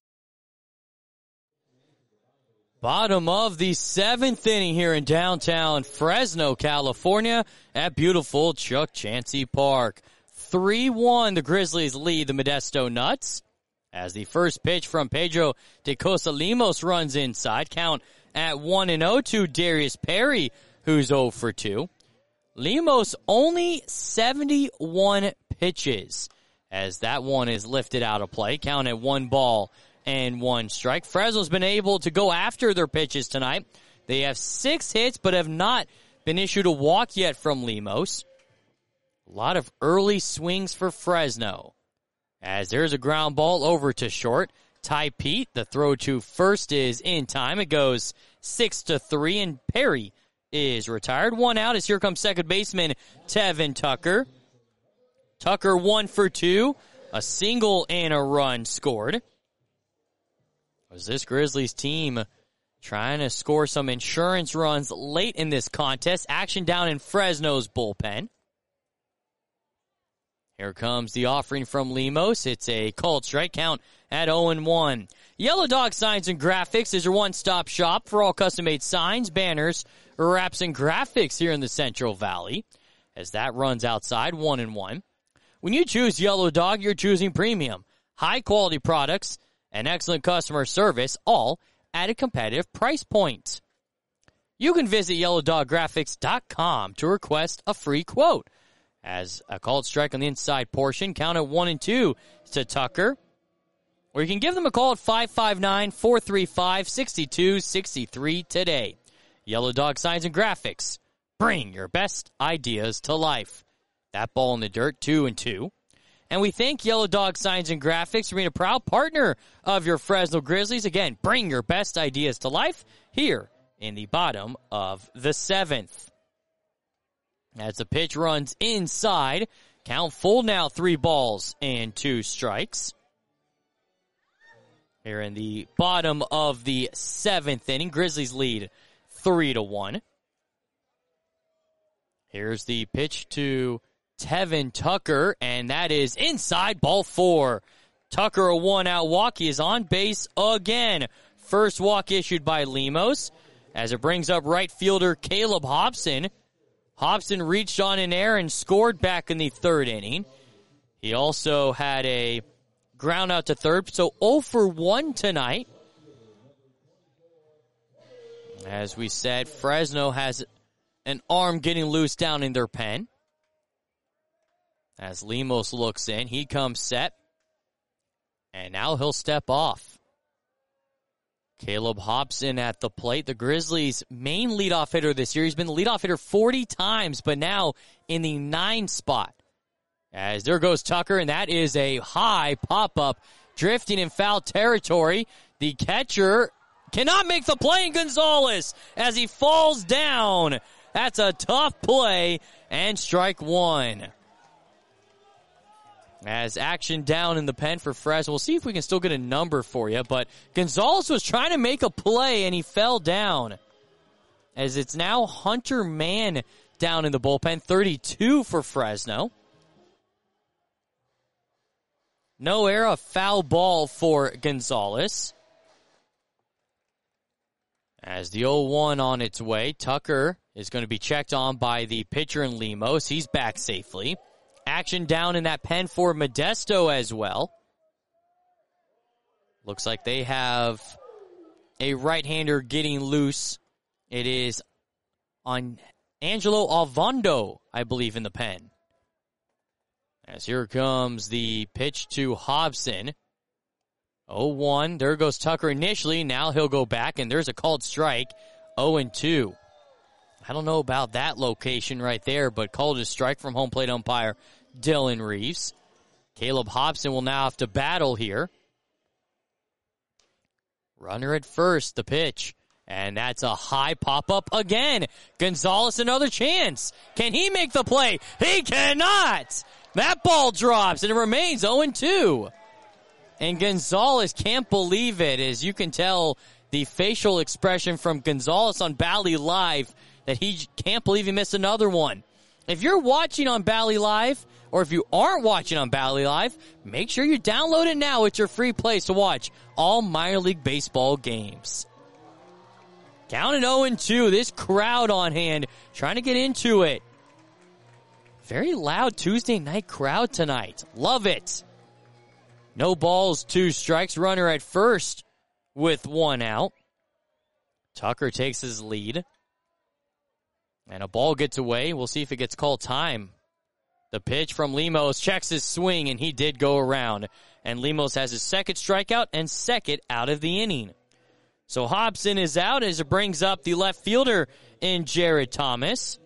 Bottom of the 7th inning here in downtown Fresno, California at beautiful Chuck Chansey Park. 3-1, the Grizzlies lead the Modesto Nuts. As the first pitch from Pedro de Costa Limos runs inside, count at 1-0 to Darius Perry, who's 0 for 2. Limos only 71 pitches, as that one is lifted out of play, count at 1 ball and 1 strike. Fresno's been able to go after their pitches tonight. They have 6 hits, but have not been issued a walk yet from Limos. A lot of early swings for Fresno. As there's a ground ball over to short. Ty Pete, the throw to first is in time. It goes 6-3, and Perry is retired. 1 out as here comes second baseman Tevin Tucker. Tucker 1 for 2, a single and a run scored. Was this Grizzlies team trying to score some insurance runs late in this contest? Action down in Fresno's bullpen. Here comes the offering from Limos. It's a called strike, count at 0-1. Yellow Dog Signs and Graphics is your one-stop shop for all custom-made signs, banners, wraps, and graphics here in the Central Valley. As that runs outside, 1-1. When you choose Yellow Dog, you're choosing premium, high-quality products, and excellent customer service, all at a competitive price point. You can visit YellowDogGraphics.com to request a free quote. As a called strike on the inside portion, count at 1-2 to Tucker. Or you can give them a call at 559-435-6263 today. Yellow Dog Signs and Graphics. Bring your best ideas to life. That ball in the dirt, 2-2. And we thank Yellow Dog Signs and Graphics for being a proud partner of your Fresno Grizzlies. Again, bring your best ideas to life here in the bottom of the 7th. As the pitch runs inside, count full now, 3 balls and 2 strikes. here in the bottom of the 7th inning. Grizzlies lead 3-1. Here's the pitch to Tevin Tucker, and that is inside, ball 4. Tucker, a 1-out walk. He is on base again. First walk issued by Lemos, as it brings up right fielder Caleb Hobson. Hobson reached on an error and scored back in the 3rd inning. He also had a ground out to 3rd, so 0 for 1 tonight. As we said, Fresno has an arm getting loose down in their pen. As Lemos looks in, he comes set. And now he'll step off. Caleb Hobson at the plate. The Grizzlies' main leadoff hitter this year. He's been the leadoff hitter 40 times, but now in the 9 spot. As there goes Tucker, and that is a high pop-up, drifting in foul territory. The catcher cannot make the play, and Gonzalez, as he falls down. That's a tough play, and strike 1. As action down in the pen for Fresno. We'll see if we can still get a number for you, but Gonzalez was trying to make a play, and he fell down. As it's now Hunter Mann down in the bullpen, 32 for Fresno. No error, a foul ball for Gonzalez. As the 0-1 on its way, Tucker is going to be checked on by the pitcher in Lemos. He's back safely. Action down in that pen for Modesto as well. Looks like they have a right-hander getting loose. It is on Angelo Alvondo, I believe, in the pen. As here comes the pitch to Hobson. 0-1. There goes Tucker initially. Now he'll go back, and there's a called strike. 0-2. I don't know about that location right there, but called a strike from home plate umpire Dylan Reeves. Caleb Hobson will now have to battle here. Runner at first, the pitch. And that's a high pop-up again. Gonzalez, another chance. Can he make the play? He cannot! That ball drops, and it remains 0-2. And Gonzalez can't believe it, as you can tell the facial expression from Gonzalez on Bally Live that he can't believe he missed another one. If you're watching on Bally Live, or if you aren't watching on Bally Live, make sure you download it now. It's your free place to watch all minor league baseball games. Count at 0-2. This crowd on hand trying to get into it. Very loud Tuesday night crowd tonight. Love it. No balls, 2 strikes. Runner at first with 1 out. Tucker takes his lead. And a ball gets away. We'll see if it gets called time. The pitch from Lemos checks his swing, and he did go around. And Lemos has his 2nd strikeout and 2nd out of the inning. So Hobson is out as it brings up the left fielder in Jared Thomas.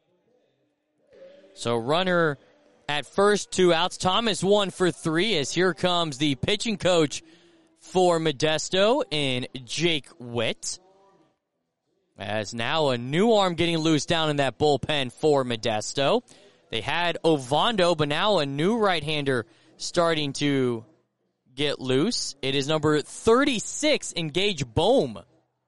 So runner at first, 2 outs. Thomas 1 for 3 as here comes the pitching coach for Modesto in Jake Witt. As now a new arm getting loose down in that bullpen for Modesto. They had Ovando, but now a new right-hander starting to get loose. It is number 36, Engage Boehm.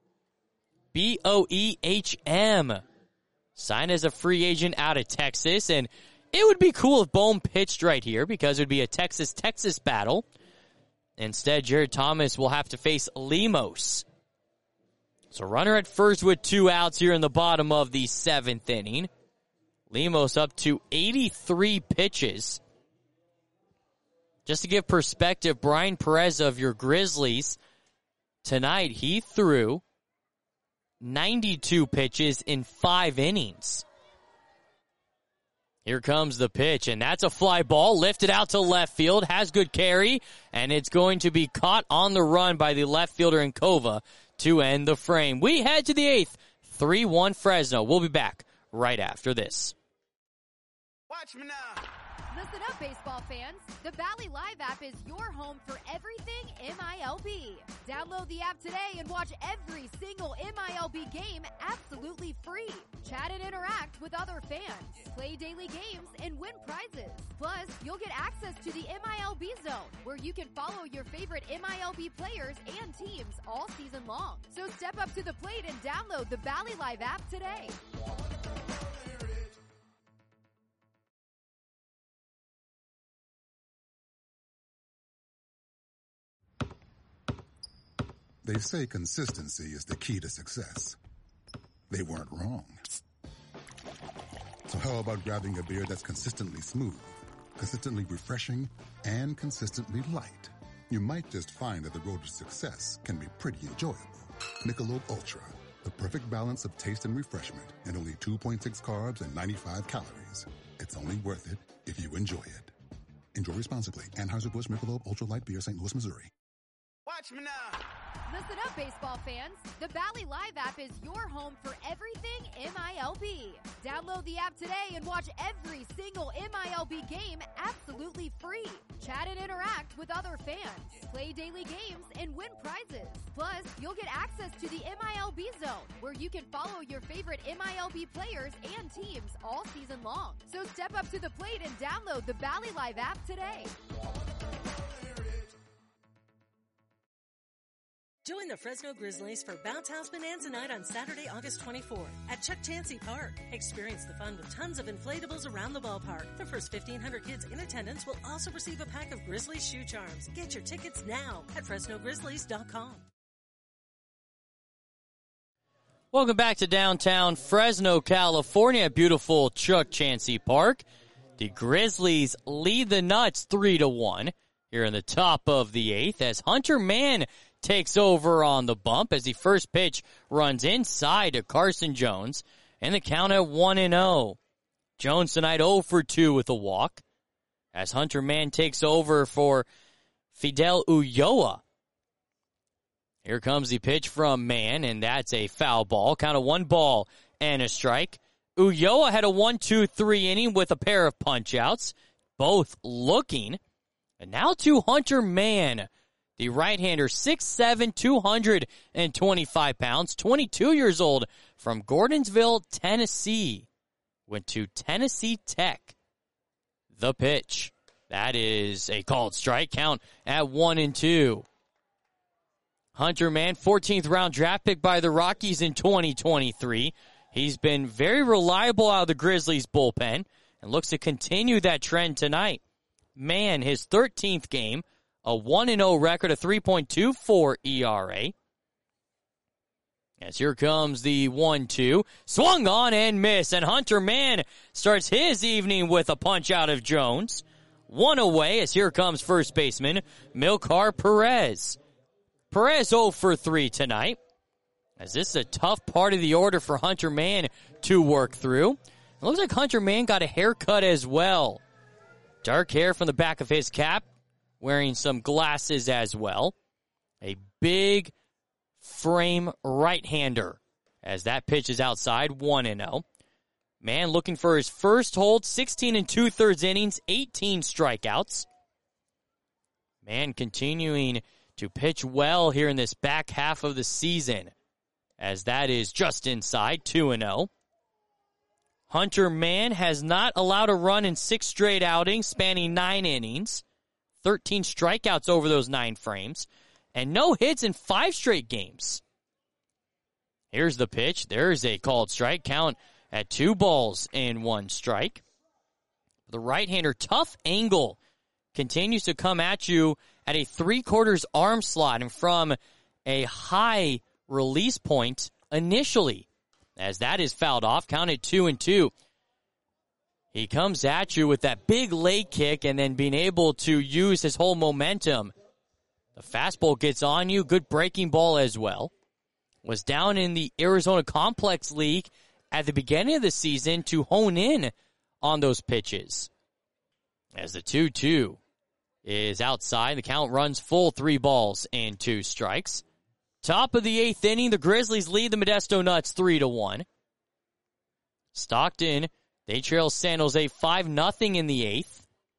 B-O-E-H-M. Signed as a free agent out of Texas. And it would be cool if Boehm pitched right here because it would be a Texas-Texas battle. Instead, Jared Thomas will have to face Lemos. So runner at first with 2 outs here in the bottom of the 7th inning. Lemos up to 83 pitches. Just to give perspective, Brian Perez of your Grizzlies, tonight he threw 92 pitches in 5 innings. Here comes the pitch, and that's a fly ball lifted out to left field, has good carry, and it's going to be caught on the run by the left fielder in Kova to end the frame. We head to the 8th, 3-1 Fresno. We'll be back right after this. Watch me now. Listen up, baseball fans. The Bally Live app is your home for everything MILB. Download the app today and watch every single MILB game absolutely free. Chat and interact with other fans. Play daily games and win prizes. Plus, you'll get access to the MILB Zone, where you can follow your favorite MILB players and teams all season long. So step up to the plate and download the Bally Live app today. They say consistency is the key to success. They weren't wrong. So how about grabbing a beer that's consistently smooth, consistently refreshing, and consistently light? You might just find that the road to success can be pretty enjoyable. Michelob Ultra, the perfect balance of taste and refreshment, and only 2.6 carbs and 95 calories. It's only worth it if you enjoy it. Enjoy responsibly. Anheuser-Busch Michelob Ultra Light Beer, St. Louis, Missouri. Watch me now. Listen up, baseball fans. The Bally Live app is your home for everything MILB. Download the app today and watch every single MILB game absolutely free. Chat and interact with other fans. Play daily games and win prizes. Plus, you'll get access to the MILB Zone, where you can follow your favorite MILB players and teams all season long. So step up to the plate and download the Bally Live app today. Join the Fresno Grizzlies for Bounce House Bonanza Night on Saturday, August 24th at Chuck Chansey Park. Experience the fun with tons of inflatables around the ballpark. The first 1,500 kids in attendance will also receive a pack of Grizzlies shoe charms. Get your tickets now at FresnoGrizzlies.com. Welcome back to downtown Fresno, California, at beautiful Chuck Chansey Park. The Grizzlies lead the Nuts 3-1 here in the top of the 8th as Hunter Mann takes over on the bump as the first pitch runs inside to Carson Jones, and the count at 1-0. Jones tonight 0 for 2 with a walk as Hunter Mann takes over for Fidel Ulloa. Here comes the pitch from Mann, and that's a foul ball. Count of 1 ball and a strike. Ulloa had a 1-2-3 inning with a pair of punch-outs, both looking. And now to Hunter Mann, the right-hander, 6'7", 225 pounds, 22 years old, from Gordonsville, Tennessee. Went to Tennessee Tech. The pitch. That is a called strike. Count at 1-2. Hunter Mann, 14th round draft pick by the Rockies in 2023. He's been very reliable out of the Grizzlies bullpen and looks to continue that trend tonight. Mann, his 13th game, a 1-0 record, a 3.24 ERA. As here comes the 1-2. Swung on and missed, and Hunter Mann starts his evening with a punch out of Jones. 1 away as here comes first baseman Milkar Perez. Perez 0 for 3 tonight, as this is a tough part of the order for Hunter Mann to work through. It looks like Hunter Mann got a haircut as well. Dark hair from the back of his cap, wearing some glasses as well. A big frame right-hander as that pitch is outside, 1-0. Mann looking for his first hold, 16 2/3 innings, 18 strikeouts. Mann continuing to pitch well here in this back half of the season, as that is just inside, 2-0. Hunter Mann has not allowed a run in 6 straight outings, spanning 9 innings. 13 strikeouts over those 9 frames, and no hits in 5 straight games. Here's the pitch. There's a called strike. Count at 2 balls and 1 strike. The right-hander, tough angle, continues to come at you at a 3/4 arm slot and from a high release point initially, as that is fouled off. Counted 2-2. He comes at you with that big leg kick and then being able to use his whole momentum. The fastball gets on you. Good breaking ball as well. Was down in the Arizona Complex League at the beginning of the season to hone in on those pitches. As the 2-2 is outside, the count runs full, 3 balls and 2 strikes. Top of the 8th inning, the Grizzlies lead the Modesto Nuts 3-1. Stockton, they trail San Jose 5-0 in the 8th.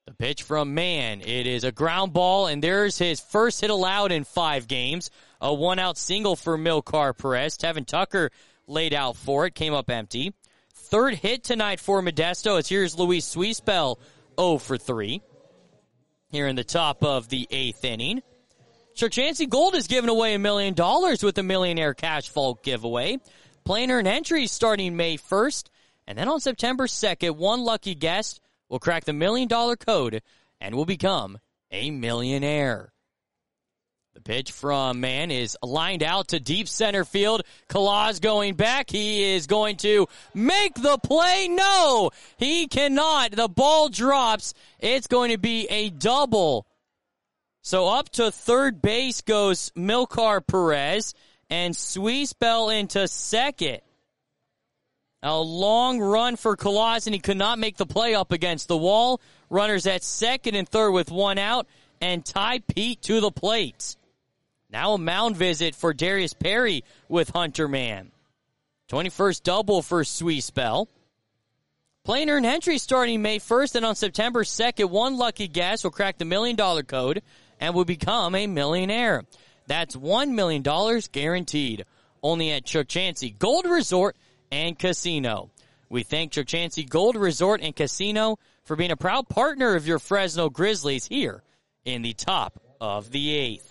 The pitch from Mann. It is a ground ball, and there's his first hit allowed in 5 games. A one-out single for Milkar Perez. Tevin Tucker laid out for it, came up empty. Third hit tonight for Modesto, as here's Luis Suispel, 0 for 3. Here in the top of the 8th inning. Churchansey Gold is giving away $1 million with the Millionaire Cash Vault giveaway. Plainer and entries starting May 1st. And then on September 2nd, one lucky guest will crack the $1 million code and will become a millionaire. The pitch from Mann is lined out to deep center field. Kalaz going back. He is going to make the play. No, he cannot. The ball drops. It's going to be a double. So up to third base goes Milkar Perez, and Suispel into second. A long run for Kalaz, and he could not make the play up against the wall. Runners at second and third with one out, and Ty Pete to the plate. Now a mound visit for Darius Perry with Hunter Mann. 21st double for Suispel. Plainer and Hendry starting May 1st, and on September 2nd, one lucky guest will crack the $1 million code and will become a millionaire. That's $1 million guaranteed. Only at Chukchansi Gold Resort and Casino. We thank Chukchansi Gold Resort and Casino for being a proud partner of your Fresno Grizzlies here in the top of the 8th.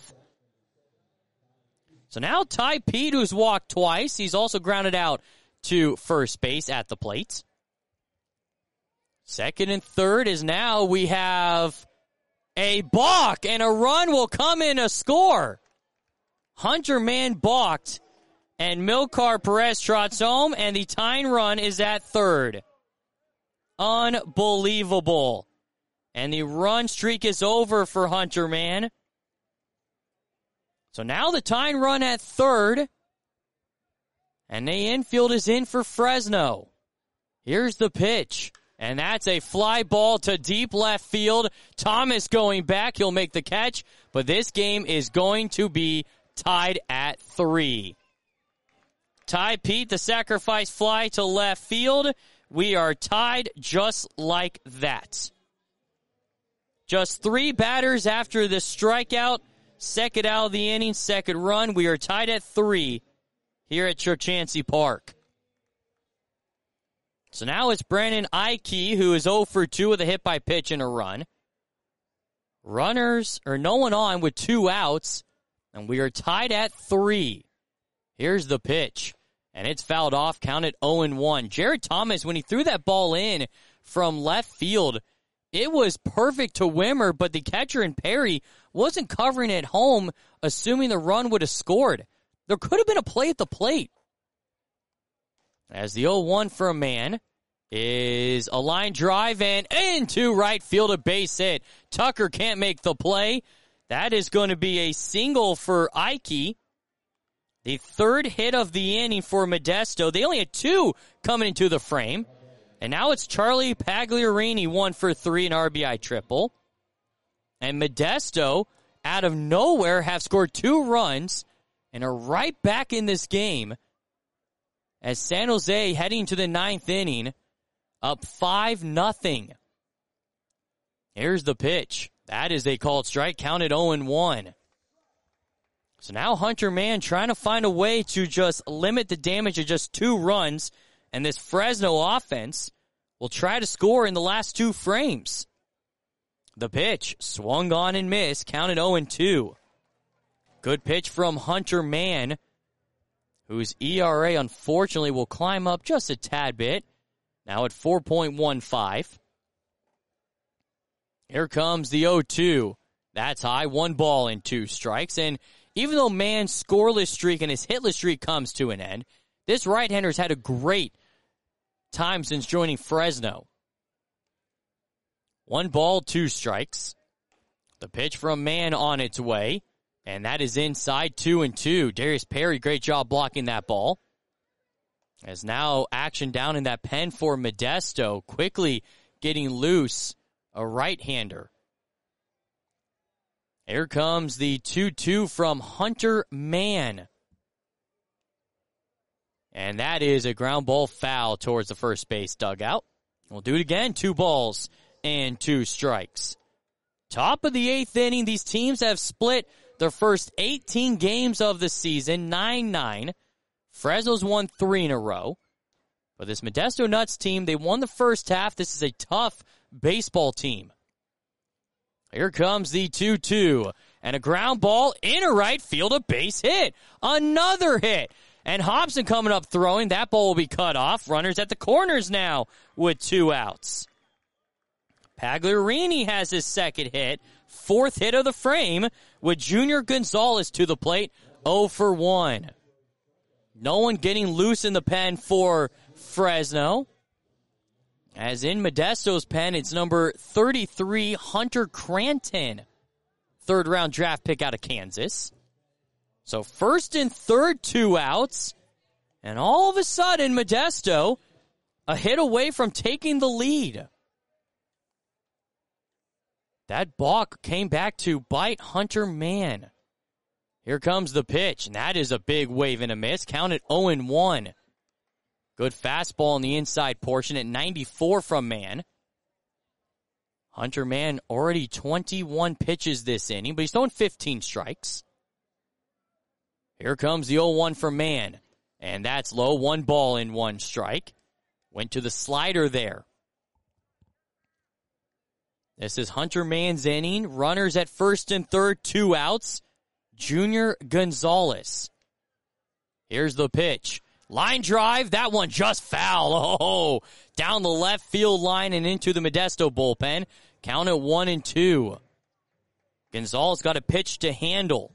So now Ty Pete, who's walked twice. He's also grounded out to first base at the plate. Second and third is now we have a balk, and a run will come in a score. Hunter Mann balked, and Milkar Perez trots home, and the tying run is at third. Unbelievable. And the run streak is over for Hunter Mann. So now the tying run at third, and the infield is in for Fresno. Here's the pitch, and that's a fly ball to deep left field. Thomas going back, he'll make the catch, but this game is going to be tied at 3. Ty Pete, the sacrifice fly to left field. We are tied just like that. Just 3 batters after the strikeout. Second out of the inning, second run. We are tied at 3 here at Churchansey Park. So now it's Brandon Ike, who is 0 for 2 with a hit by pitch and a run. Runners, or no one on with 2 outs, and we are tied at 3. Here's the pitch, and it's fouled off, counted 0-1. Jared Thomas, when he threw that ball in from left field, it was perfect to Wimmer, but the catcher in Perry wasn't covering it home, assuming the run would have scored. There could have been a play at the plate. As the 0-1 for a man is a line drive and into right field, a base hit. Tucker can't make the play. That is going to be a single for Ike. The third hit of the inning for Modesto. They only had 2 coming into the frame. And now it's Charlie Pagliarini, 1 for 3, an RBI triple. And Modesto, out of nowhere, have scored 2 runs and are right back in this game as San Jose, heading to the 9th inning, up 5-0. Here's the pitch. That is a called strike, counted 0-1. So now Hunter Mann trying to find a way to just limit the damage to just 2 runs, and this Fresno offense will try to score in the last 2 frames. The pitch, swung on and missed, counted 0-2. Good pitch from Hunter Mann, whose ERA unfortunately will climb up just a tad bit, now at 4.15. Here comes the 0-2. That's high, 1 ball and 2 strikes, and even though Mann's scoreless streak and his hitless streak comes to an end, this right-hander's had a great time since joining Fresno. 1 ball, 2 strikes. The pitch from Mann on its way, and that is inside 2-2. Darius Perry, great job blocking that ball. As now action down in that pen for Modesto, quickly getting loose, a right-hander. Here comes the 2-2 from Hunter Mann. And that is a ground ball foul towards the first base dugout. We'll do it again. 2 balls and 2 strikes. Top of the 8th inning, these teams have split their first 18 games of the season, 9-9. Fresno's won 3 in a row. But this Modesto Nuts team, they won the first half. This is a tough baseball team. Here comes the 2-2. And a ground ball into right field, a base hit. Another hit. And Hobson coming up throwing. That ball will be cut off. Runners at the corners now with 2 outs. Pagliarini has his second hit. 4th hit of the frame with Junior Gonzalez to the plate. 0 for 1. No one getting loose in the pen for Fresno. As in Modesto's pen, it's number 33, Hunter Cranton. 3rd round draft pick out of Kansas. So 1st and 3rd, 2 outs. And all of a sudden, Modesto, a hit away from taking the lead. That balk came back to bite Hunter Mann. Here comes the pitch, and that is a big wave and a miss. Counted 0-1. Good fastball on the inside portion at 94 from Mann. Hunter Mann already 21 pitches this inning, but he's throwing 15 strikes. Here comes the 0-1 from Mann, and that's low. 1 ball and 1 strike. Went to the slider there. This is Hunter Mann's inning. Runners at 1st and 3rd, 2 outs. Junior Gonzalez. Here's the pitch. Line drive, that one just foul. Oh, down the left field line and into the Modesto bullpen. Count at 1-2. Gonzalez got a pitch to handle.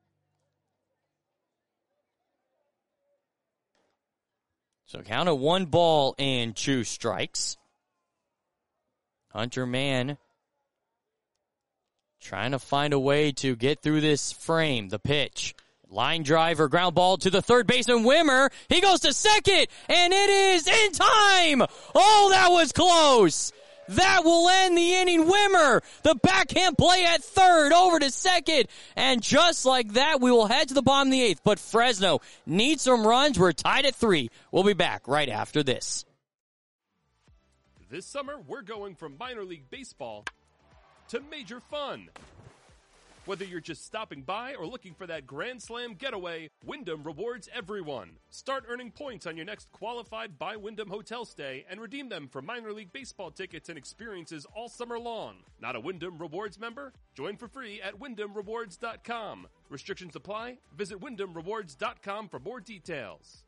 So count at 1 ball and 2 strikes. Hunter Mann trying to find a way to get through this frame. The pitch. Line driver, ground ball to the third baseman, Wimmer. He goes to second, and it is in time. Oh, that was close. That will end the inning. Wimmer, the backhand play at third, over to second. And just like that, we will head to the bottom of the 8th. But Fresno needs some runs. We're tied at 3. We'll be back right after this. This summer, we're going from minor league baseball to major fun. Whether you're just stopping by or looking for that Grand Slam getaway, Wyndham rewards everyone. Start earning points on your next qualified by Wyndham hotel stay and redeem them for minor league baseball tickets and experiences all summer long. Not a Wyndham Rewards member? Join for free at WyndhamRewards.com. Restrictions apply. Visit WyndhamRewards.com for more details.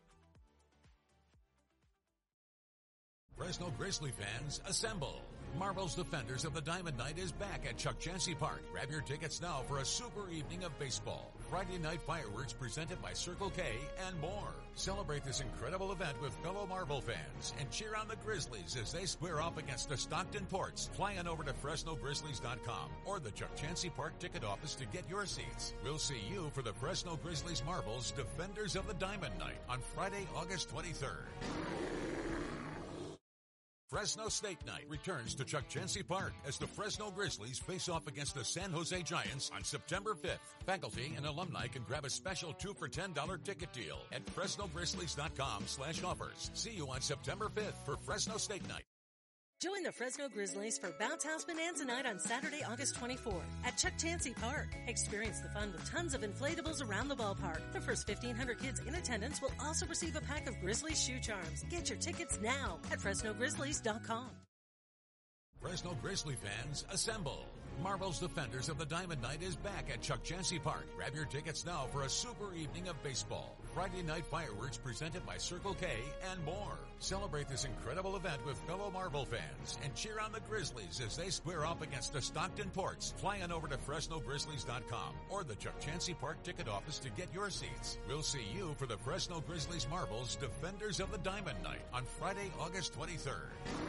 Fresno Grizzly fans, assemble. Marvel's Defenders of the Diamond Night is back at Chuck Chansey Park. Grab your tickets now for a super evening of baseball. Friday night fireworks presented by Circle K and more. Celebrate this incredible event with fellow Marvel fans and cheer on the Grizzlies as they square off against the Stockton Ports. Fly on over to FresnoGrizzlies.com or the Chuck Chansey Park ticket office to get your seats. We'll see you for the Fresno Grizzlies Marvel's Defenders of the Diamond Night on Friday, August 23rd. Fresno State Night returns to Chuck Chansey Park as the Fresno Grizzlies face off against the San Jose Giants on September 5th. Faculty and alumni can grab a special 2 for $10 ticket deal at FresnoGrizzlies.com/offers. See you on September 5th for Fresno State Night. Join the Fresno Grizzlies for Bounce House Bonanza Night on Saturday, August 24th at Chuck Chansey Park. Experience the fun with tons of inflatables around the ballpark. The first 1,500 kids in attendance will also receive a pack of Grizzlies shoe charms. Get your tickets now at FresnoGrizzlies.com. Fresno Grizzly fans, assemble. Marvel's Defenders of the Diamond Night is back at Chuck Chansey Park. Grab your tickets now for a super evening of baseball. Friday night fireworks presented by Circle K and more. Celebrate this incredible event with fellow Marvel fans and cheer on the Grizzlies as they square off against the Stockton Ports. Fly on over to FresnoGrizzlies.com or the Chuck Chansey Park ticket office to get your seats. We'll see you for the Fresno Grizzlies Marvel's Defenders of the Diamond Night on Friday, August 23rd.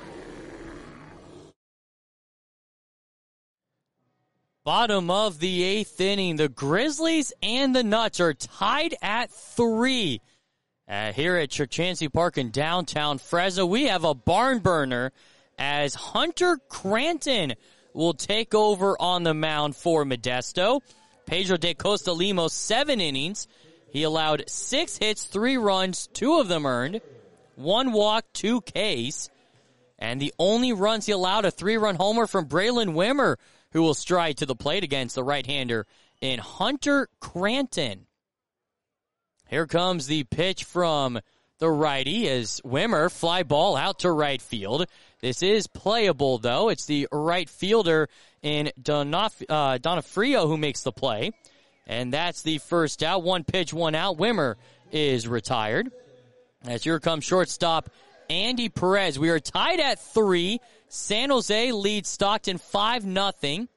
Bottom of the 8th inning, the Grizzlies and the Nuts are tied at 3. Here at Chuck Chansey Park in downtown Fresno, we have a barn burner as Hunter Cranton will take over on the mound for Modesto. Pedro de Costa Lemos, 7 innings. He allowed 6 hits, 3 runs, 2 of them earned, 1 walk, 2 Ks. And the only runs he allowed, a 3-run homer from Braylon Wimmer, who will stride to the plate against the right-hander in Hunter Cranton. Here comes the pitch from the righty as Wimmer, fly ball out to right field. This is playable, though. It's the right fielder in Donofrio who makes the play. And that's the first out. 1 pitch, 1 out. Wimmer is retired. As here comes shortstop Andy Perez. We are tied at 3. San Jose leads Stockton 5-0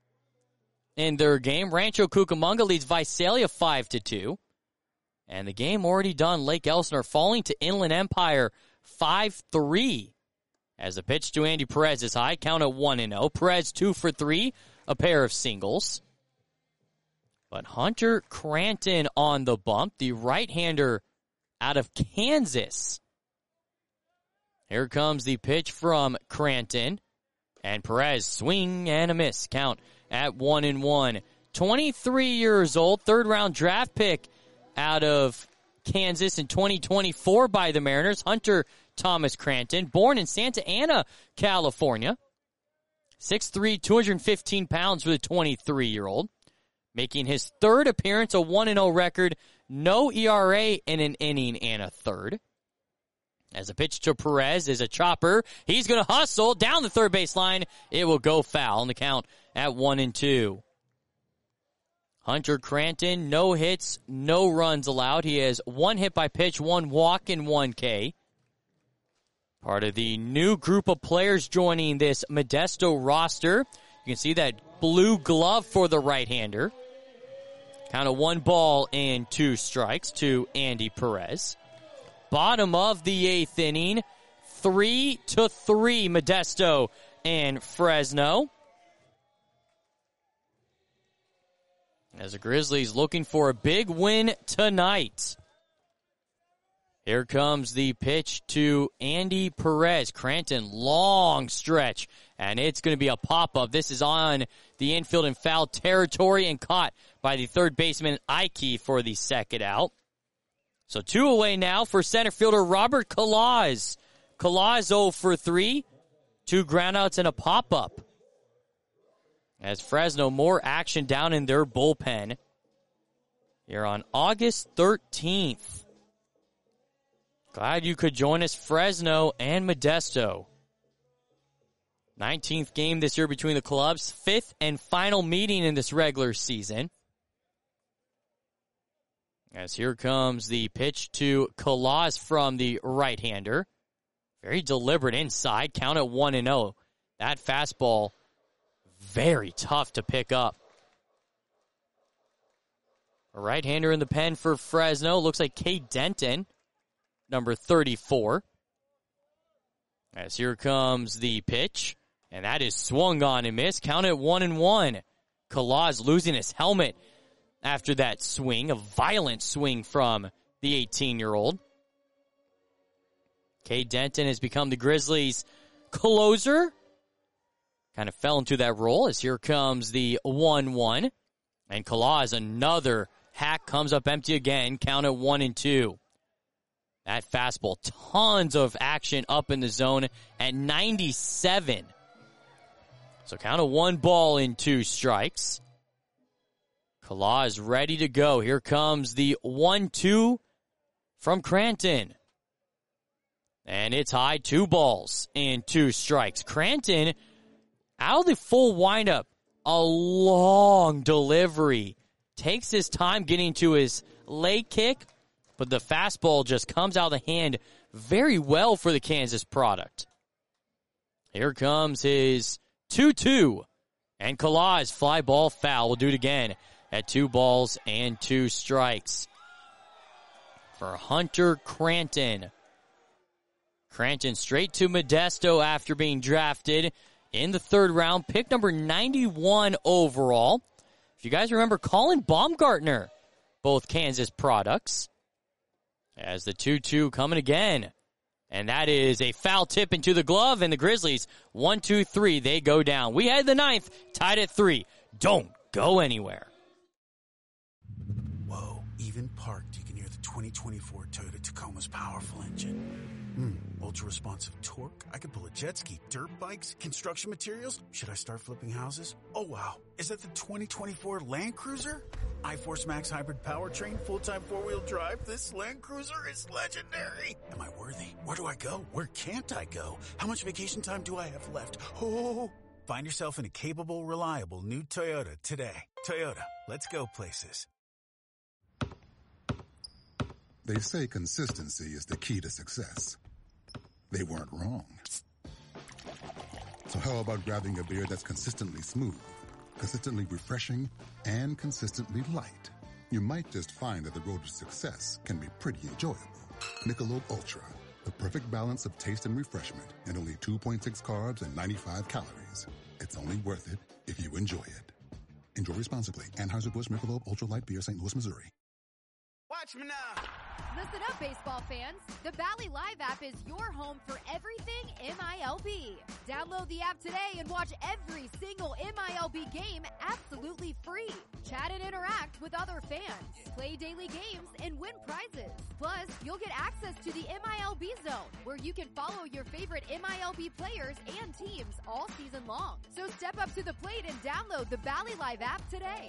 in their game. Rancho Cucamonga leads Visalia 5-2. And the game already done. Lake Elsinore falling to Inland Empire 5-3. As the pitch to Andy Perez is high. Count at 1-0. Perez 2 for 3. A pair of singles. But Hunter Cranton on the bump. The right-hander out of Kansas. Here comes the pitch from Cranton. And Perez, swing and a miss. Count at 1-1. 23 years old. 3rd-round draft pick out of Kansas in 2024 by the Mariners. Hunter Thomas Cranton, born in Santa Ana, California. 6'3", 215 pounds for the 23-year-old. Making his 3rd appearance, a 1-0 record, no ERA in an inning and a third. As a pitch to Perez is a chopper. He's going to hustle down the third base line. It will go foul in the count at 1-2. Hunter Cranton, no hits, no runs allowed. He has 1 hit by pitch, 1 walk, and 1 K. Part of the new group of players joining this Modesto roster. You can see that blue glove for the right-hander. Count of 1 ball and 2 strikes to Andy Perez. Bottom of the 8th inning, 3-3 Modesto and Fresno. As the Grizzlies looking for a big win tonight. Here comes the pitch to Andy Perez. Cranton, long stretch, and it's going to be a pop-up. This is on the infield in foul territory and caught by the third baseman Ike for the second out. So 2 away now for center fielder Robert Calaz. Calaz 0 for 3, 2 groundouts and a pop-up. As Fresno, more action down in their bullpen here on August 13th. Glad you could join us, Fresno and Modesto. 19th game this year between the clubs, 5th and final meeting in this regular season. As here comes the pitch to Calaz from the right-hander. Very deliberate inside, count at 1-0. That fastball, very tough to pick up. A right-hander in the pen for Fresno. Looks like Cade Denton, number 34. As here comes the pitch. And that is swung on and missed. Count at 1-1. Calaz losing his helmet after that swing. A violent swing from the 18-year-old. Cade Denton has become the Grizzlies' closer. Kind of fell into that role as here comes the 1-1. And Calaz, another hack, comes up empty again. Count at 1-2. That fastball, tons of action up in the zone at 97. So count of 1 ball and 2 strikes. Calaz ready to go. Here comes the 1-2 from Cranton. And it's high, 2 balls and 2 strikes. Cranton, out of the full windup, a long delivery. Takes his time getting to his leg kick, but the fastball just comes out of the hand very well for the Kansas product. Here comes his 2-2. And Calaz, fly ball foul. We'll do it again at 2 balls and 2 strikes. For Hunter Cranton. Cranton straight to Modesto after being drafted in the 3rd round. Pick number 91 overall. If you guys remember, Colin Baumgartner, both Kansas products. As the 2-2 coming again. And that is a foul tip into the glove, and the Grizzlies, 1-2-3, they go down. We had the 9th, tied at 3. Don't go anywhere. Whoa, even parked, you can hear the 2024 Toyota Tacoma's powerful engine. ultra-responsive torque. I can pull a jet ski, dirt bikes, construction materials. Should I start flipping houses? Oh, wow. Is that the 2024 Land Cruiser? iForce Max hybrid powertrain, full-time four-wheel drive. This Land Cruiser is legendary. Am I worthy? Where do I go? Where can't I go? How much vacation time do I have left? Oh, find yourself in a capable, reliable new Toyota today. Toyota, let's go places. They say consistency is the key to success. They weren't wrong. So how about grabbing a beer that's consistently smooth, consistently refreshing, and consistently light? You might just find that the road to success can be pretty enjoyable. Michelob Ultra, the perfect balance of taste and refreshment, and only 2.6 carbs and 95 calories. It's only worth it if you enjoy it. Enjoy responsibly. Anheuser-Busch Michelob Ultra Light Beer, St. Louis, Missouri. Watch me now. Listen up, baseball fans. The Valley Live app is your home for everything MILB. Download the app today and watch every single MILB game absolutely free. Chat and interact with other fans. Play daily games and win prizes. Plus, you'll get access to the MILB Zone, where you can follow your favorite MILB players and teams all season long. So step up to the plate and download the Valley Live app today.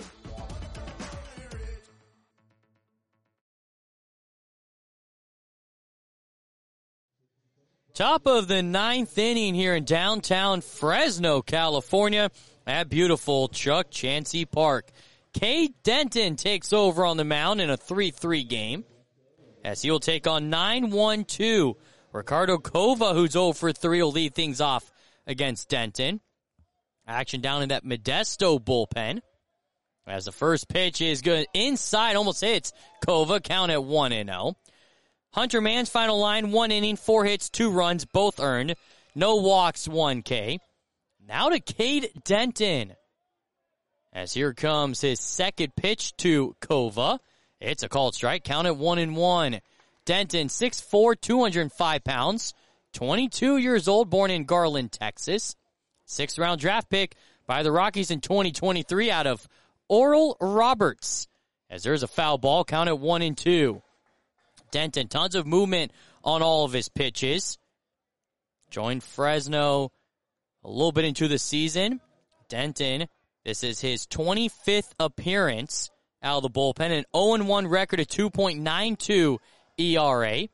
Top of the ninth inning here in downtown Fresno, California at beautiful Chuck Chansey Park. Cade Denton takes over on the mound in a 3-3 game as he'll take on 9-1-2. Ricardo Cova, who's 0 for 3, will lead things off against Denton. Action down in that Modesto bullpen as the first pitch is good inside, almost hits Cova, count at 1-0. Hunter Mann's final line, 1 inning, 4 hits, 2 runs, both earned. No walks, 1 K. Now to Cade Denton. As here comes his second pitch to Cova. It's a called strike, count at 1-1. Denton, 6'4", 205 pounds, 22 years old, born in Garland, Texas. 6th round draft pick by the Rockies in 2023 out of Oral Roberts. As there's a foul ball, count at 1-2. Denton, tons of movement on all of his pitches. Joined Fresno a little bit into the season. Denton, this is his 25th appearance out of the bullpen. An 0-1 record, a 2.92 ERA.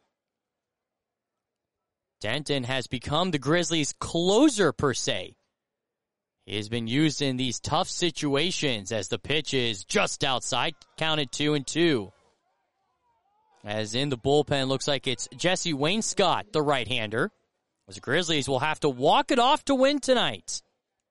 Denton has become the Grizzlies' closer, per se. He has been used in these tough situations as the pitch is just outside, counted 2-2. As in the bullpen, looks like it's Jesse Wainscott, the right-hander. As the Grizzlies will have to walk it off to win tonight.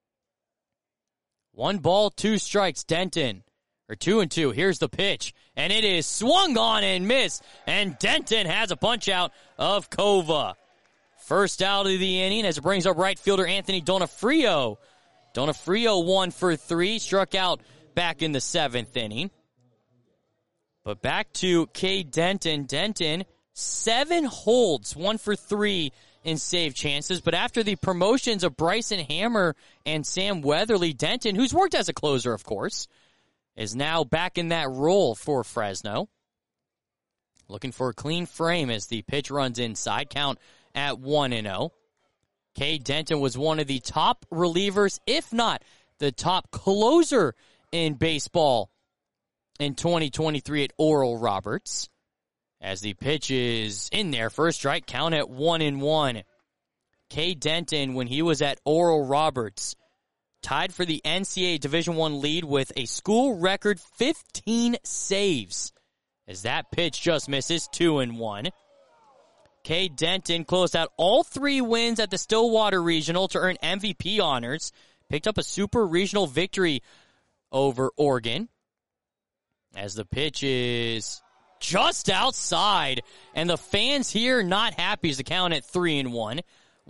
1 ball, 2 strikes, Denton. Or 2-2, here's the pitch. And it is swung on and missed. And Denton has a punch out of Cova. First out of the inning as it brings up right fielder Anthony Donofrio. Donofrio 1 for 3, struck out back in the 7th inning. But back to Cade Denton. Denton, 7 holds, 1 for 3 in save chances. But after the promotions of Bryson Hammer and Sam Weatherly, Denton, who's worked as a closer, of course, is now back in that role for Fresno. Looking for a clean frame as the pitch runs inside, count at 1-0. Cade Denton was one of the top relievers, if not the top closer in baseball in 2023 at Oral Roberts. As the pitch is in there, first strike, count at 1-1. Cade Denton, when he was at Oral Roberts, tied for the NCAA Division I lead with a school record 15 saves. As that pitch just misses, 2-1. Cade Denton closed out all 3 wins at the Stillwater Regional to earn MVP honors. Picked up a super regional victory over Oregon. As the pitch is just outside, and the fans here not happy as the count at 3-1.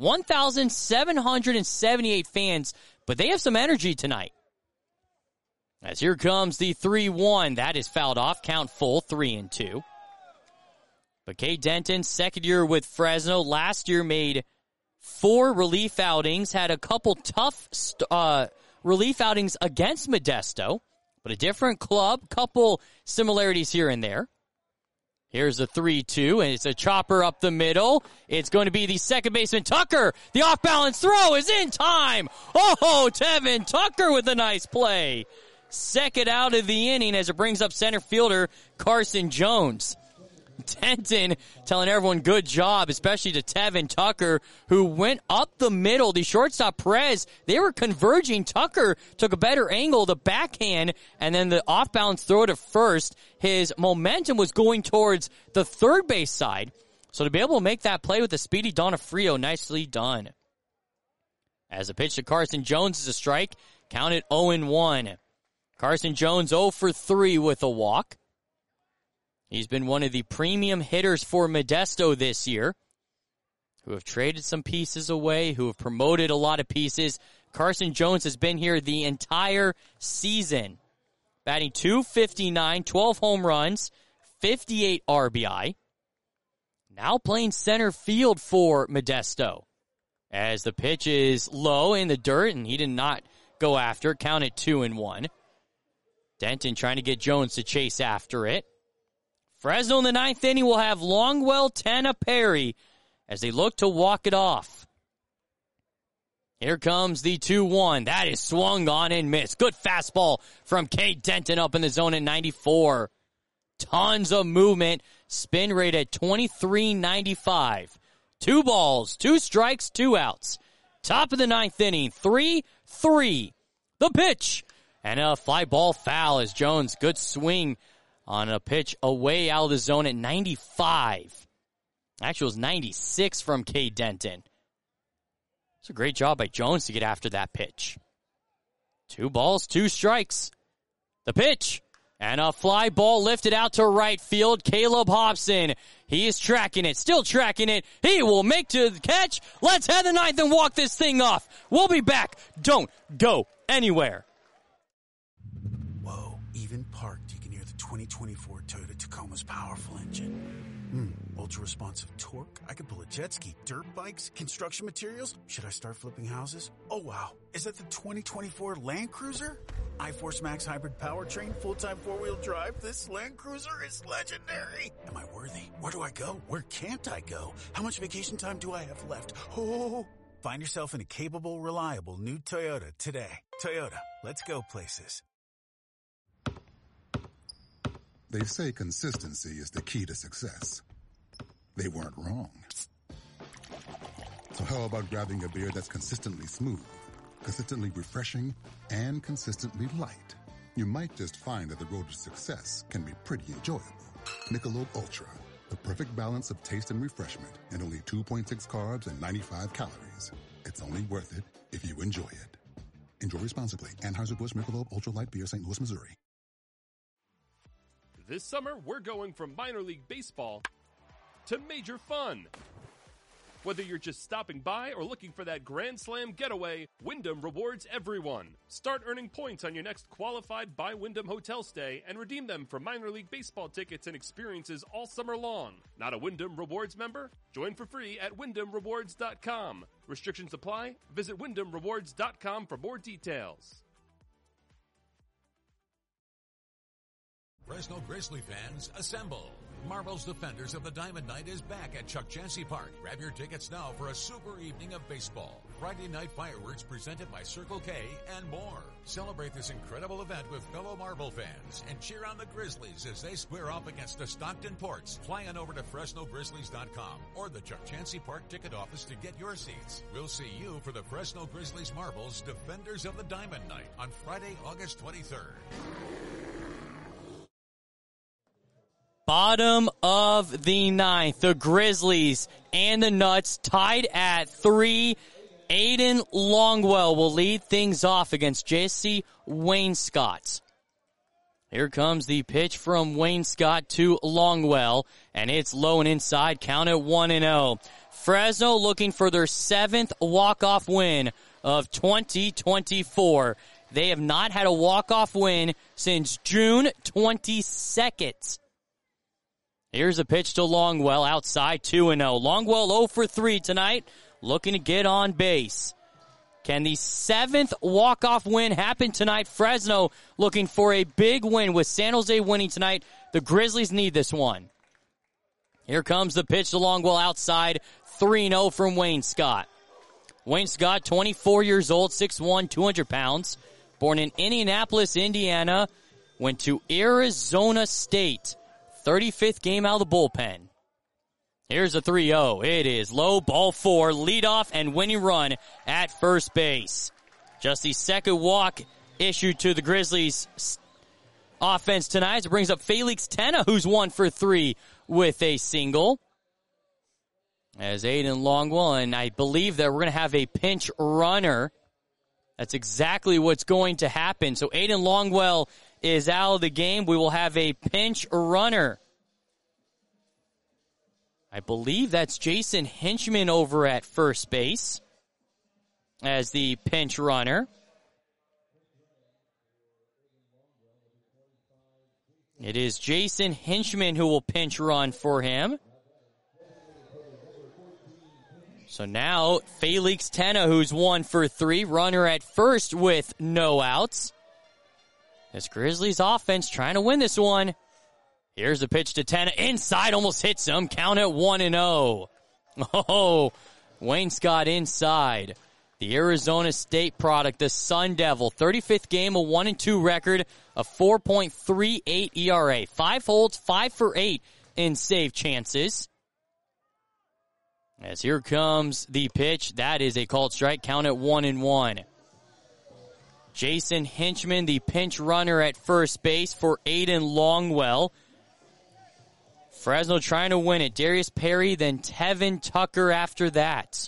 1,778 fans, but they have some energy tonight. As here comes the 3-1, that is fouled off, count full, 3-2. But Cade Denton, second year with Fresno, last year made 4 relief outings, had a couple tough relief outings against Modesto. But a different club, couple similarities here and there. Here's a 3-2, and it's a chopper up the middle. It's going to be the second baseman, Tucker. The off-balance throw is in time. Oh, Tevin Tucker with a nice play. Second out of the inning as it brings up center fielder Carson Jones. Denton telling everyone good job, especially to Tevin Tucker, who went up the middle. The shortstop Perez, they were converging. Tucker took a better angle, the backhand, and then the off-balance throw to first. His momentum was going towards the third base side. So to be able to make that play with the speedy Donofrio, nicely done. As a pitch to Carson Jones is a strike, counted 0-1. Carson Jones 0 for 3 with a walk. He's been one of the premium hitters for Modesto this year, who have traded some pieces away, who have promoted a lot of pieces. Carson Jones has been here the entire season, batting .259, 12 home runs, 58 RBI. Now playing center field for Modesto. As the pitch is low in the dirt, and he did not go after it, counted 2-1. Denton trying to get Jones to chase after it. Fresno in the ninth inning will have Longwell, Tanner Perry as they look to walk it off. Here comes the 2-1. That is swung on and missed. Good fastball from Cade Denton up in the zone at 94. Tons of movement. Spin rate at 23.95. 2 balls, 2 strikes, 2 outs. Top of the ninth inning, 3-3. The pitch. And a fly ball foul as Jones, good swing on a pitch away out of the zone at 95. Actually, it was 96 from Cade Denton. It's a great job by Jones to get after that pitch. 2 balls, 2 strikes. The pitch. And a fly ball lifted out to right field. Caleb Hobson. He is tracking it. Still tracking it. He will make to the catch. Let's head the ninth and walk this thing off. We'll be back. Don't go anywhere. Whoa, even parked, you can hear the 2024 Toyota Tacoma's powerful engine. Ultra-responsive torque. I could pull a jet ski, dirt bikes, construction materials. Should I start flipping houses? Oh, wow. Is that the 2024 Land Cruiser? iForce Max hybrid powertrain, full-time four-wheel drive. This Land Cruiser is legendary. Am I worthy? Where do I go? Where can't I go? How much vacation time do I have left? Oh, find yourself in a capable, reliable new Toyota today. Toyota, let's go places. They say consistency is the key to success. They weren't wrong. So how about grabbing a beer that's consistently smooth, consistently refreshing, and consistently light? You might just find that the road to success can be pretty enjoyable. Michelob Ultra, the perfect balance of taste and refreshment, and only 2.6 carbs and 95 calories. It's only worth it if you enjoy it. Enjoy responsibly. Anheuser-Busch Michelob Ultra Light Beer, St. Louis, Missouri. This summer, we're going from minor league baseball to major fun. Whether you're just stopping by or looking for that Grand Slam getaway, Wyndham rewards everyone. Start earning points on your next qualified by Wyndham hotel stay and redeem them for minor league baseball tickets and experiences all summer long. Not a Wyndham Rewards member? Join for free at WyndhamRewards.com. Restrictions apply. Visit WyndhamRewards.com for more details. Fresno Grizzly fans, assemble! Marvel's Defenders of the Diamond Night is back at Chuck Chansey Park. Grab your tickets now for a super evening of baseball. Friday night fireworks presented by Circle K and more. Celebrate this incredible event with fellow Marvel fans and cheer on the Grizzlies as they square up against the Stockton Ports. Fly on over to FresnoGrizzlies.com or the Chuck Chansey Park ticket office to get your seats. We'll see you for the Fresno Grizzlies Marvel's Defenders of the Diamond Night on Friday, August 23rd. Bottom of the ninth, the Grizzlies and the Nuts tied at 3. Aiden Longwell will lead things off against Jesse Wainscott. Here comes the pitch from Wainscott to Longwell, and it's low and inside, count at 1-0. Fresno looking for their 7th walk-off win of 2024. They have not had a walk-off win since June 22nd. Here's a pitch to Longwell outside 2-0. Longwell 0 for 3 tonight, looking to get on base. Can the 7th walk-off win happen tonight? Fresno looking for a big win with San Jose winning tonight. The Grizzlies need this one. Here comes the pitch to Longwell outside. 3-0 from Wayne Scott. Wayne Scott, 24 years old, 6'1", 200 pounds. Born in Indianapolis, Indiana. Went to Arizona State. 35th game out of the bullpen. Here's a 3-0. It is low, ball 4, leadoff and winning run at first base. Just the second walk issued to the Grizzlies offense tonight. It brings up Felix Tena, who's 1 for 3 with a single. As Aiden Longwell, and I believe that we're going to have a pinch runner. That's exactly what's going to happen. So Aiden Longwell is out of the game. We will have a pinch runner. I believe that's Jason Hinchman over at first base as the pinch runner. It is Jason Hinchman who will pinch run for him. So now, Felix Tena, who's 1 for 3, runner at first with no outs. This Grizzlies offense trying to win this one. Here's the pitch to Tena, inside, almost hits him, count at 1-0. Oh, Wayne Scott inside. The Arizona State product, the Sun Devil, 35th game, a 1-2 record, a 4.38 ERA, 5 holds, 5 for 8 in save chances. As here comes the pitch. That is a called strike. Count at 1-1. Jason Hinchman, the pinch runner at first base for Aiden Longwell. Fresno trying to win it. Darius Perry, then Tevin Tucker after that.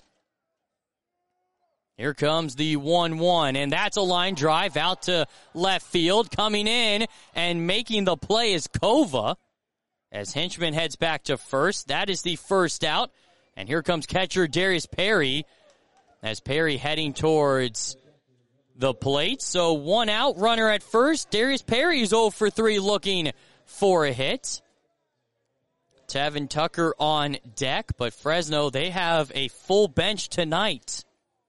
Here comes the 1-1, and that's a line drive out to left field. Coming in and making the play is Kova. As Hinchman heads back to first, that is the first out. And here comes catcher Darius Perry, as Perry heading towards the plate. So 1 out, runner at first. Darius Perry is 0 for 3 looking for a hit. Tevin Tucker on deck, but Fresno, they have a full bench tonight.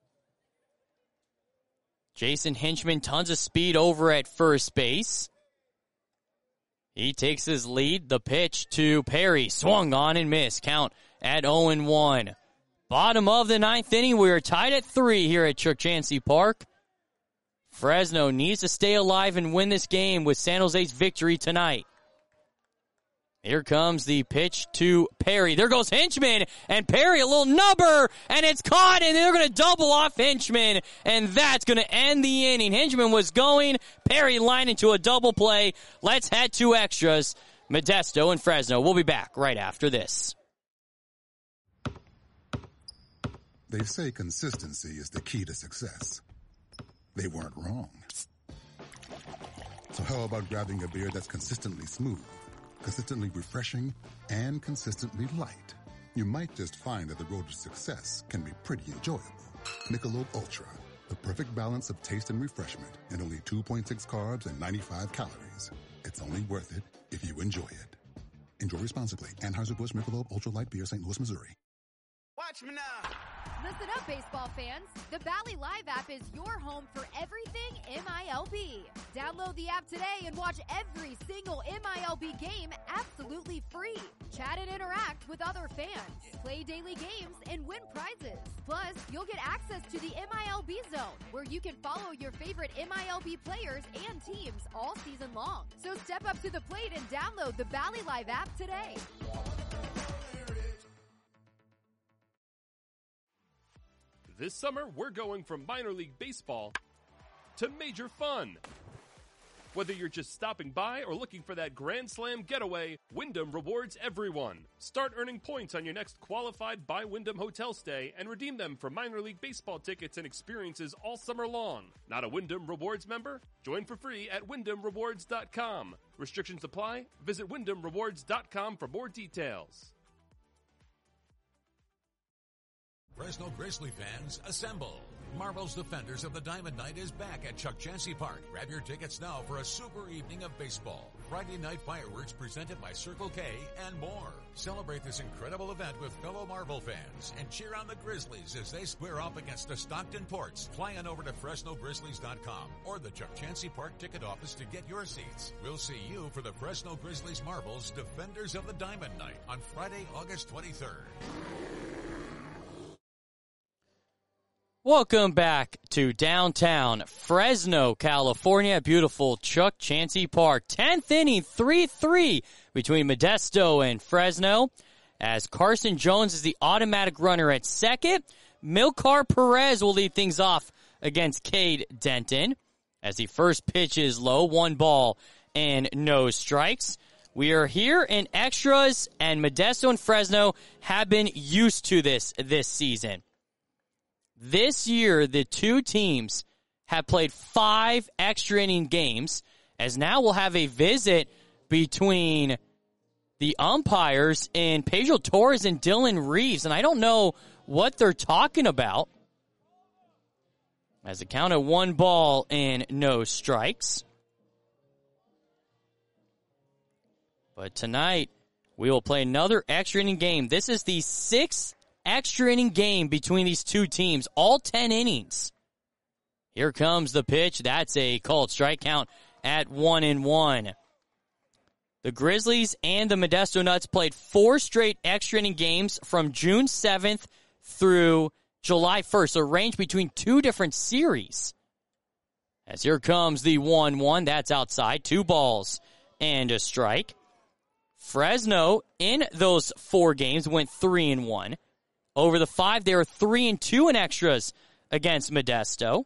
Jason Hinchman, tons of speed over at first base. He takes his lead. The pitch to Perry, swung on and missed. Count at 0-1. Bottom of the 9th inning. We are tied at 3 here at Chuck Chansey Park. Fresno needs to stay alive and win this game with San Jose's victory tonight. Here comes the pitch to Perry. There goes Hinchman, and Perry, a little nubber, and it's caught, and they're going to double off Hinchman, and that's going to end the inning. Hinchman was going, Perry lined into a double play. Let's head to extras. Modesto and Fresno. We'll be back right after this. They say consistency is the key to success. They weren't wrong. So how about grabbing a beer that's consistently smooth, consistently refreshing, and consistently light? You might just find that the road to success can be pretty enjoyable. Michelob Ultra, the perfect balance of taste and refreshment, and only 2.6 carbs and 95 calories. It's only worth it if you enjoy it. Enjoy responsibly. Anheuser-Busch Michelob Ultra Light Beer, St. Louis, Missouri. Watch me now. Listen up, baseball fans. The Bally Live app is your home for everything MILB. Download the app today and watch every single MILB game absolutely free. Chat and interact with other fans. Play daily games and win prizes. Plus, you'll get access to the MILB Zone, where you can follow your favorite MILB players and teams all season long. So step up to the plate and download the Bally Live app today. This summer, we're going from minor league baseball to major fun. Whether you're just stopping by or looking for that Grand Slam getaway, Wyndham rewards everyone. Start earning points on your next qualified by Wyndham hotel stay and redeem them for minor league baseball tickets and experiences all summer long. Not a Wyndham Rewards member? Join for free at WyndhamRewards.com. Restrictions apply. Visit WyndhamRewards.com for more details. Fresno Grizzly fans, assemble. Marvel's Defenders of the Diamond Night is back at Chuck Chansey Park. Grab your tickets now for a super evening of baseball. Friday night fireworks presented by Circle K and more. Celebrate this incredible event with fellow Marvel fans and cheer on the Grizzlies as they square up against the Stockton Ports. Fly on over to FresnoGrizzlies.com or the Chuck Chansey Park ticket office to get your seats. We'll see you for the Fresno Grizzlies Marvel's Defenders of the Diamond Night on Friday, August 23rd. Welcome back to downtown Fresno, California. Beautiful Chuck Chansey Park. 10th inning, 3-3 between Modesto and Fresno. As Carson Jones is the automatic runner at second, Milcar Perez will lead things off against Cade Denton. As the first pitch is low, 1 ball and no strikes. We are here in extras, and Modesto and Fresno have been used to this season. This year, the two teams have played 5 extra inning games, as now we'll have a visit between the umpires in Pedro Torres and Dylan Reeves, and I don't know what they're talking about. As a count of 1 ball and no strikes. But tonight, we will play another extra inning game. This is the 6th extra inning game between these two teams, all 10 innings. Here comes the pitch. That's a called strike, count at 1-1. The Grizzlies and the Modesto Nuts played 4 straight extra inning games from June 7th through July 1st, so range between 2 different series. As here comes the 1-1, that's outside, 2 balls and a strike. Fresno, in those 4 games, went 3-1. Over the 5, they were 3-2 in extras against Modesto.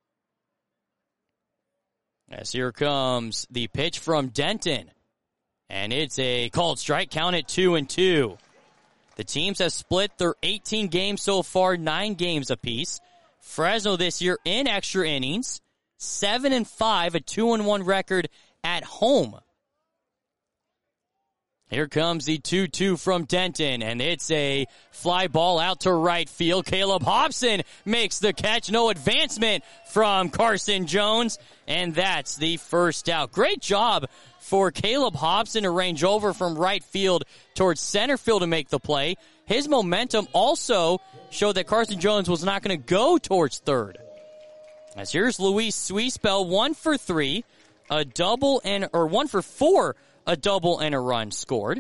As here comes the pitch from Denton. And it's a called strike, count at 2-2. The teams have split their 18 games so far, 9 games apiece. Fresno this year in extra innings, 7-5, a 2-1 record at home. Here comes the 2-2 from Denton, and it's a fly ball out to right field. Caleb Hobson makes the catch. No advancement from Carson Jones, and that's the first out. Great job for Caleb Hobson to range over from right field towards center field to make the play. His momentum also showed that Carson Jones was not going to go towards third. As here's Luis Suispel, 1 for 3, a double and, or 1 for 4, a double and a run scored.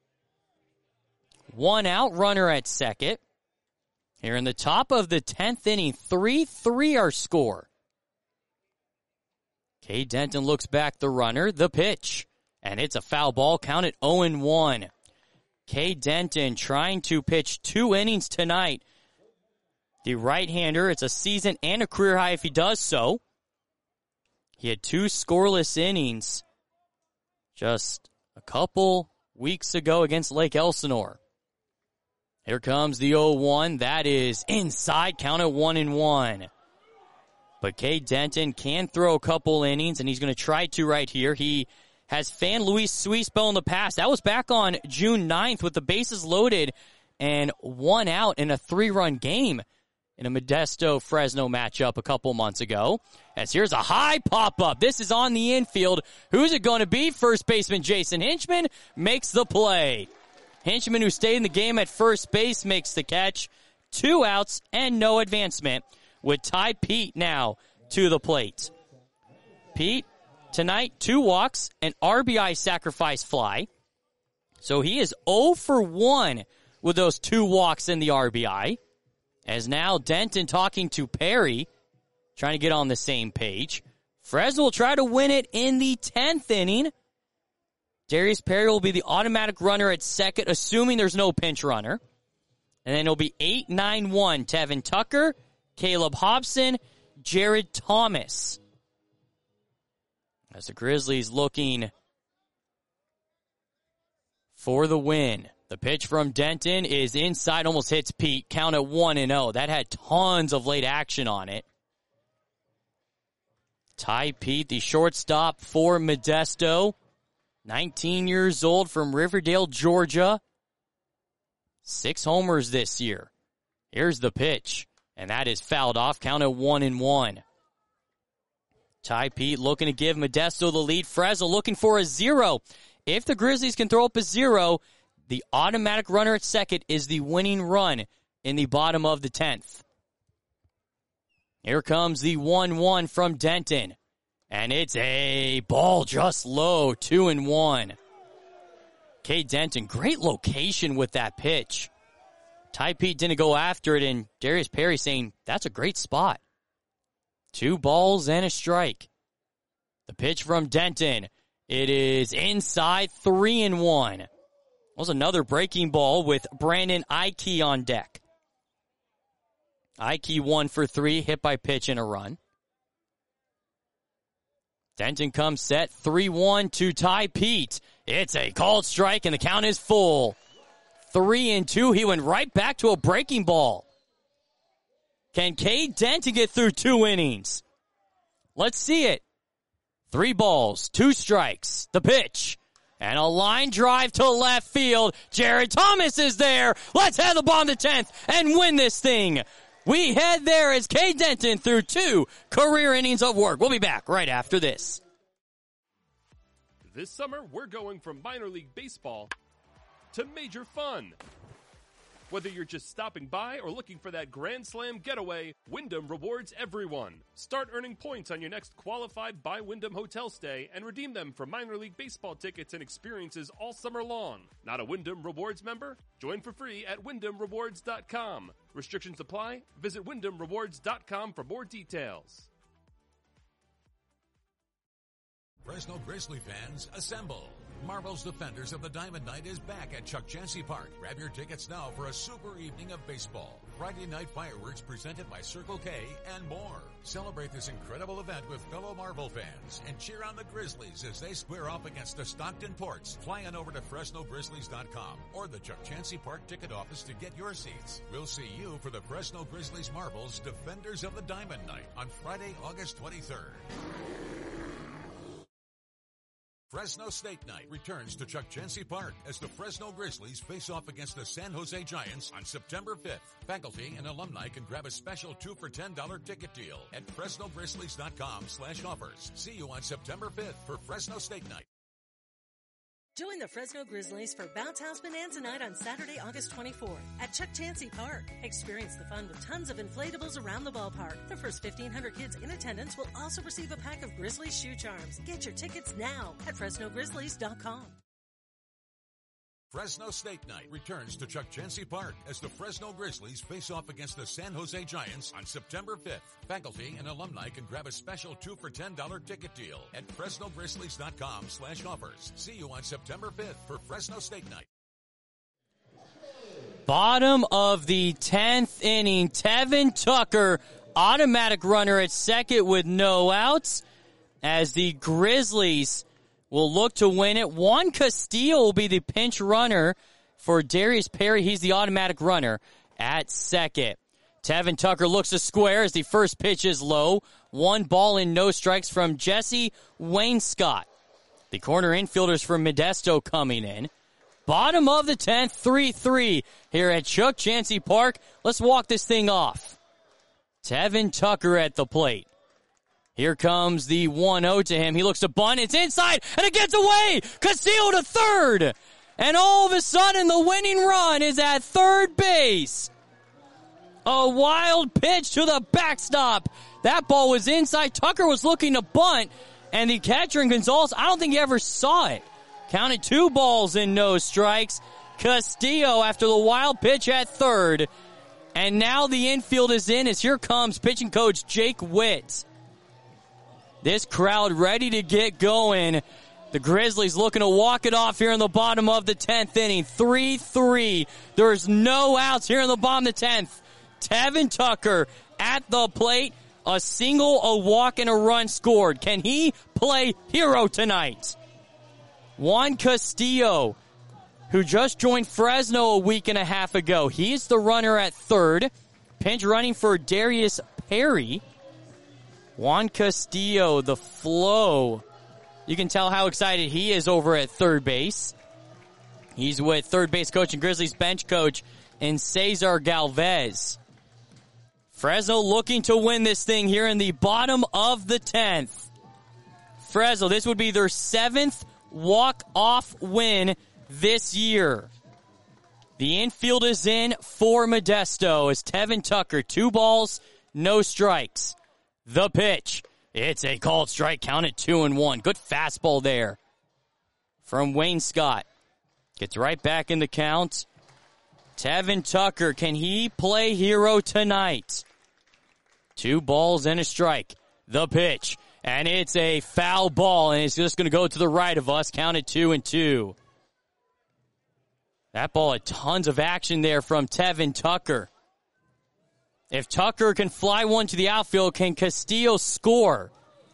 1 out, runner at second. Here in the top of the 10th inning, 3-3 our score. Cade Denton looks back the runner, the pitch, and it's a foul ball, counted 0-1. Cade Denton trying to pitch 2 innings tonight. The right-hander, it's a season and a career high if he does so. He had 2 scoreless innings just a couple weeks ago against Lake Elsinore. Here comes the 0-1. That is inside, count at 1-1. But Cade Denton can throw a couple innings, and he's going to try to right here. He has fanned Luis Suispel in the past. That was back on June 9th with the bases loaded and 1 out in a 3-run game in a Modesto-Fresno matchup a couple months ago. As here's a high pop-up. This is on the infield. Who's it going to be? First baseman Jason Hinchman makes the play. Hinchman, who stayed in the game at first base, makes the catch. 2 outs and no advancement, with Ty Pete now to the plate. Pete, tonight, 2 walks, an RBI sacrifice fly. So he is 0 for 1 with those 2 walks and the RBI. As now Denton talking to Perry, trying to get on the same page. Fresno will try to win it in the 10th inning. Darius Perry will be the automatic runner at second, assuming there's no pinch runner. And then it'll be 8-9-1. Tevin Tucker, Caleb Hobson, Jared Thomas. As the Grizzlies looking for the win. The pitch from Denton is inside, almost hits Pete. Count at 1-0. That had tons of late action on it. Ty Pete, the shortstop for Modesto. 19 years old from Riverdale, Georgia. 6 homers this year. Here's the pitch. And that is fouled off. Count at 1-1. Ty Pete looking to give Modesto the lead. Fresno looking for a 0. If the Grizzlies can throw up a 0, the automatic runner at second is the winning run in the bottom of the 10th. Here comes the 1-1 from Denton. And it's a ball just low, 2-1. Cade Denton, great location with that pitch. Ty Pete didn't go after it, and Darius Perry saying, that's a great spot. 2 balls and a strike. The pitch from Denton. It is inside, 3-1. That was another breaking ball with Brandon Ike on deck. Ike 1 for 3, hit by pitch and a run. Denton comes set, 3-1 to Ty Pete. It's a called strike, and the count is full. 3-2. He went right back to a breaking ball. Can Cade Denton get through 2 innings? Let's see it. 3 balls, 2 strikes. The pitch. And a line drive to left field. Jared Thomas is there. Let's head the ball to 10th and win this thing. We head there as Cade Denton through 2 career innings of work. We'll be back right after this. This summer, we're going from minor league baseball to major fun. Whether you're just stopping by or looking for that Grand Slam getaway, Wyndham rewards everyone. Start earning points on your next qualified by Wyndham hotel stay and redeem them for minor league baseball tickets and experiences all summer long. Not a Wyndham Rewards member? Join for free at WyndhamRewards.com. Restrictions apply. Visit WyndhamRewards.com for more details. Fresno Grizzly fans, assemble. Marvel's Defenders of the Diamond Night is back at Chuck Chansey Park. Grab your tickets now for a super evening of baseball. Friday night fireworks presented by Circle K and more. Celebrate this incredible event with fellow Marvel fans and cheer on the Grizzlies as they square off against the Stockton Ports. Fly on over to FresnoGrizzlies.com or the Chuck Chansey Park ticket office to get your seats. We'll see you for the Fresno Grizzlies Marvel's Defenders of the Diamond Night on Friday, August 23rd. Fresno State Night returns to Chuck Chansey Park as the Fresno Grizzlies face off against the San Jose Giants on September 5th. Faculty and alumni can grab a special 2 for $10 ticket deal at FresnoGrizzlies.com/offers. See you on September 5th for Fresno State Night. Join the Fresno Grizzlies for Bounce House Bonanza Night on Saturday, August 24th at Chuck Chansey Park. Experience the fun with tons of inflatables around the ballpark. The first 1,500 kids in attendance will also receive a pack of Grizzlies shoe charms. Get your tickets now at FresnoGrizzlies.com. Fresno State Night returns to Chuck Chansey Park as the Fresno Grizzlies face off against the San Jose Giants on September 5th. Faculty and alumni can grab a special 2 for $10 ticket deal at FresnoGrizzlies.com/offers. See you on September 5th for Fresno State Night. Bottom of the 10th inning, Tevin Tucker, automatic runner at second with no outs as the Grizzlies will look to win it. Juan Castillo will be the pinch runner for Darius Perry. He's the automatic runner at second. Tevin Tucker looks to square as the first pitch is low. 1 ball and no strikes from Jesse Wainscott. The corner infielders from Modesto coming in. Bottom of the 10th, 3-3 here at Chuck Chansey Park. Let's walk this thing off. Tevin Tucker at the plate. Here comes the 1-0 to him. He looks to bunt. It's inside, and it gets away. Castillo to third. And all of a sudden, the winning run is at third base. A wild pitch to the backstop. That ball was inside. Tucker was looking to bunt, and the catcher in Gonzalez, I don't think he ever saw it. Counted 2 balls and no strikes. Castillo after the wild pitch at third. And now the infield is in as here comes pitching coach Jake Witt. This crowd ready to get going. The Grizzlies looking to walk it off here in the bottom of the 10th inning. 3-3. There's no outs here in the bottom of the 10th. Tevin Tucker at the plate. A single, a walk, and a run scored. Can he play hero tonight? Juan Castillo, who just joined Fresno a week and a half ago. He's the runner at third. Pinch running for Darius Perry. Juan Castillo, the flow. You can tell how excited he is over at third base. He's with third base coach and Grizzlies bench coach in Cesar Galvez. Fresno looking to win this thing here in the bottom of the 10th. Fresno, this would be their 7th walk-off win this year. The infield is in for Modesto as Tevin Tucker, 2 balls, no strikes. The pitch. It's a called strike, count at 2-1. Good fastball there from Wayne Scott. Gets right back in the count. Tevin Tucker, can he play hero tonight? 2 balls and a strike. The pitch. And it's a foul ball, and it's just going to go to the right of us. Count at 2-2. That ball had tons of action there from Tevin Tucker. If Tucker can fly one to the outfield, can Castillo score?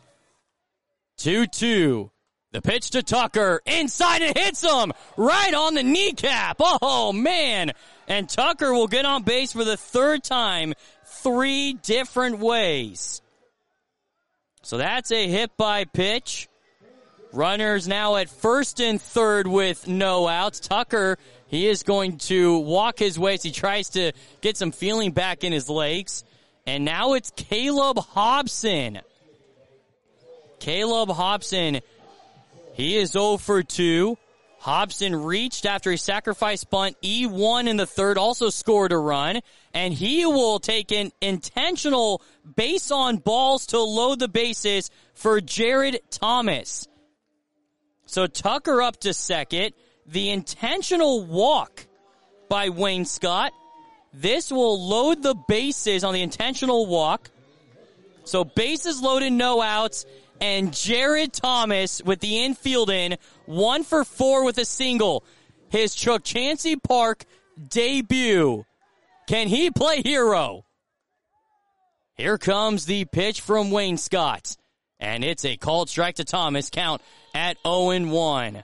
2-2. The pitch to Tucker. Inside, it hits him right on the kneecap. Oh, man. And Tucker will get on base for the 3rd time, 3 different ways. So that's a hit by pitch. Runners now at 1st and 3rd with no outs. Tucker, he is going to walk his way as he tries to get some feeling back in his legs. And now it's Caleb Hobson. Caleb Hobson, he is 0 for 2. Hobson reached after a sacrifice bunt. E1 in the 3rd, also scored a run. And he will take an intentional base on balls to load the bases for Jared Thomas. So Tucker up to 2nd. The intentional walk by Wayne Scott. This will load the bases on the intentional walk. So bases loaded, no outs. And Jared Thomas with the infield in, 1 for 4 with a single. His Chuck Chansey Park debut. Can he play hero? Here comes the pitch from Wayne Scott. And it's a called strike to Thomas. Count at 0-1.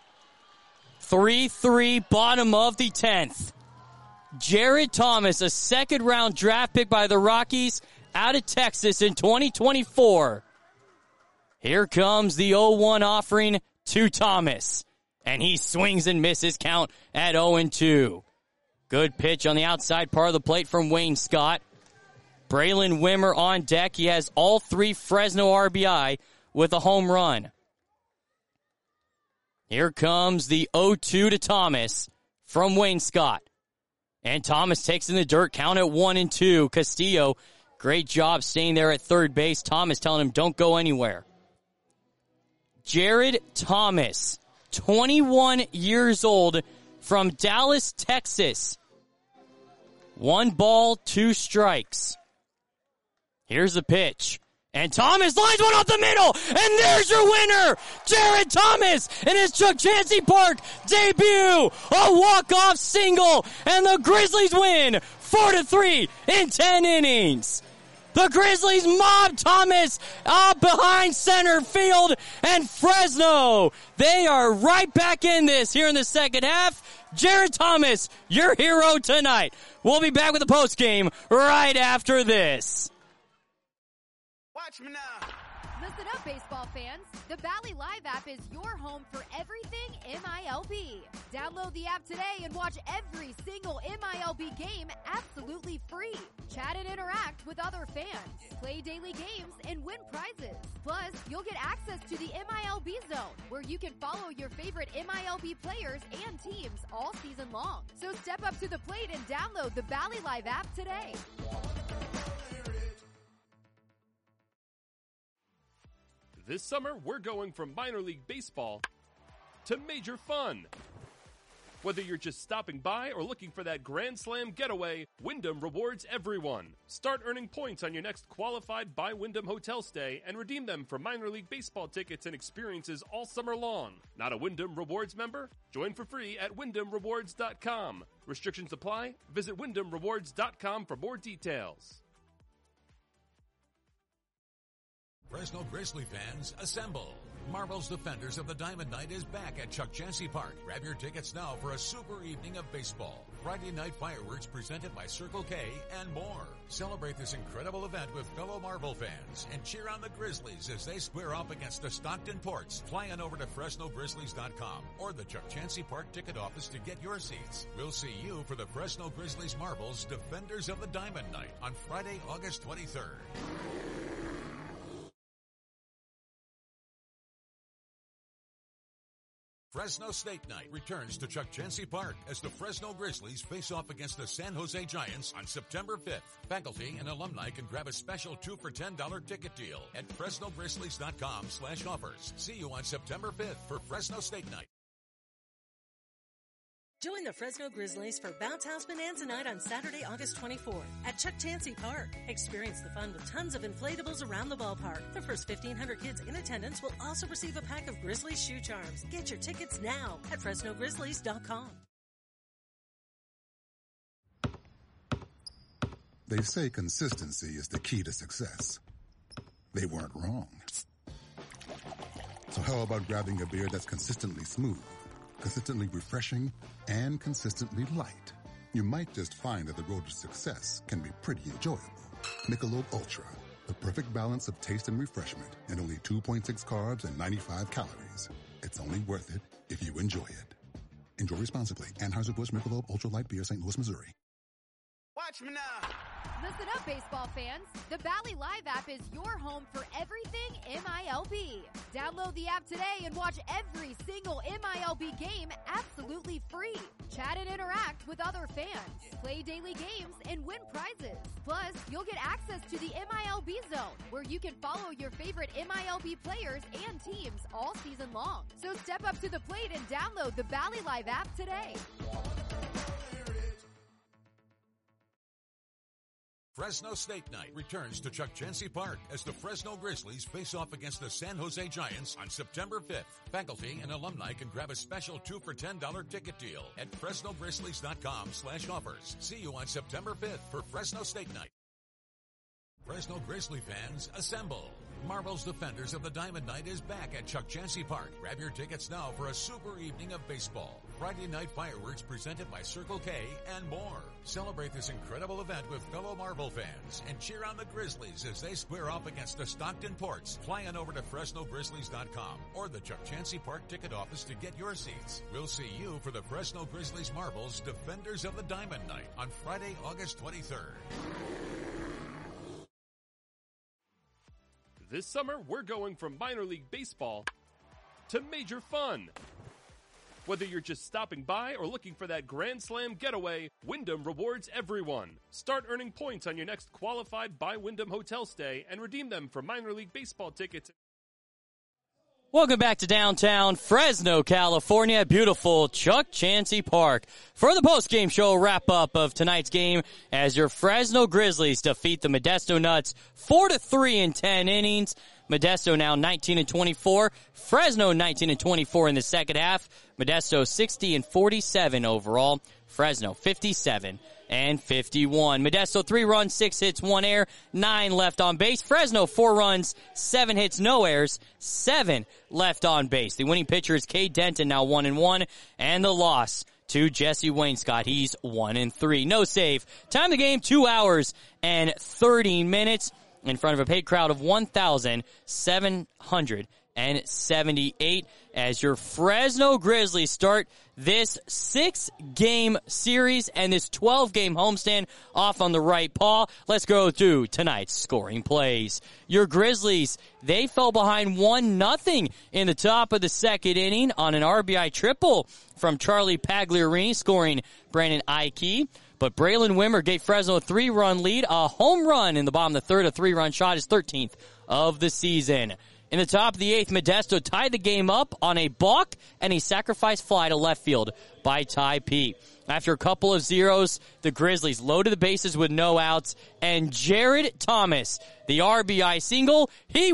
3-3, bottom of the 10th. Jared Thomas, a 2nd-round draft pick by the Rockies out of Texas in 2024. Here comes the 0-1 offering to Thomas. And he swings and misses, count at 0-2. Good pitch on the outside part of the plate from Wayne Scott. Braylon Wimmer on deck. He has all 3 Fresno RBI with a home run. Here comes the 0-2 to Thomas from Wayne Scott. And Thomas takes in the dirt, count at 1-2. Castillo, great job staying there at 3rd base. Thomas telling him, don't go anywhere. Jared Thomas, 21 years old, from Dallas, Texas. 1 ball, 2 strikes. Here's the pitch. And Thomas lines one up the middle. And there's your winner, Jared Thomas, in his Chuck Chansey Park debut. A walk-off single. And the Grizzlies win 4-3 in 10 innings. The Grizzlies mob Thomas up behind center field, and Fresno, they are right back in this here in the 2nd half. Jared Thomas, your hero tonight. We'll be back with the postgame right after this. Watch me now. Listen up, baseball fans. The Valley Live app is your home for everything MILB. Download the app today and watch every single MILB game absolutely free. Chat and interact with other fans. Play daily games and win prizes. Plus, you'll get access to the MILB Zone, where you can follow your favorite MILB players and teams all season long. So step up to the plate and download the Valley Live app today. This summer, we're going from minor league baseball to major fun. Whether you're just stopping by or looking for that Grand Slam getaway, Wyndham rewards everyone. Start earning points on your next qualified by Wyndham hotel stay and redeem them for minor league baseball tickets and experiences all summer long. Not a Wyndham Rewards member? Join for free at WyndhamRewards.com. Restrictions apply. Visit WyndhamRewards.com for more details. Fresno Grizzly fans, assemble. Marvel's Defenders of the Diamond Night is back at Chuck Chansey Park. Grab your tickets now for a super evening of baseball. Friday night fireworks presented by Circle K and more. Celebrate this incredible event with fellow Marvel fans and cheer on the Grizzlies as they square up against the Stockton Ports. Fly on over to FresnoGrizzlies.com or the Chuck Chansey Park ticket office to get your seats. We'll see you for the Fresno Grizzlies Marvel's Defenders of the Diamond Night on Friday, August 23rd. Fresno State Night returns to Chuck Chansey Park as the Fresno Grizzlies face off against the San Jose Giants on September 5th. Faculty and alumni can grab a special 2 for $10 ticket deal at FresnoGrizzlies.com/offers. See you on September 5th for Fresno State Night. Join the Fresno Grizzlies for Bounce House Bonanza Night on Saturday, August 24th at Chuck Chansey Park. Experience the fun with tons of inflatables around the ballpark. The first 1,500 kids in attendance will also receive a pack of Grizzlies shoe charms. Get your tickets now at FresnoGrizzlies.com. They say consistency is the key to success. They weren't wrong. So how about grabbing a beer that's consistently smooth, consistently refreshing, and consistently light? You might just find that the road to success can be pretty enjoyable. Michelob Ultra, the perfect balance of taste and refreshment, and only 2.6 carbs and 95 calories. It's only worth it if you enjoy it. Enjoy responsibly. Anheuser-Busch Michelob Ultra Light Beer, St. Louis, Missouri. Watch me now. Listen up, baseball fans. The Bally Live app is your home for everything MILB. Download the app today and watch every single MILB game absolutely free. Chat and interact with other fans. Play daily games and win prizes. Plus, you'll get access to the MILB Zone, where you can follow your favorite MILB players and teams all season long. So step up to the plate and download the Bally Live app today. Fresno State Night returns to Chuck Chansey Park as the Fresno Grizzlies face off against the San Jose Giants on September 5th. Faculty and alumni can grab a special 2 for $10 ticket deal at FresnoGrizzlies.com/offers. See you on September 5th for Fresno State Night. Fresno Grizzly fans, assemble. Marvel's Defenders of the Diamond Night is back at Chuck Chansey Park. Grab your tickets now for a super evening of baseball. Friday night fireworks presented by Circle K and more. Celebrate this incredible event with fellow Marvel fans and cheer on the Grizzlies as they square up against the Stockton Ports. Fly on over to FresnoGrizzlies.com or the Chuck Chansey Park ticket office to get your seats. We'll see you for the Fresno Grizzlies Marvel's Defenders of the Diamond Night on Friday, August 23rd. This summer, we're going from minor league baseball to major fun. Whether you're just stopping by or looking for that Grand Slam getaway, Wyndham rewards everyone. Start earning points on your next qualified by Wyndham hotel stay and redeem them for minor league baseball tickets. Welcome back to downtown Fresno, California, beautiful Chuck Chansey Park for the postgame show wrap-up of tonight's game as your Fresno Grizzlies defeat the Modesto Nuts 4-3 in 10 innings. Modesto now 19-24, Fresno 19-24 in the second half. Modesto 60-47 overall. Fresno 57-51. Modesto 3 runs, 6 hits, 1 error, 9 left on base. Fresno 4 runs, 7 hits, no errors, 7 left on base. The winning pitcher is Cade Denton, now 1-1, and the loss to Jesse Wainscott. He's 1-3. No save. Time of the game 2 hours and 30 minutes in front of a paid crowd of 1,778 as your Fresno Grizzlies start this 6-game series and this 12-game homestand off on the right paw. Let's go through tonight's scoring plays. Your Grizzlies, they fell behind 1-0 in the top of the second inning on an RBI triple from Charlie Pagliarini, scoring Brandon Ike. But Braylon Wimmer gave Fresno a 3-run lead, a home run in the bottom of the third, a 3-run shot, his 13th of the season. In the top of the 8th, Modesto tied the game up on a balk and a sacrifice fly to left field by Ty P. After a couple of zeros, the Grizzlies loaded the bases with no outs, and Jared Thomas, the RBI single, he went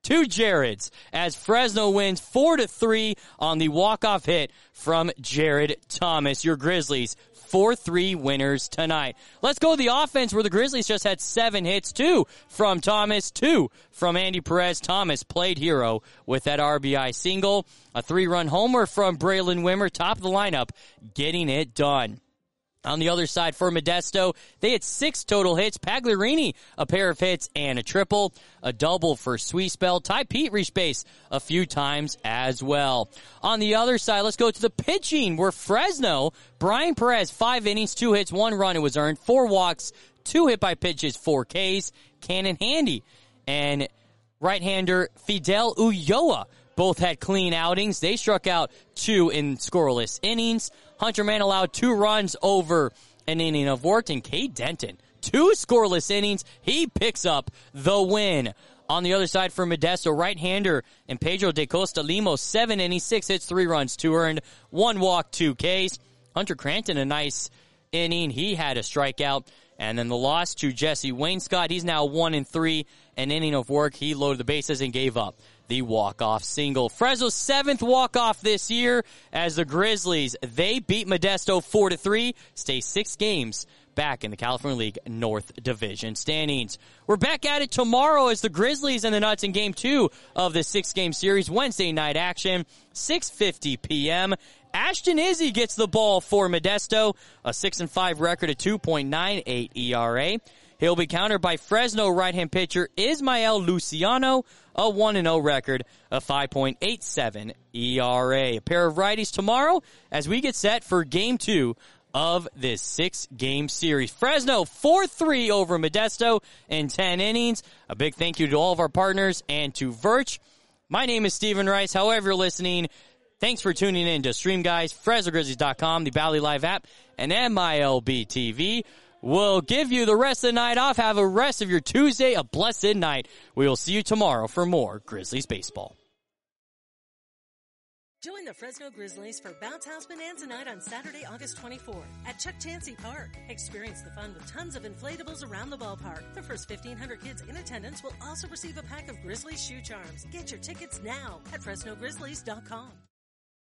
to Jared's as Fresno wins 4-3 on the walk-off hit from Jared Thomas. Your Grizzlies 4-3 winners tonight. Let's go to the offense where the Grizzlies just had 7 hits, 2 from Thomas, 2 from Andy Perez. Thomas played hero with that RBI single. A 3-run homer from Braylon Wimmer, top of the lineup, getting it done. On the other side for Modesto, they had 6 total hits. Pagliarini, a pair of hits and a triple. A double for Sweetspell. Ty Pete reached base a few times as well. On the other side, let's go to the pitching where Fresno, Brian Perez, 5 innings, 2 hits, 1 run. It was earned, 4 walks, 2 hit by pitches, 4 Ks. Cannon Handy and right-hander Fidel Ulloa both had clean outings. They struck out 2 in scoreless innings. Hunter Mann allowed 2 runs over an inning of work. And Cade Denton, 2 scoreless innings. He picks up the win. On the other side for Modesto, right-hander and Pedro de Costa Lemos, 7 innings, 6 hits, 3 runs, 2 earned, 1 walk, 2 Ks. Hunter Cranton, a nice inning. He had a strikeout. And then the loss to Jesse Wainscott. He's now 1-3, an inning of work. He loaded the bases and gave up the walk-off single. Fresno's 7th walk-off this year as the Grizzlies, they beat Modesto 4-3, stay 6 games back in the California League North Division standings. We're back at it tomorrow as the Grizzlies and the Nuts in Game 2 of the 6-game series. Wednesday night action, 6:50 p.m. Ashton Izzy gets the ball for Modesto, a 6-5 record, a 2.98 ERA. He'll be countered by Fresno right-hand pitcher Ismael Luciano, a 1-0 record, a 5.87 ERA. A pair of righties tomorrow as we get set for Game 2 of this 6-game series. Fresno 4-3 over Modesto in 10 innings. A big thank you to all of our partners and to Virch. My name is Stephen Rice. However you're listening, thanks for tuning in to Stream Guys, FresnoGrizzlies.com, the Bally Live app, and MILB TV. We'll give you the rest of the night off. Have a rest of your Tuesday, a blessed night. We will see you tomorrow for more Grizzlies baseball. Join the Fresno Grizzlies for Bounce House Bonanza Night on Saturday, August 24th at Chuck Chansey Park. Experience the fun with tons of inflatables around the ballpark. The first 1,500 kids in attendance will also receive a pack of Grizzlies shoe charms. Get your tickets now at FresnoGrizzlies.com.